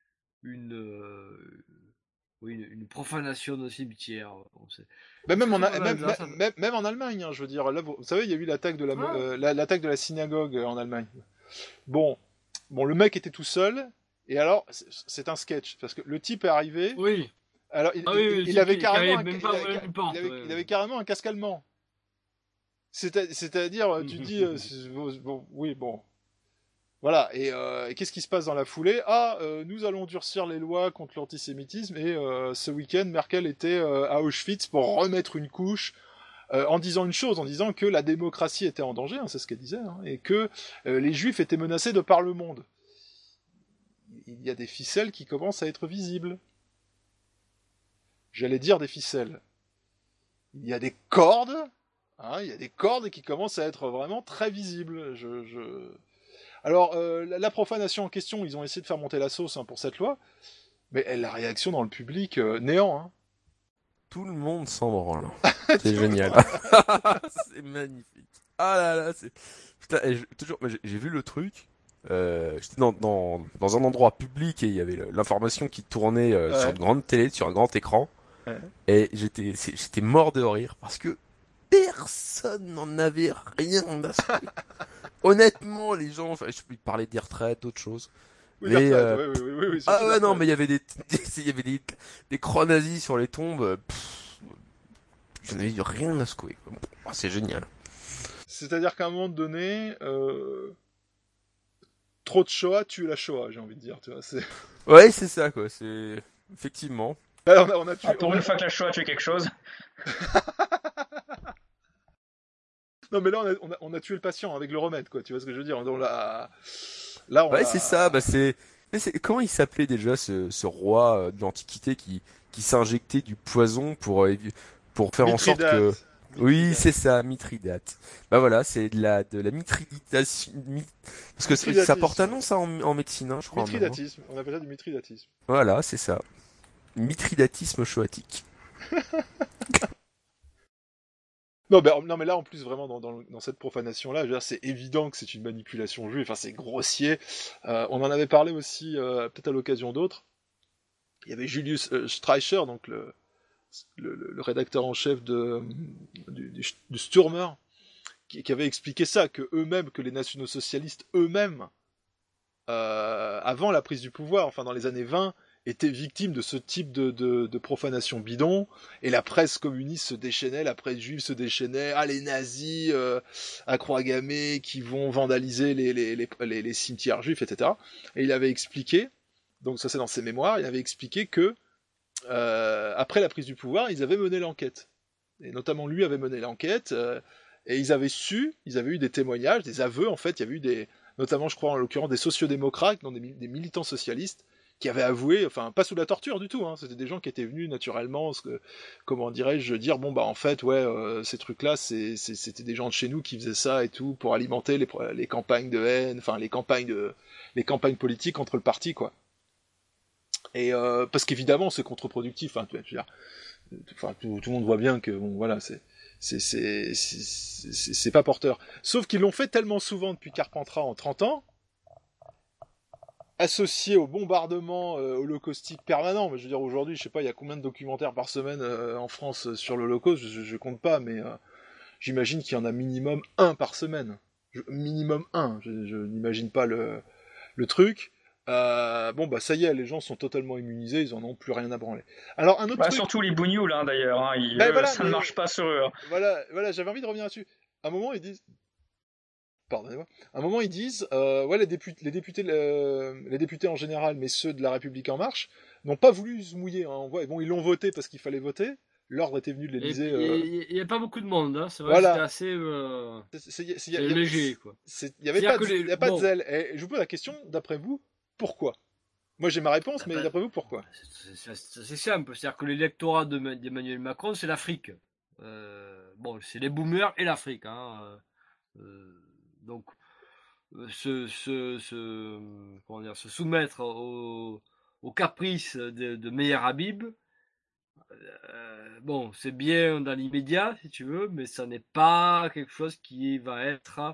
une profanation de cimetière. Même en Allemagne, je veux dire. Là, vous savez, il y a eu l'attaque de l'attaque de la synagogue en Allemagne. Bon, le mec était tout seul. Et alors, c'est un sketch parce que le type est arrivé. Oui. Alors, il avait carrément un casque allemand. C'est-à-dire, tu dis, bon. Voilà, et qu'est-ce qui se passe dans la foulée ? Nous allons durcir les lois contre l'antisémitisme, et ce week-end, Merkel était à Auschwitz pour remettre une couche en disant une chose, en disant que la démocratie était en danger, c'est ce qu'elle disait, et que les Juifs étaient menacés de par le monde. Il y a des ficelles qui commencent à être visibles. J'allais dire des ficelles. Il y a des cordes, il y a des cordes qui commencent à être vraiment très visibles. Alors, la profanation en question, ils ont essayé de faire monter la sauce pour cette loi, mais la réaction dans le public, néant. Tout le monde s'en branle. C'est génial. C'est magnifique. Ah là là, c'est... Putain, j'ai vu le truc. J'étais dans un endroit public et il y avait l'information qui tournait sur une grande télé, sur un grand écran. Ouais. Et j'étais mort de rire parce que personne n'en avait rien à secouer. Honnêtement, les gens, enfin, je peux parler des retraites, d'autres choses. Oui, mais oui, ah ouais, non, mais il y avait des croix nazies sur les tombes. J'en avais rien à secouer. Oh, c'est génial. C'est-à-dire qu'à un moment donné, trop de Shoah tue la Shoah, j'ai envie de dire, tu vois. Ouais, c'est ça, quoi. C'est effectivement. Alors, on a tué, pour une fois que la Shoah a tué quelque chose. Non, mais là, on a tué le patient avec le remède, quoi. Tu vois ce que je veux dire? C'est ça. Bah, comment il s'appelait déjà ce roi de l'Antiquité qui s'injectait du poison pour faire en sorte que... Oui, c'est ça, Mithridate. Bah voilà, c'est de la mithridatation. Parce que ça porte un nom, ça, en médecine, je crois. Mithridatisme, on appelle ça du mithridatisme. Voilà, c'est ça. Mithridatisme choatique. Non, mais là, en plus, vraiment, dans cette profanation-là, je veux dire, c'est évident que c'est une manipulation juive, c'est grossier. On en avait parlé aussi, peut-être à l'occasion d'autres. Il y avait Julius Streicher, donc le rédacteur en chef du Stürmer, qui avait expliqué ça, que les nationaux-socialistes eux-mêmes, avant la prise du pouvoir, enfin dans les années 20, étaient victimes de ce type de profanation bidon, et la presse communiste se déchaînait, la presse juive se déchaînait, les nazis à croix gammée qui vont vandaliser les cimetières juifs, etc. Et il avait expliqué, donc ça c'est dans ses mémoires, il avait expliqué que après la prise du pouvoir, ils avaient mené l'enquête. Et notamment lui avait mené l'enquête, et ils avaient eu des témoignages, des aveux, en fait, il y avait eu notamment je crois en l'occurrence des sociodémocrates, donc des militants socialistes, qui avaient avoué, enfin pas sous la torture du tout, c'était des gens qui étaient venus naturellement, comment dirais-je, dire en fait ces trucs-là, c'était des gens de chez nous qui faisaient ça et tout pour alimenter les campagnes de haine, enfin les campagnes politiques contre le parti, quoi. Et parce qu'évidemment c'est contre-productif, tout le monde voit bien que c'est pas porteur. Sauf qu'ils l'ont fait tellement souvent depuis Carpentras en 30 ans, associé au bombardement holocaustique permanent. Mais je veux dire, aujourd'hui, je sais pas, il y a combien de documentaires par semaine en France sur l'Holocauste, je compte pas, mais j'imagine qu'il y en a minimum un par semaine. Minimum un, je n'imagine pas le truc. Ça y est, les gens sont totalement immunisés, ils en ont plus rien à branler. Alors un autre truc... surtout les bougnoules d'ailleurs, ça ne marche pas sur eux. Voilà, j'avais envie de revenir là-dessus. À un moment ils disent, pardonnez-moi, les députés en général, mais ceux de la République en marche, n'ont pas voulu se mouiller. Bon, ils l'ont voté parce qu'il fallait voter. L'ordre était venu de l'Élysée. Il n'y a pas beaucoup de monde, c'est vrai. Voilà. C'était assez léger, quoi. Il n'y a pas de zèle. Et je vous pose la question, d'après vous, pourquoi? Moi j'ai ma réponse, mais d'après vous, pourquoi? C'est simple, c'est-à-dire que l'électorat d'Emmanuel Macron, c'est l'Afrique. C'est les boomers et l'Afrique. Donc, se soumettre aux caprices de Meir Habib, c'est bien dans l'immédiat, si tu veux, mais ça n'est pas quelque chose qui va être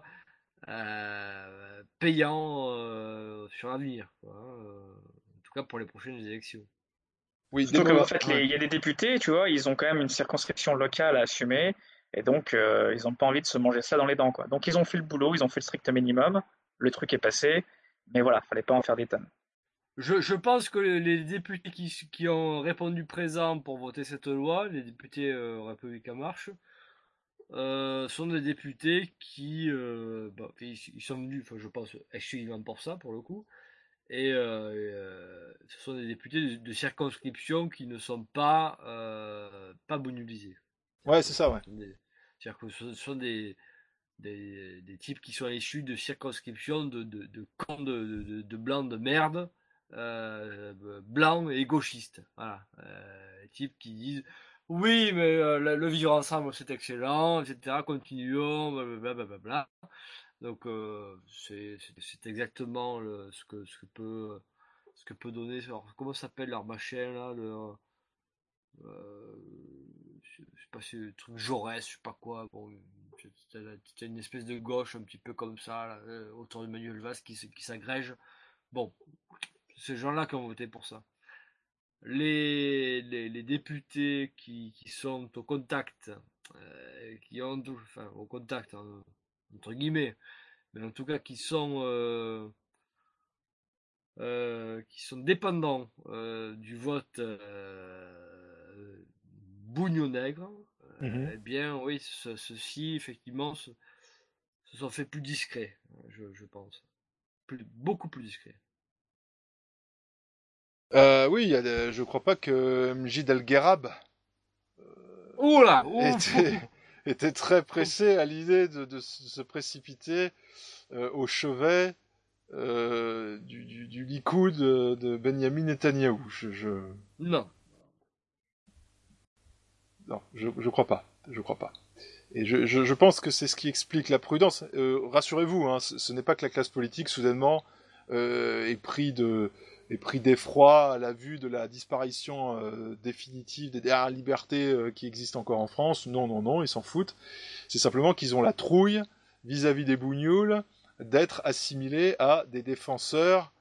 payant sur l'avenir, en tout cas pour les prochaines élections. Oui, surtout qu'en fait, il y a des députés, tu vois, ils ont quand même une circonscription locale à assumer, et donc ils n'ont pas envie de se manger ça dans les dents, quoi. Donc ils ont fait le boulot, ils ont fait le strict minimum, le truc est passé, mais voilà, fallait pas en faire des tonnes. Je pense que les députés qui ont répondu présent pour voter cette loi, les députés République en marche, sont des députés qui ils sont venus, je pense, exclusivement pour ça, pour le coup, et ce sont des députés de circonscription qui ne sont pas bonnulisés. Ouais, c'est ça, ouais. C'est-à-dire que ce sont des types qui sont issus de circonscriptions de camps de blancs de merde, blancs et gauchistes. Voilà. Des types qui disent oui, mais le vivre ensemble c'est excellent, etc. Continuons, blablabla. Donc c'est exactement ce que peut donner. Alors, comment s'appelle leur machin là, je sais pas si le truc Jaurès, je sais pas quoi. Bon, c'était une espèce de gauche un petit peu comme ça là, autour de Manuel Valls qui s'agrège. Bon, ces gens-là qui ont voté pour ça. Les députés qui sont au contact, au contact entre guillemets, mais en tout cas qui sont dépendants du vote bougno-nègre, eh bien oui, ceux-ci effectivement se sont fait plus discrets, je pense, beaucoup plus discrets. Oui, je crois pas que Mjid El-Guerrab était très pressé à l'idée de se précipiter au chevet du Likoud de Benjamin Netanyahou. Non. Non, je crois pas. Je crois pas. Et je pense que c'est ce qui explique la prudence. Rassurez-vous, hein, ce n'est pas que la classe politique soudainement est pris d'effroi à la vue de la disparition définitive des dernières libertés qui existent encore en France. Non, ils s'en foutent. C'est simplement qu'ils ont la trouille vis-à-vis des bougnoules d'être assimilés à des défenseurs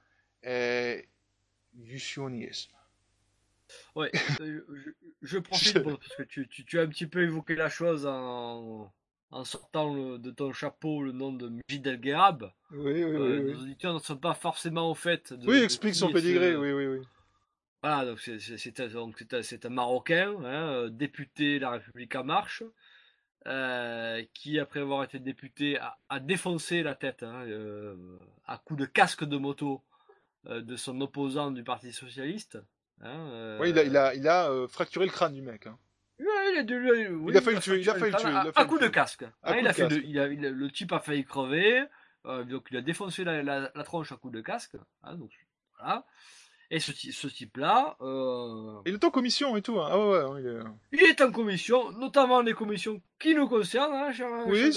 du sionisme. Ouais, je profite parce que tu as un petit peu évoqué la chose en sortant de ton chapeau le nom de Mjid El-Guerrab. Oui. Nos auditeurs ne sont pas forcément au fait. Explique son pédigré, oui. Voilà, donc c'est un Marocain, hein, député La République En Marche, qui après avoir été député a défoncé la tête à coups de casque de moto de son opposant du Parti Socialiste. Oui, il a fracturé le crâne du mec. Hein. Ouais, il a failli le tuer. À coup de casque. Le type a failli crever. Donc il a défoncé la tronche à coup de casque. Hein, donc, voilà. Et ce type-là... Il est en commission et tout. Hein. Ah ouais, il est en commission, notamment les commissions qui nous concernent, hein, cher Oui.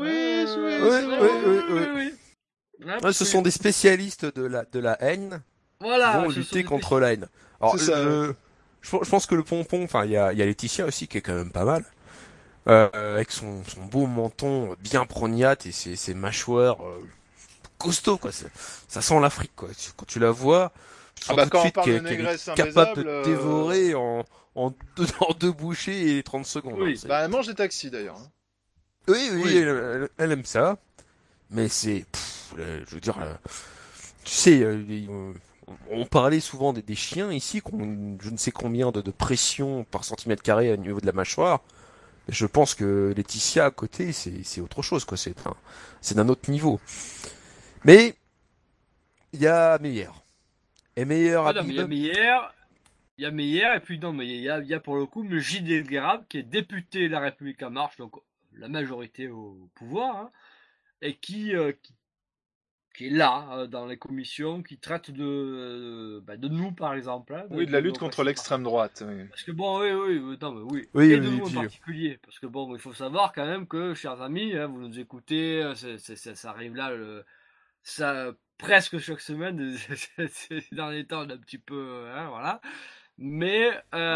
Ce sont des spécialistes de la haine qui vont lutter contre la haine. Alors, je pense que le pompon, enfin, il y a Laetitia aussi qui est quand même pas mal, avec son beau menton bien prognate et ses mâchoires costauds, quoi. Ça sent l'Afrique, quoi. Quand tu la vois, tu sens tout de suite qu'elle est capable de dévorer en deux bouchées et 30 secondes. Oui, elle mange des taxis d'ailleurs. Hein. Oui. Elle aime ça, mais c'est, je veux dire, tu sais, on parlait souvent des chiens ici, qui ont je ne sais combien de pression par centimètre carré au niveau de la mâchoire. Je pense que Laetitia à côté, c'est autre chose, quoi. C'est d'un autre niveau. Mais il y a meilleur. Et meilleur. Il y a meilleur, et puis non, mais il y a pour le coup Mjid El-Guerrab qui est député de La République En Marche, donc la majorité au pouvoir, hein, et qui est là dans les commissions, qui traite de nous par exemple. Hein, de la lutte contre l'extrême droite. Oui. Parce que bon, oui, et de nous en particulier. Parce que bon, il faut savoir quand même que, chers amis, hein, vous nous écoutez, ça arrive là, presque chaque semaine, ces derniers temps, on est un petit peu, voilà. Mais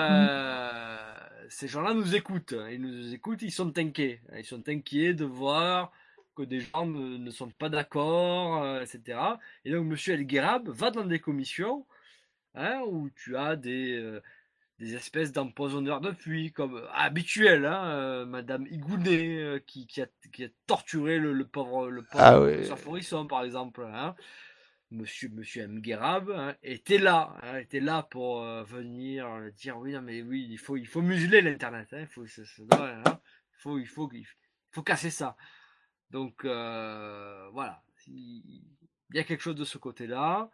ces gens-là nous écoutent. Ils nous écoutent, ils sont inquiets. Ils sont inquiets de voir que des gens ne sont pas d'accord, etc. Et donc, M. El-Guerrab va dans des commissions où tu as des espèces d'empoisonneurs de puits, comme habituel, Madame Igounet, qui a torturé le pauvre Saforisson, par exemple. Monsieur El-Guerrab était là pour venir dire oui, non, mais oui, il faut museler l'internet, il faut casser ça. Donc voilà, il y a quelque chose de ce côté-là.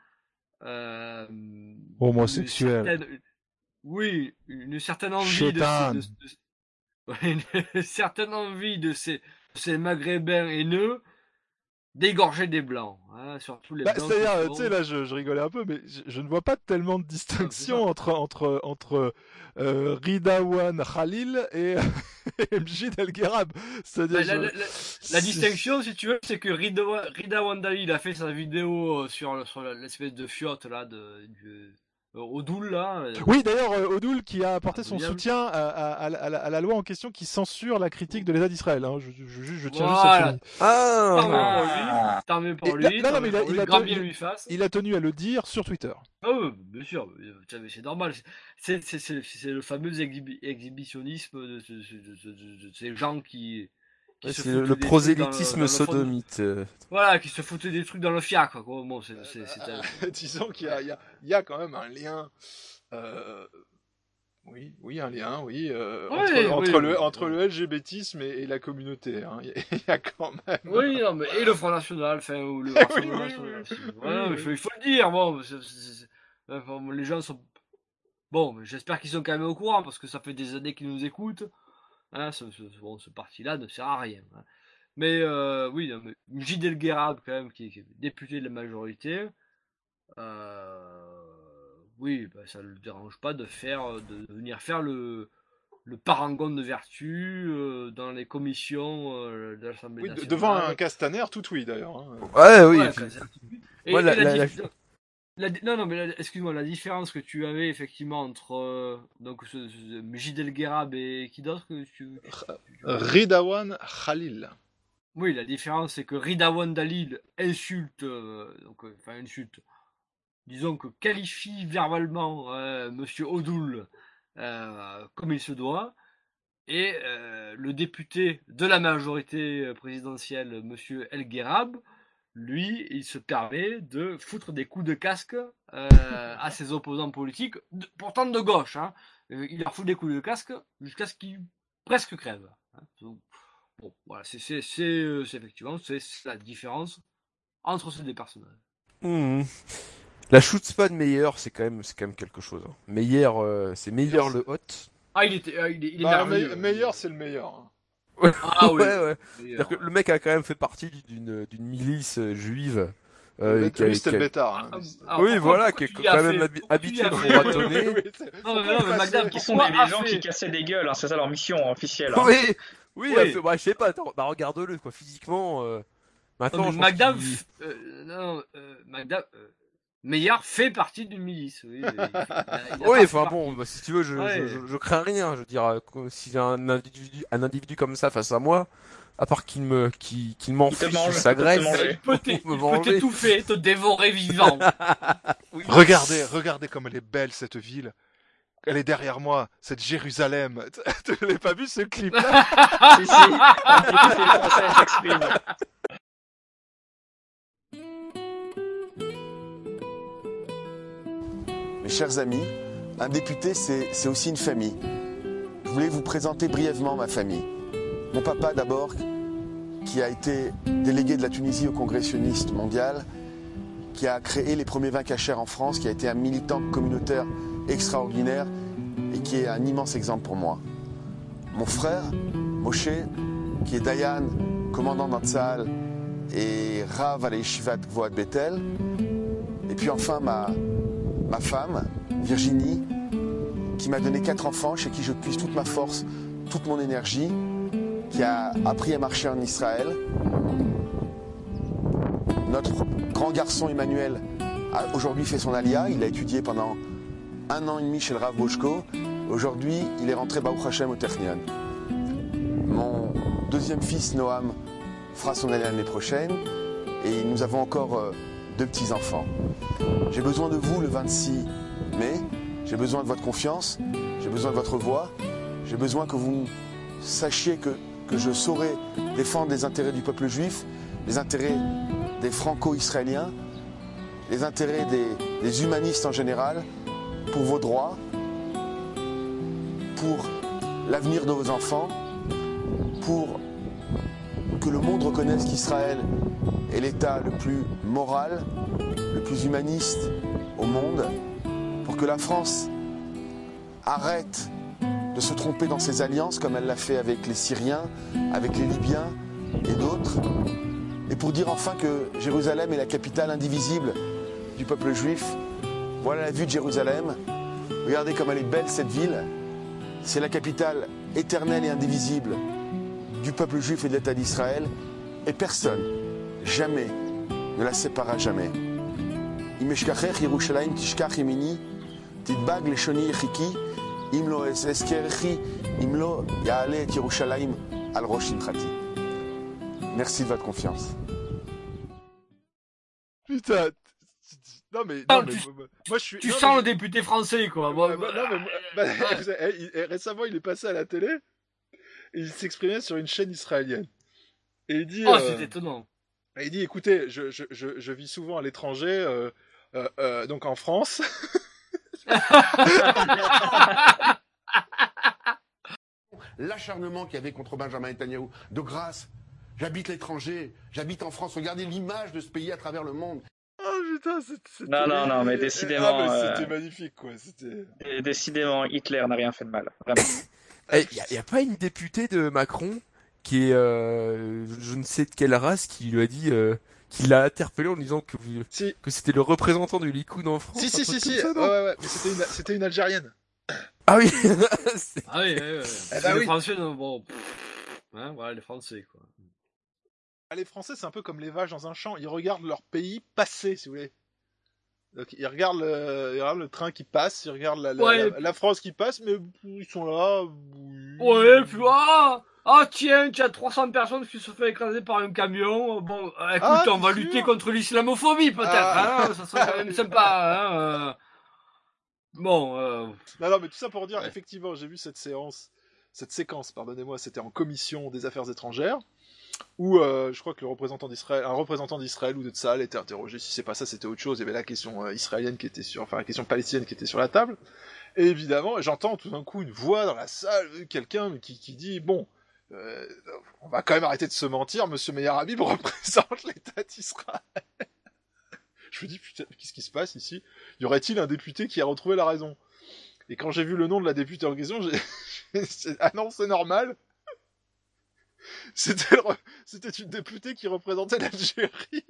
Homosexuel. Une certaine envie de une certaine envie de ces maghrébins haineux d'égorger des blancs, hein, surtout les blancs. C'est-à-dire, tu sais, là, je rigolais un peu, mais je ne vois pas tellement de distinction entre Ridawan Khalil et Mjid El-Gherab. C'est-à-dire, la distinction, si tu veux, c'est que Ridawan Dalil a fait sa vidéo sur l'espèce de fiotte là Odoul là. Oui, d'ailleurs, Odoul qui a apporté son soutien à la loi en question qui censure la critique de l'État d'Israël. Hein. Je tiens juste à le souligner. Tant mieux pour lui. Il a tenu à le dire sur Twitter. Oh, bien sûr, c'est normal. C'est le fameux exhibitionnisme de ces gens qui c'est le prosélytisme sodomite. Voilà, qui se foutaient des trucs dans le fiacre. Quoi. Bon, disons qu'il y a quand même un lien. Oui, un lien, entre le LGBTisme et la communauté. Hein. Il y a quand même. Oui, non, mais et le Front National, ou le Rassemblement National. Voilà, il faut le dire. Bon, les gens sont. Bon, j'espère qu'ils sont quand même au courant parce que ça fait des années qu'ils nous écoutent. Hein, ce parti-là ne sert à rien. Hein. Mais oui, Mjid El-Gherab, quand même, qui est député de la majorité, oui, ça ne le dérange pas de venir faire le parangon de vertu dans les commissions de l'Assemblée nationale. Devant un Castaner tout oui, d'ailleurs. Hein. Non, mais excuse-moi, la différence que tu avais effectivement entre Mjid El-Gherab et qui d'autre que Ridawan Khalil. Oui, la différence c'est que Ridawan Dalil insulte, disons que qualifie verbalement Monsieur Odoul comme il se doit, et le député de la majorité présidentielle, Monsieur El-Gherab, lui, il se permet de foutre des coups de casque à ses opposants politiques, pourtant de gauche. Hein. Il leur fout des coups de casque jusqu'à ce qu'ils presque crèvent. Hein. Bon, voilà, c'est effectivement c'est la différence entre ces deux personnages. La chutzpah de Meyer, c'est quand même quelque chose. Hein. Meyer, c'est Meyer le hot. Ah, il est nerveux. Meyer, c'est le meilleur. Hein. Ah oui. Ouais. C'est-à-dire que le mec a quand même fait partie d'une milice juive. C'était le bêtard. Hein. Oui, voilà, qui est quand même habitué de ratonner. mais Magdam, qui sont des gens qui cassaient des gueules, hein, c'est ça leur mission officielle. Hein. Oui. Je sais pas, regarde-le, quoi, physiquement. Maintenant, Magdam, Meyer fait partie d'une milice. Oui, enfin bon, si tu veux, je crains rien. Je veux dire, s'il y a un individu comme ça face à moi, à part qu'il m'enfuit sa graisse, il peut t'étouffer, te dévorer vivant. Oui. Regardez comme elle est belle cette ville. Elle est derrière moi, cette Jérusalem. Tu l'as pas vu ce clip-là? Mes chers amis, un député, c'est aussi une famille. Je voulais vous présenter brièvement ma famille. Mon papa d'abord, qui a été délégué de la Tunisie au Congrès sioniste mondial, qui a créé les premiers vins cachers en France, qui a été un militant communautaire extraordinaire et qui est un immense exemple pour moi. Mon frère, Moshe, qui est Dayan, commandant d'Antsal et Rav à la Yeshivat Gvoat Bethel. Et puis enfin ma femme, Virginie, qui m'a donné 4 enfants, chez qui je puise toute ma force, toute mon énergie, qui a appris à marcher en Israël. Notre grand garçon Emmanuel a aujourd'hui fait son alia, il a étudié pendant 1 an et demi chez le Rav Bochko. Aujourd'hui, il est rentré Baruch Hashem au Technion. Mon deuxième fils Noam fera son alia l'année prochaine et nous avons encore 2 petits-enfants. J'ai besoin de vous le 26 mai, j'ai besoin de votre confiance, j'ai besoin de votre voix, j'ai besoin que vous sachiez que je saurai défendre les intérêts du peuple juif, les intérêts des franco-israéliens, les intérêts des humanistes en général, pour vos droits, pour l'avenir de vos enfants, pour que le monde reconnaisse qu'Israël est l'État le plus moral, le plus humaniste au monde, pour que la France arrête de se tromper dans ses alliances comme elle l'a fait avec les Syriens, avec les Libyens et d'autres. Et pour dire enfin que Jérusalem est la capitale indivisible du peuple juif. Voilà la vue de Jérusalem. Regardez comme elle est belle cette ville. C'est la capitale éternelle et indivisible du peuple juif et de l'État d'Israël. Et personne, jamais, ne la séparera jamais. Im eshkachech Yerushalayim tishkach yemini, tidbag leshoni yechiki, im lo eskerechi, im lo ya'ale et Yerushalayim al rosh simchati. Merci de votre confiance. Putain. Non mais moi je suis. Tu sens le député français quoi. Récemment il est passé à la télé et il s'exprimait sur une chaîne israélienne. Et il dit. C'est étonnant. Et il dit écoutez, je vis souvent à l'étranger, donc en France. L'acharnement qu'il y avait contre Benjamin Netanyahou, de grâce, j'habite l'étranger, j'habite en France, regardez l'image de ce pays à travers le monde. Oh putain, c'était... Non, mais décidément... c'était magnifique, quoi. Décidément, Hitler n'a rien fait de mal, vraiment. Il y a pas une députée de Macron qui est, je ne sais de quelle race, qui lui a dit, qui l'a interpellé en disant que c'était le représentant du Likoud en France. Si. Ouais, mais c'était une Algérienne. Ah oui. ouais. Les Français, bon, voilà, les Français, quoi. Les Français, c'est un peu comme les vaches dans un champ. Ils regardent leur pays passer, si vous voulez. Donc, ils regardent le train qui passe, ils regardent la France qui passe, mais ils sont là. Ouais, puis tiens, tu as 300 personnes qui se font écraser par un camion. Bon, écoute, on va lutter contre l'islamophobie, peut-être. Ça serait quand même sympa. Bon. Non, mais tout ça pour dire, effectivement, j'ai vu cette séquence, pardonnez-moi, c'était en commission des affaires étrangères. Où je crois que un représentant d'Israël ou de Tsahal était interrogé si c'est pas ça, c'était autre chose. Il y avait la question israélienne qui était la question palestinienne qui était sur la table. Et évidemment, j'entends tout d'un coup une voix dans la salle, quelqu'un qui dit bon, on va quand même arrêter de se mentir. Monsieur Meir Habib représente l'État d'Israël. Je me dis putain, qu'est-ce qui se passe ici? Y aurait-il un député qui a retrouvé la raison? Et quand j'ai vu le nom de la députée en question, ah non, c'est normal. C'était une députée qui représentait l'Algérie.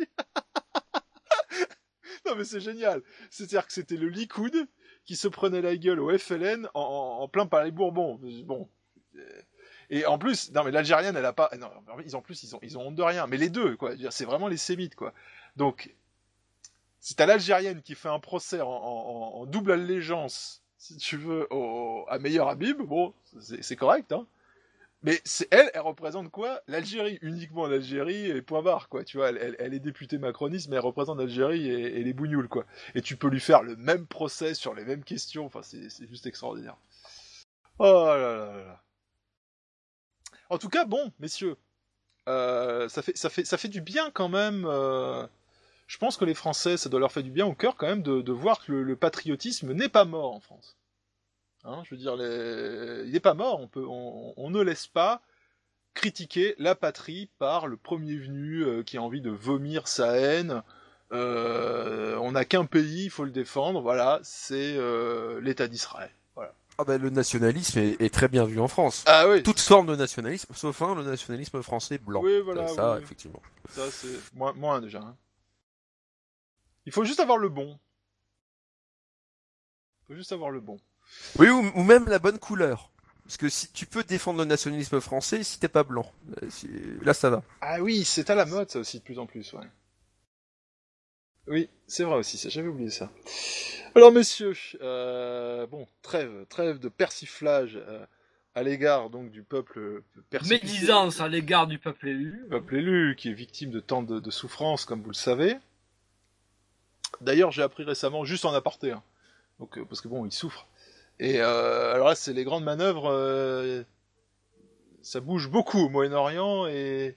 Non mais c'est génial. C'est-à-dire que c'était le Likoud qui se prenait la gueule au FLN en plein palais Bourbon. Bon. Et en plus, non mais l'Algérienne, elle a pas. Non, ils ont honte de rien. Mais les deux, quoi. C'est vraiment les sémites, quoi. Donc, si t'as l'Algérienne qui fait un procès en double allégeance, si tu veux, à Meir Habib, bon, c'est correct, hein. Mais elle représente quoi? L'Algérie, uniquement l'Algérie et point barre, quoi. Tu vois, elle est députée macroniste, mais elle représente l'Algérie et les bougnoules, quoi. Et tu peux lui faire le même procès sur les mêmes questions. Enfin, c'est juste extraordinaire. Oh là là là. En tout cas, bon, messieurs, ça fait du bien quand même. Je pense que les Français, ça doit leur faire du bien au cœur quand même de voir que le patriotisme n'est pas mort en France. Hein, je veux dire, il n'est pas mort. On ne laisse pas critiquer la patrie par le premier venu qui a envie de vomir sa haine. On n'a qu'un pays, il faut le défendre. Voilà, c'est l'État d'Israël. Voilà. Ah ben le nationalisme est très bien vu en France. Ah oui. Toute forme de nationalisme, sauf le nationalisme français blanc. Oui, voilà. Ça, oui. effectivement. Ça, c'est moins déjà. Hein. Il faut juste avoir le bon. Oui, ou même la bonne couleur. Parce que si tu peux défendre le nationalisme français si t'es pas blanc. Là, ça va. Ah oui, c'est à la mode, ça aussi, de plus en plus, ouais. Oui, c'est vrai aussi, j'avais oublié ça. Alors, messieurs, bon, trêve de persiflage à l'égard, donc, du peuple persécuté. Médisance à l'égard du peuple élu. Peuple élu, qui est victime de tant de souffrances, comme vous le savez. D'ailleurs, j'ai appris récemment, juste en aparté, hein. Donc, parce que bon, il souffre. Et alors là, c'est les grandes manœuvres, ça bouge beaucoup au Moyen-Orient et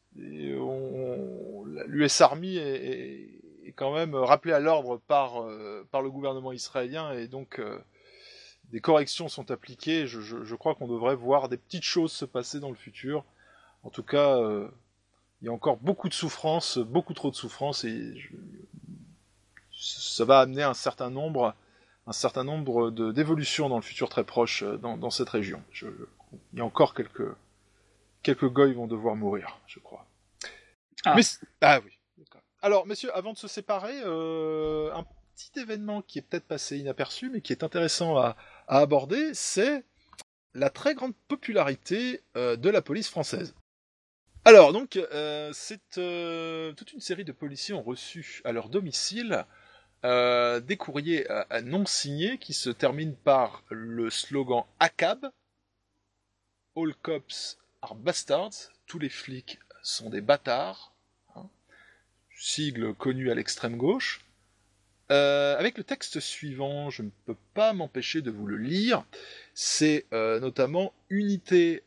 l'US Army est quand même rappelé à l'ordre par le gouvernement israélien et donc des corrections sont appliquées. Je crois qu'on devrait voir des petites choses se passer dans le futur. En tout cas, il y a encore beaucoup de souffrance, beaucoup trop de souffrance et ça va amener un certain nombre un certain nombre d'évolutions dans le futur très proche dans cette région. Il y a encore quelques goys vont devoir mourir, je crois. Oui. D'accord. Alors, messieurs, avant de se séparer, un petit événement qui est peut-être passé inaperçu, mais qui est intéressant à aborder, c'est la très grande popularité de la police française. Alors, donc, toute une série de policiers ont reçu à leur domicile des courriers non signés qui se terminent par le slogan ACAB, All Cops are Bastards, tous les flics sont des bâtards, sigle connu à l'extrême gauche, avec le texte suivant, je ne peux pas m'empêcher de vous le lire, c'est notamment Unité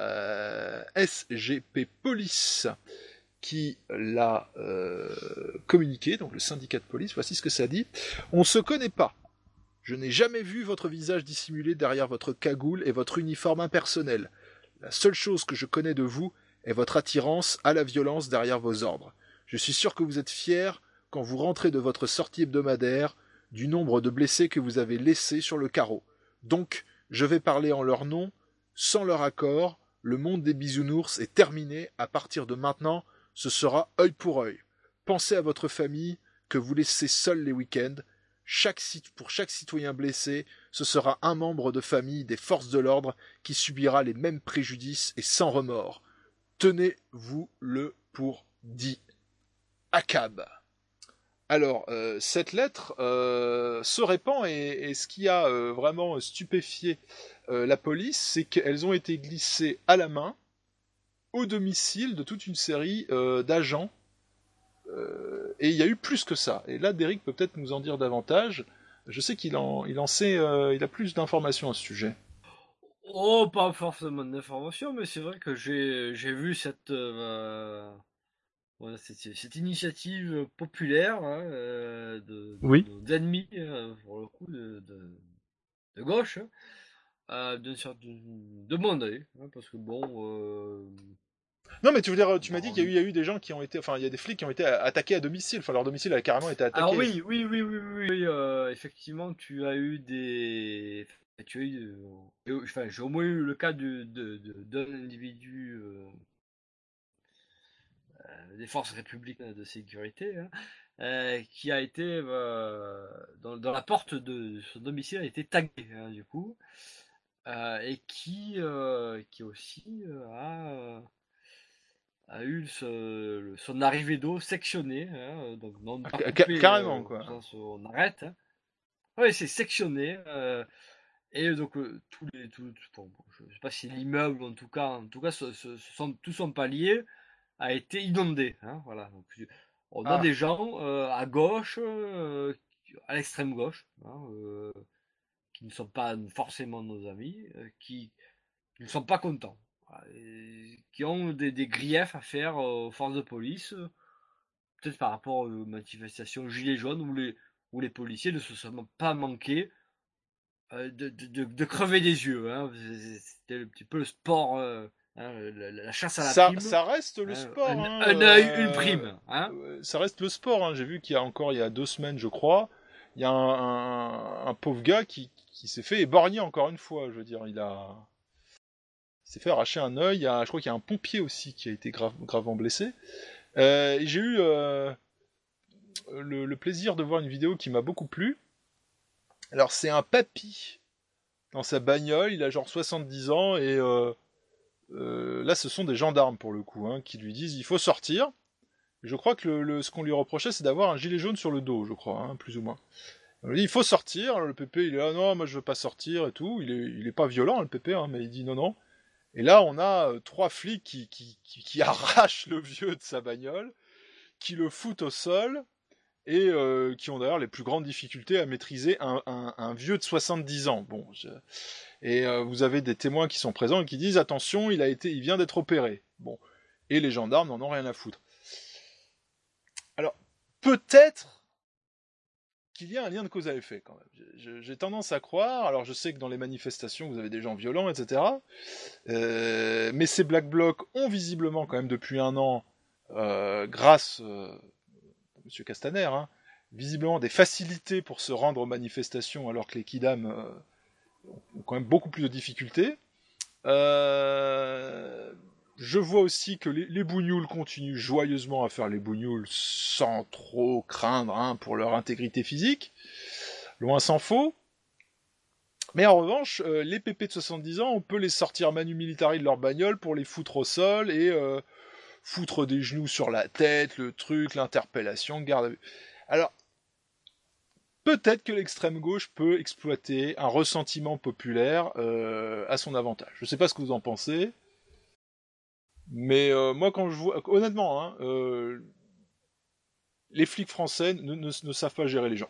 SGP Police qui l'a communiqué, donc le syndicat de police, voici ce que ça dit. On ne se connaît pas. Je n'ai jamais vu votre visage dissimulé derrière votre cagoule et votre uniforme impersonnel. La seule chose que je connais de vous est votre attirance à la violence derrière vos ordres. Je suis sûr que vous êtes fiers, quand vous rentrez de votre sortie hebdomadaire, du nombre de blessés que vous avez laissés sur le carreau. Donc, je vais parler en leur nom, sans leur accord. Le monde des bisounours est terminé. À partir de maintenant, ce sera œil pour œil. Pensez à votre famille, que vous laissez seul les week-ends. Pour chaque citoyen blessé, ce sera un membre de famille des forces de l'ordre qui subira les mêmes préjudices et sans remords. Tenez-vous-le pour dit. ACAB. Alors, cette lettre se répand et ce qui a vraiment stupéfié la police, c'est qu'elles ont été glissées à la main au domicile de toute une série d'agents. Et il y a eu plus que ça. Et là, Derrick peut peut-être nous en dire davantage. Je sais qu'il il a plus d'informations à ce sujet. Oh, pas forcément d'informations, mais c'est vrai que j'ai vu cette initiative populaire d'ennemis, pour le coup, de gauche, d'une sorte de demander, parce que bon... Non, mais tu m'as dit qu'il y a eu des gens qui ont été, enfin, il y a des flics qui ont été attaqués à domicile, enfin, leur domicile a carrément été attaqué. Alors oui, effectivement, j'ai au moins eu le cas d'un individu des forces républicaines de sécurité, qui a été dans la porte de son domicile a été tagué, du coup, et qui aussi a eu son arrivée d'eau sectionnée, donc non pas coupée, carrément quoi. On arrête. Oui, c'est sectionné, et donc je sais pas si l'immeuble, en tout cas tout son palier a été inondé, voilà. Donc, on a des gens à gauche, à l'extrême gauche, qui ne sont pas forcément nos amis, qui ne sont pas contents, qui ont des griefs à faire aux forces de police, peut-être par rapport aux manifestations gilets jaunes où les policiers ne se sont pas manqués de crever des yeux. C'était un petit peu le sport, la chasse à la prime. Ça reste le sport. Un œil, une prime. Ça reste le sport. J'ai vu qu'il y a 2 semaines, je crois, il y a un pauvre gars qui s'est fait éborgner encore une fois. Je veux dire, il s'est fait arracher un œil. Je crois qu'il y a un pompier aussi qui a été gravement blessé. Et j'ai eu le plaisir de voir une vidéo qui m'a beaucoup plu. Alors c'est un papy dans sa bagnole, il a genre 70 ans et là ce sont des gendarmes pour le coup, qui lui disent il faut sortir. Et je crois que ce qu'on lui reprochait c'est d'avoir un gilet jaune sur le dos, je crois, plus ou moins. On lui dit il faut sortir, le pépé il est là non moi je veux pas sortir et tout, il est pas violent le pépé, mais il dit non. Et là on a 3 flics qui arrachent le vieux de sa bagnole, qui le foutent au sol, et qui ont d'ailleurs les plus grandes difficultés à maîtriser un vieux de 70 ans. Bon, et vous avez des témoins qui sont présents et qui disent attention, il vient d'être opéré. Bon, et les gendarmes n'en ont rien à foutre. Alors, peut-être qu'il y a un lien de cause à effet quand même. J'ai tendance à croire. Alors, je sais que dans les manifestations, vous avez des gens violents, etc. Mais ces Black Blocs ont visiblement quand même depuis un an, grâce Monsieur Castaner, visiblement des facilités pour se rendre aux manifestations, alors que les Kidam ont quand même beaucoup plus de difficultés. Je vois aussi que les bougnoules continuent joyeusement à faire les bougnoules sans trop craindre pour leur intégrité physique. Loin s'en faut. Mais en revanche, les pépés de 70 ans, on peut les sortir manu militari de leur bagnole pour les foutre au sol et foutre des genoux sur la tête, le truc, l'interpellation, garde à vue. Alors, peut-être que l'extrême gauche peut exploiter un ressentiment populaire à son avantage. Je ne sais pas ce que vous en pensez, mais moi quand je vois, honnêtement, les flics français ne savent pas gérer les gens.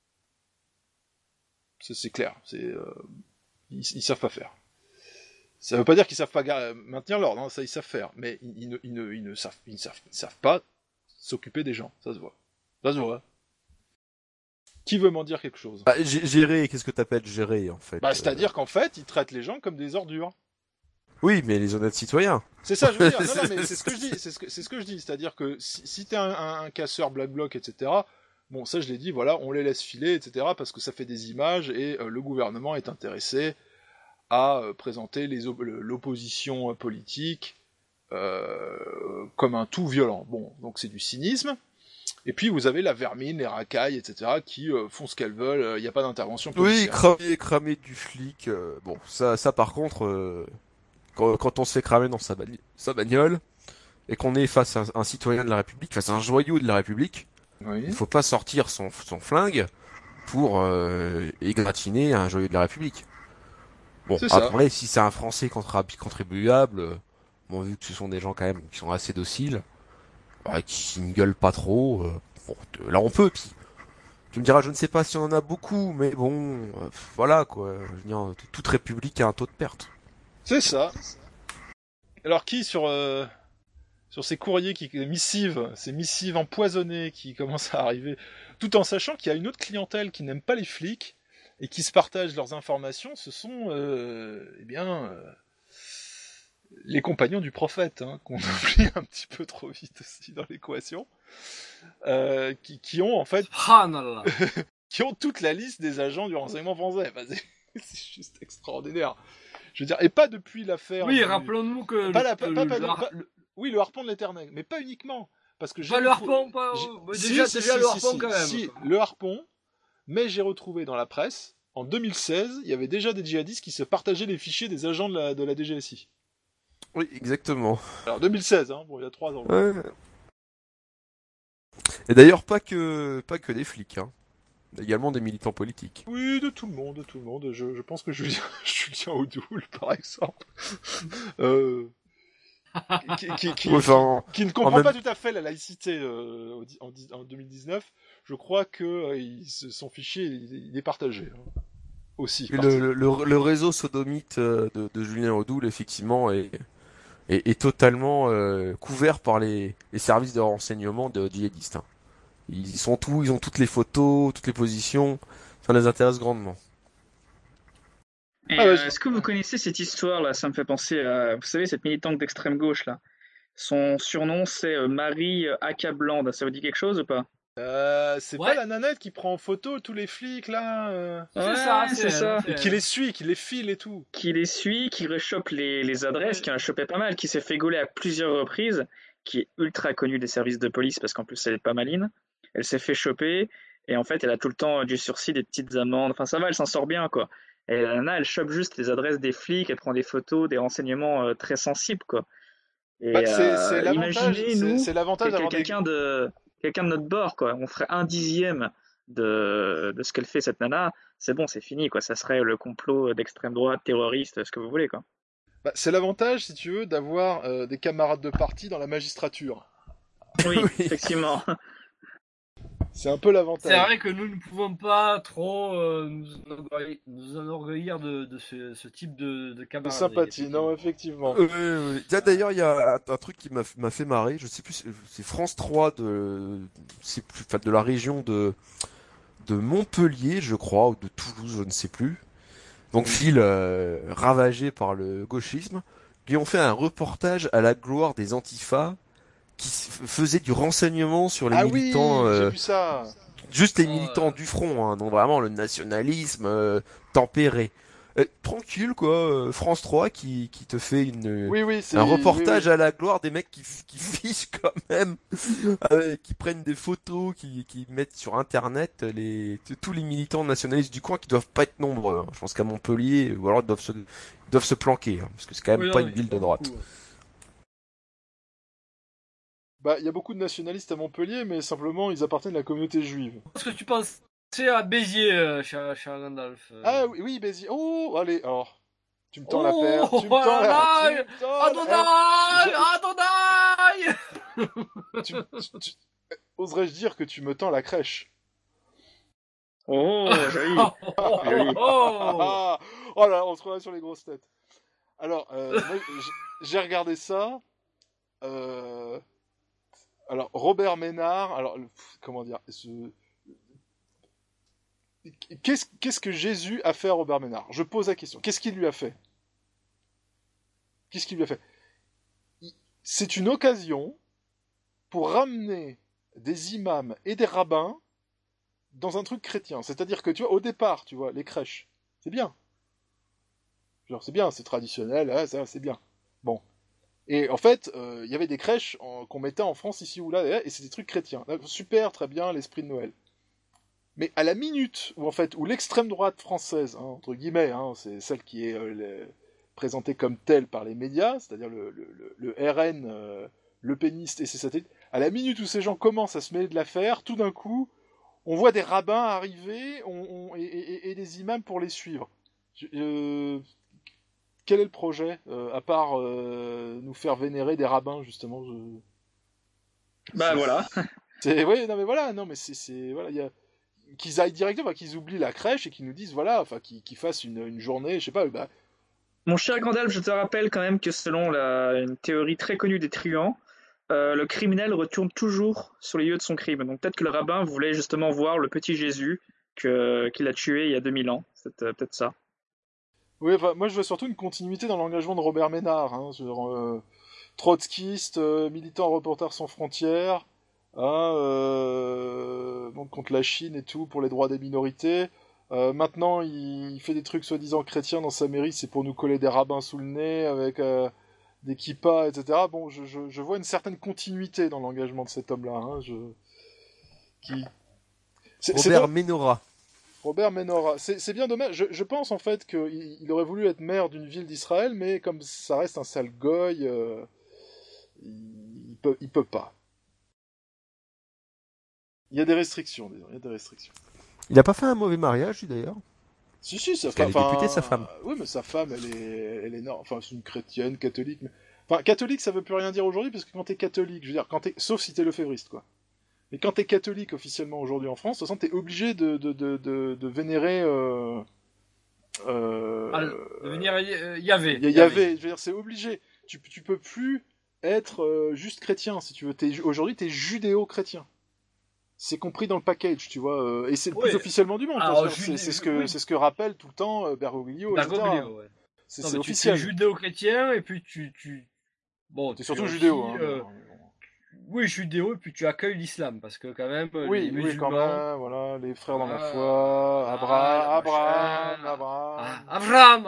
C'est clair, ils savent pas faire. Ça veut pas dire qu'ils savent pas maintenir l'ordre, hein, ça ils savent faire, mais ils ne savent pas s'occuper des gens, ça se voit. Ça se voit. Qui veut m'en dire quelque chose? Gérer, qu'est-ce que t'appelles gérer, en fait? C'est-à-dire qu'en fait, ils traitent les gens comme des ordures. Oui, mais les honnêtes citoyens. C'est ça, je veux dire. Non, mais c'est ce que je dis. C'est ce que je dis. C'est-à-dire que si t'es un casseur Black Bloc, etc., bon, ça je l'ai dit, voilà, on les laisse filer, etc., parce que ça fait des images, et le gouvernement est intéressé à présenter l'opposition politique comme un tout violent. Bon, donc c'est du cynisme. Et puis vous avez la vermine, les racailles, etc., qui font ce qu'elles veulent, il n'y a pas d'intervention policière. Oui, cramer du flic, bon, ça par contre, quand on se fait cramer dans sa bagnole, et qu'on est face à un citoyen de la République, face à un joyau de la République, il faut pas sortir son flingue pour égratigner un joyau de la République. Bon, après, si c'est un Français contribuable, bon, vu que ce sont des gens quand même qui sont assez dociles, qui ne gueulent pas trop, bon, là on peut, puis tu me diras, je ne sais pas si on en a beaucoup, mais bon, voilà quoi, je veux dire, toute république a un taux de perte. C'est ça. Alors qui sur ces courriers, ces missives empoisonnées qui commencent à arriver, tout en sachant qu'il y a une autre clientèle qui n'aime pas les flics et qui se partagent leurs informations, ce sont, les compagnons du prophète, qu'on oublie un petit peu trop vite aussi dans l'équation, qui ont en fait, qui ont toute la liste des agents du renseignement français. C'est juste extraordinaire. Je veux dire, et pas depuis l'affaire. Oui, rappelons-nous que oui, le harpon de l'Éternel, mais pas uniquement, parce que le harpon, déjà le harpon quand même. Si, le harpon, mais j'ai retrouvé dans la presse, en 2016, il y avait déjà des djihadistes qui se partageaient les fichiers des agents de la DGSI. Oui, exactement. Alors 2016, bon, il y a 3 ans. Ouais. Et d'ailleurs, pas que des flics, également des militants politiques. Oui, de tout le monde. Je pense que Julien Audoul, par exemple, qui ne comprend pas tout à fait la laïcité en 2019. Je crois que son fichier il est partagé. Aussi. Le réseau sodomite de Julien Audoul, effectivement, est totalement couvert par les services de renseignement de djihadistes. Ils ont toutes les photos, toutes les positions, ça les intéresse grandement. Est-ce que vous connaissez cette histoire là? Ça me fait penser à, vous savez, cette militante d'extrême gauche là. Son surnom c'est Marie Accablande. Ça vous dit quelque chose ou pas? C'est pas la nanette qui prend en photo tous les flics là c'est ça. Et qui les suit, qui les file et tout. Qui les suit, qui rechoppe les adresses, qui en a chopé pas mal, qui s'est fait gauler à plusieurs reprises, qui est ultra connue des services de police parce qu'en plus elle est pas maline. Elle s'est fait choper et en fait elle a tout le temps du sursis, des petites amendes. Enfin ça va, elle s'en sort bien quoi. Et la nana elle chope juste les adresses des flics, elle prend des photos, des renseignements très sensibles quoi. Et c'est l'avantage d'avoir quelqu'un de notre bord quoi. On ferait 1/10 de ce qu'elle fait cette nana, c'est bon, c'est fini quoi. Ça serait le complot d'extrême droite, terroriste, ce que vous voulez quoi. C'est l'avantage si tu veux d'avoir des camarades de parti dans la magistrature. Oui, effectivement. C'est un peu l'avantage. C'est vrai que nous ne pouvons pas trop nous enorgueillir de ce type de camarades. De sympathie, non, effectivement. D'ailleurs, il y a un truc qui m'a fait marrer, je sais plus, c'est France 3 de la région de Montpellier, je crois, ou de Toulouse, je ne sais plus. Donc, ville ravagée par le gauchisme, qui ont fait un reportage à la gloire des Antifa, qui faisait du renseignement sur les militants j'ai vu ça. Juste les militants du front, hein, donc vraiment le nationalisme tempéré. Tranquille quoi, France 3 qui te fait un reportage à la gloire des mecs qui fichent quand même, qui prennent des photos, qui mettent sur internet tous les militants nationalistes du coin qui doivent pas être nombreux. Hein. Je pense qu'à Montpellier, ou alors ils doivent se planquer, hein, parce que c'est quand même pas une ville de droite. Beaucoup, ouais. Bah, il y a beaucoup de nationalistes à Montpellier, mais simplement ils appartiennent à la communauté juive. Est-ce que tu penses à Béziers, cher Gandalf Ah oui, Béziers. Oh, allez, alors. Tu me tends la perche. Tu me tends Adonai. Oserais-je dire que tu me tends la crèche? Oh, joli. Oh là, on se croirait sur les grosses têtes. Alors, moi, j'ai regardé ça. Alors, Robert Ménard. Alors, comment dire Qu'est-ce que Jésus a fait à Robert Ménard? Je pose la question. Qu'est-ce qu'il lui a fait? C'est une occasion pour ramener des imams et des rabbins dans un truc chrétien. C'est-à-dire que, tu vois, au départ, tu vois, les crèches, c'est bien. Genre, c'est bien, c'est traditionnel, hein, ça, c'est bien. Bon. Et en fait, il y avait des crèches qu'on mettait en France, ici ou là, et c'est des trucs chrétiens. Super, très bien, l'esprit de Noël. Mais à la minute où l'extrême droite française, hein, entre guillemets, hein, c'est celle qui est présentée comme telle par les médias, c'est-à-dire le RN, le péniste et ses satellites, à la minute où ces gens commencent à se mêler de l'affaire, tout d'un coup, on voit des rabbins arriver et des imams pour les suivre. Quel est le projet, à part nous faire vénérer des rabbins, justement Voilà. Oui, non mais voilà, non mais voilà, il y a qu'ils aillent directement, qu'ils oublient la crèche et qu'ils nous disent voilà, enfin qu'ils fassent une journée, je sais pas. Bah... Mon cher Gandalf, je te rappelle quand même que selon une théorie très connue des truands, le criminel retourne toujours sur les lieux de son crime. Donc peut-être que le rabbin voulait justement voir le petit Jésus qu'il a tué il y a 2000 ans. C'est peut-être ça. Oui, enfin, moi je vois surtout une continuité dans l'engagement de Robert Ménard, hein, trotskiste, militant Reporters sans frontières. Donc contre la Chine et tout, pour les droits des minorités. Maintenant, il fait des trucs soi-disant chrétiens dans sa mairie, c'est pour nous coller des rabbins sous le nez, avec des kippas, etc. Bon, je vois une certaine continuité dans l'engagement de cet homme-là. Hein, Robert Ménora. C'est bien dommage. Je pense en fait qu'il aurait voulu être maire d'une ville d'Israël, mais comme ça reste un sale goy, il peut pas. Il y a des restrictions, disons. Il y a des restrictions. Il a pas fait un mauvais mariage, lui, d'ailleurs? Si, sa femme. Elle est députée, sa femme. Oui, mais sa femme, elle est enfin, c'est une chrétienne, catholique. Mais... Enfin, catholique, ça veut plus rien dire aujourd'hui, parce que quand t'es catholique, je veux dire, sauf si t'es lefébriste, quoi. Mais quand t'es catholique officiellement aujourd'hui en France, de toute façon, t'es obligé de vénérer. De vénérer Yahvé. Yahvé, je veux dire, c'est obligé. Tu peux plus être juste chrétien, si tu veux. Aujourd'hui, t'es judéo-chrétien. C'est compris dans le package, tu vois, et c'est le plus officiellement du monde. C'est ce que rappelle tout le temps Bergoglio, etc. Ouais. C'est officiel. Tu es judéo-chrétien et puis bon, t'es surtout judéo. Oui, judéo et puis tu accueilles l'islam parce que quand même les musulmans, quand même, voilà, les frères dans la foi, Abraham.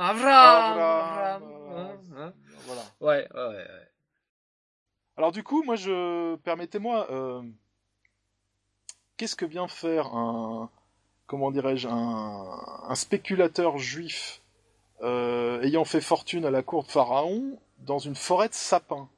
Voilà. Ouais. Alors du coup, moi, permettez-moi. Qu'est-ce que vient faire un spéculateur juif ayant fait fortune à la cour de Pharaon dans une forêt de sapins?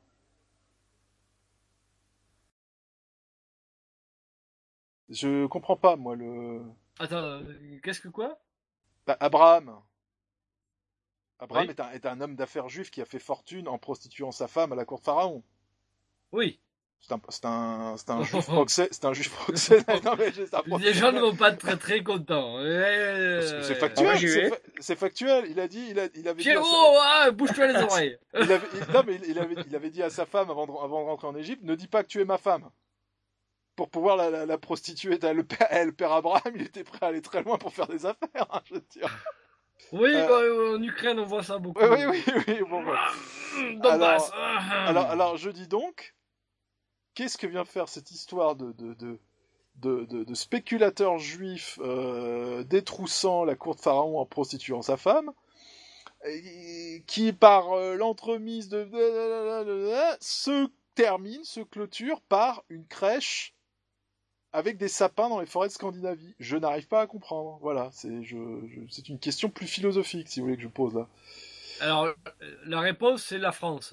Je comprends pas, moi, Attends, qu'est-ce que quoi? Abraham Oui. est un homme d'affaires juif qui a fait fortune en prostituant sa femme à la cour de Pharaon. Oui. C'est un juif proxénète. Non, mais les gens ne vont pas être très très contents. Parce que c'est factuel. C'est factuel. Il avait dit. Bouge-toi les oreilles. il avait dit à sa femme avant de rentrer en Égypte, ne dis pas que tu es ma femme. Pour pouvoir la prostituer. Le père Abraham, il était prêt à aller très loin pour faire des affaires, hein, je veux dire. Oui, en Ukraine, on voit ça beaucoup. Oui. Bon, alors, je dis donc, qu'est-ce que vient faire cette histoire de de spéculateurs juifs détroussant la cour de Pharaon en prostituant sa femme, qui par l'entremise se clôture par une crèche avec des sapins dans les forêts de Scandinavie. Je n'arrive pas à comprendre. Voilà, c'est une question plus philosophique, si vous voulez, que je pose là. Alors, la réponse, c'est la France.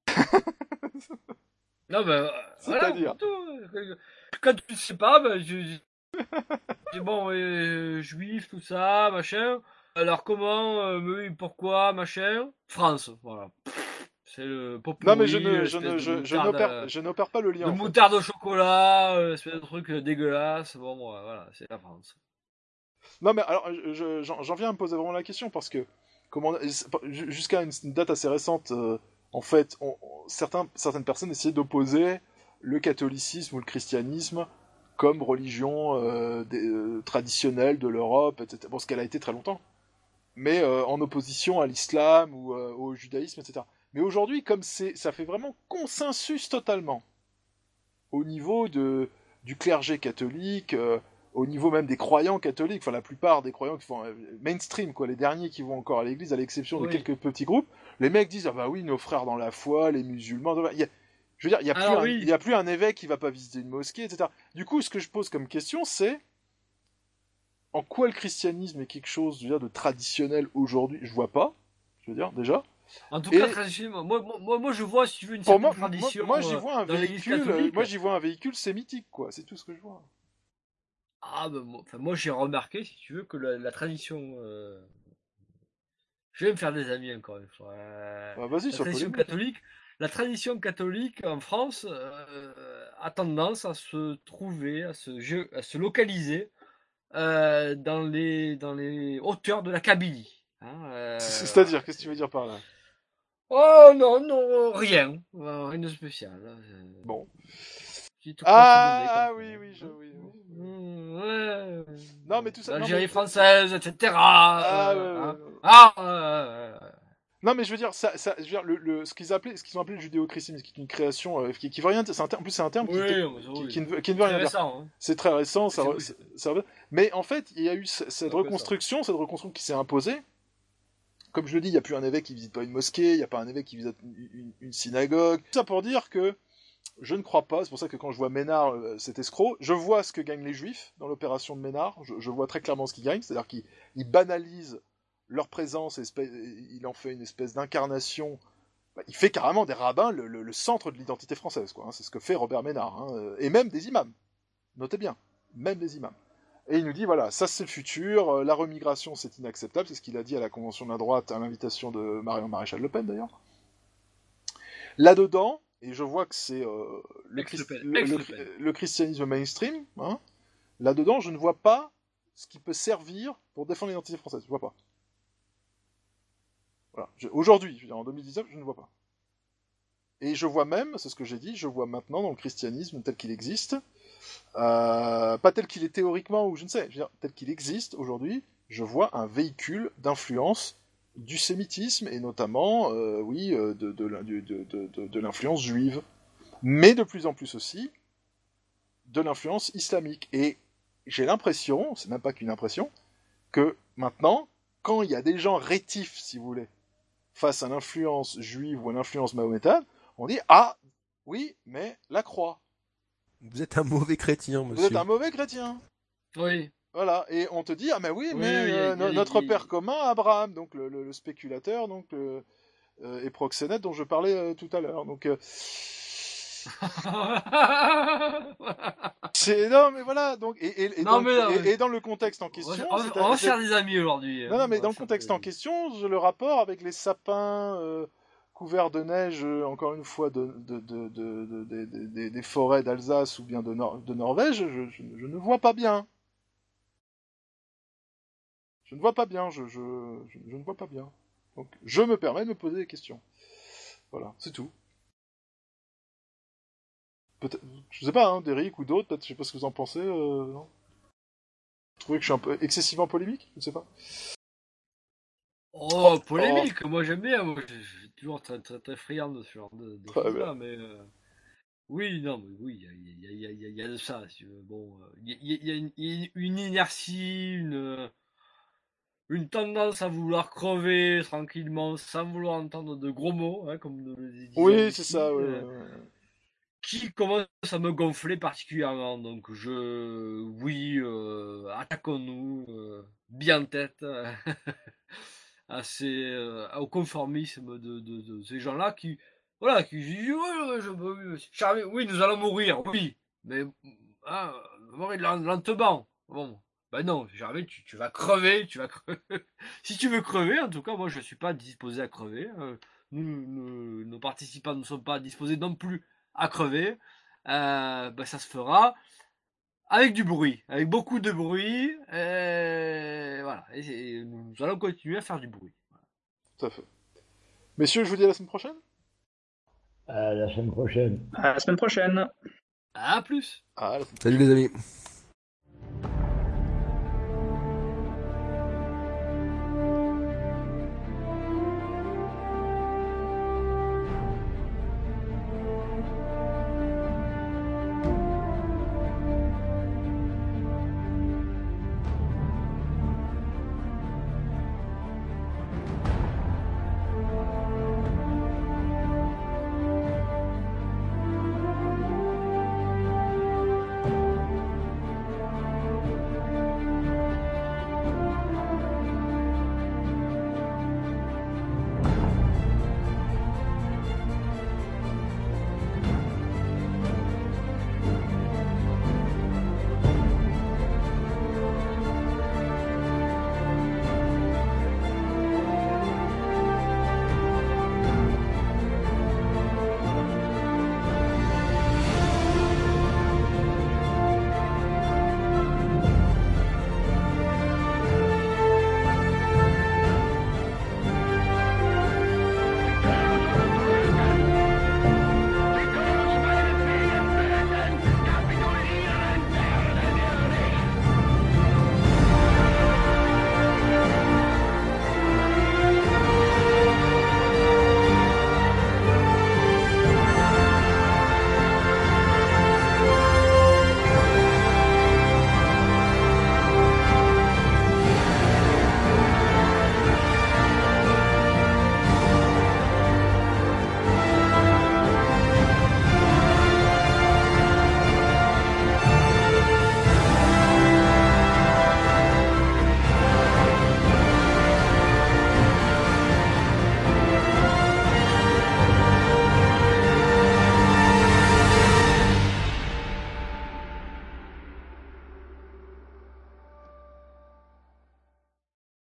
Non, ben, c'est-à-dire quand tu ne sais pas, ben, c'est bon, juif, tout ça, machin. Alors comment, pourquoi, machin. France, voilà. C'est le populi. Non, mais je n'opère pas le lien. De moutarde au chocolat, c'est un truc dégueulasse. Bon, voilà, c'est la France. Non, mais alors, j'en viens à me poser vraiment la question parce que, jusqu'à une date assez récente, en fait, certaines personnes essayaient d'opposer le catholicisme ou le christianisme comme religion traditionnelle de l'Europe, etc. Bon, ce qu'elle a été très longtemps. Mais en opposition à l'islam ou au judaïsme, etc. Mais aujourd'hui, comme ça fait vraiment consensus totalement au niveau du clergé catholique, au niveau même des croyants catholiques, enfin la plupart des croyants qui font mainstream, quoi, les derniers qui vont encore à l'église, à l'exception de quelques petits groupes, les mecs disent ah bah oui, nos frères dans la foi, les musulmans, je veux dire, il y a plus un évêque qui va pas visiter une mosquée, etc. Du coup, ce que je pose comme question, c'est en quoi le christianisme est quelque chose, je veux dire, de traditionnel aujourd'hui. Je vois pas, je veux dire déjà. En tout cas, moi je vois, si tu veux, une certaine tradition. Moi j'y vois un véhicule sémitique, quoi. C'est tout ce que je vois. Ah, ben, moi j'ai remarqué, si tu veux, que la tradition. Je vais me faire des amis encore une fois. La tradition catholique en France a tendance à se trouver, à se localiser dans les hauteurs de la Kabylie. C'est-à-dire, qu'est-ce que tu veux dire par là? Oh non, rien de spécial. Bon. Oui. Non, mais tout ça. L'Algérie française, etc. Non, mais je veux dire, je veux dire, ce qu'ils ont appelé le judéo-christianisme, qui est une création qui veut rien. En plus, c'est un terme qui ne veut rien dire. Hein. C'est très récent. Mais en fait, il y a eu cette reconstruction qui s'est imposée. Comme je le dis, il n'y a plus un évêque qui visite pas une mosquée, il n'y a pas un évêque qui visite une synagogue. Tout ça pour dire que je ne crois pas, c'est pour ça que quand je vois Ménard, cet escroc, je vois ce que gagnent les Juifs dans l'opération de Ménard, je vois très clairement ce qu'ils gagnent, c'est-à-dire qu'ils banalisent leur présence, il en fait une espèce d'incarnation, il fait carrément des rabbins le centre de l'identité française, quoi. C'est ce que fait Robert Ménard, et même des imams, notez bien, même des imams. Et il nous dit, voilà, ça c'est le futur, la remigration c'est inacceptable, c'est ce qu'il a dit à la Convention de la droite, à l'invitation de Marion Maréchal Le Pen d'ailleurs. Là-dedans, et je vois que c'est le christianisme mainstream, hein, là-dedans je ne vois pas ce qui peut servir pour défendre l'identité française, je ne vois pas. Voilà. Aujourd'hui, je veux dire, en 2019, je ne vois pas. Et je vois même, c'est ce que j'ai dit, je vois maintenant dans le christianisme tel qu'il existe, pas tel qu'il est théoriquement, ou je ne sais, je veux dire, tel qu'il existe aujourd'hui, je vois un véhicule d'influence du sémitisme, et notamment, de l'influence juive, mais de plus en plus aussi de l'influence islamique. Et j'ai l'impression, c'est même pas qu'une impression, que maintenant, quand il y a des gens rétifs, si vous voulez, face à l'influence juive ou à l'influence mahométane, on dit « Ah, oui, mais la croix ». Vous êtes un mauvais chrétien, monsieur. Vous êtes un mauvais chrétien. Oui. Voilà, et on te dit « Ah, mais oui, mais notre père commun, Abraham, donc le spéculateur, donc et proxénète dont je parlais tout à l'heure. » Donc, non, mais voilà, donc, et dans le contexte en question... On va faire des amis aujourd'hui. Non, mais dans le contexte en question, le rapport avec les sapins couverts de neige, encore une fois, des forêts d'Alsace ou bien de Norvège, je ne vois pas bien. Je ne vois pas bien, je ne vois pas bien. Donc, je me permets de me poser des questions. Voilà, c'est tout. Peut-être, je sais pas, hein, Derrick ou d'autres, peut-être, je sais pas ce que vous en pensez. Non, vous trouvez que je suis un peu excessivement polémique? Je ne sais pas. Oh, polémique, moi j'aime bien, moi je suis toujours très, très, très friand de ce genre de choses-là, mais... Oui, non, mais oui, il y a de ça. Bon, il y a une inertie, une tendance à vouloir crever tranquillement sans vouloir entendre de gros mots, hein, comme nous le disions. Oui, c'est ça, qui commence à me gonfler particulièrement. Donc oui, attaquons-nous bien en tête au conformisme de ces gens-là qui disent oui, nous allons mourir, oui, mais mourir lentement. Bon, ben non, Gervais, tu vas crever, Si tu veux crever, en tout cas, moi je suis pas disposé à crever. Nos participants ne sont pas disposés non plus à crever. Ça se fera avec du bruit, avec beaucoup de bruit. Voilà, et nous allons continuer à faire du bruit. Tout à fait. Messieurs, je vous dis à la semaine prochaine. À la semaine prochaine. À la semaine prochaine. À plus. Salut les amis.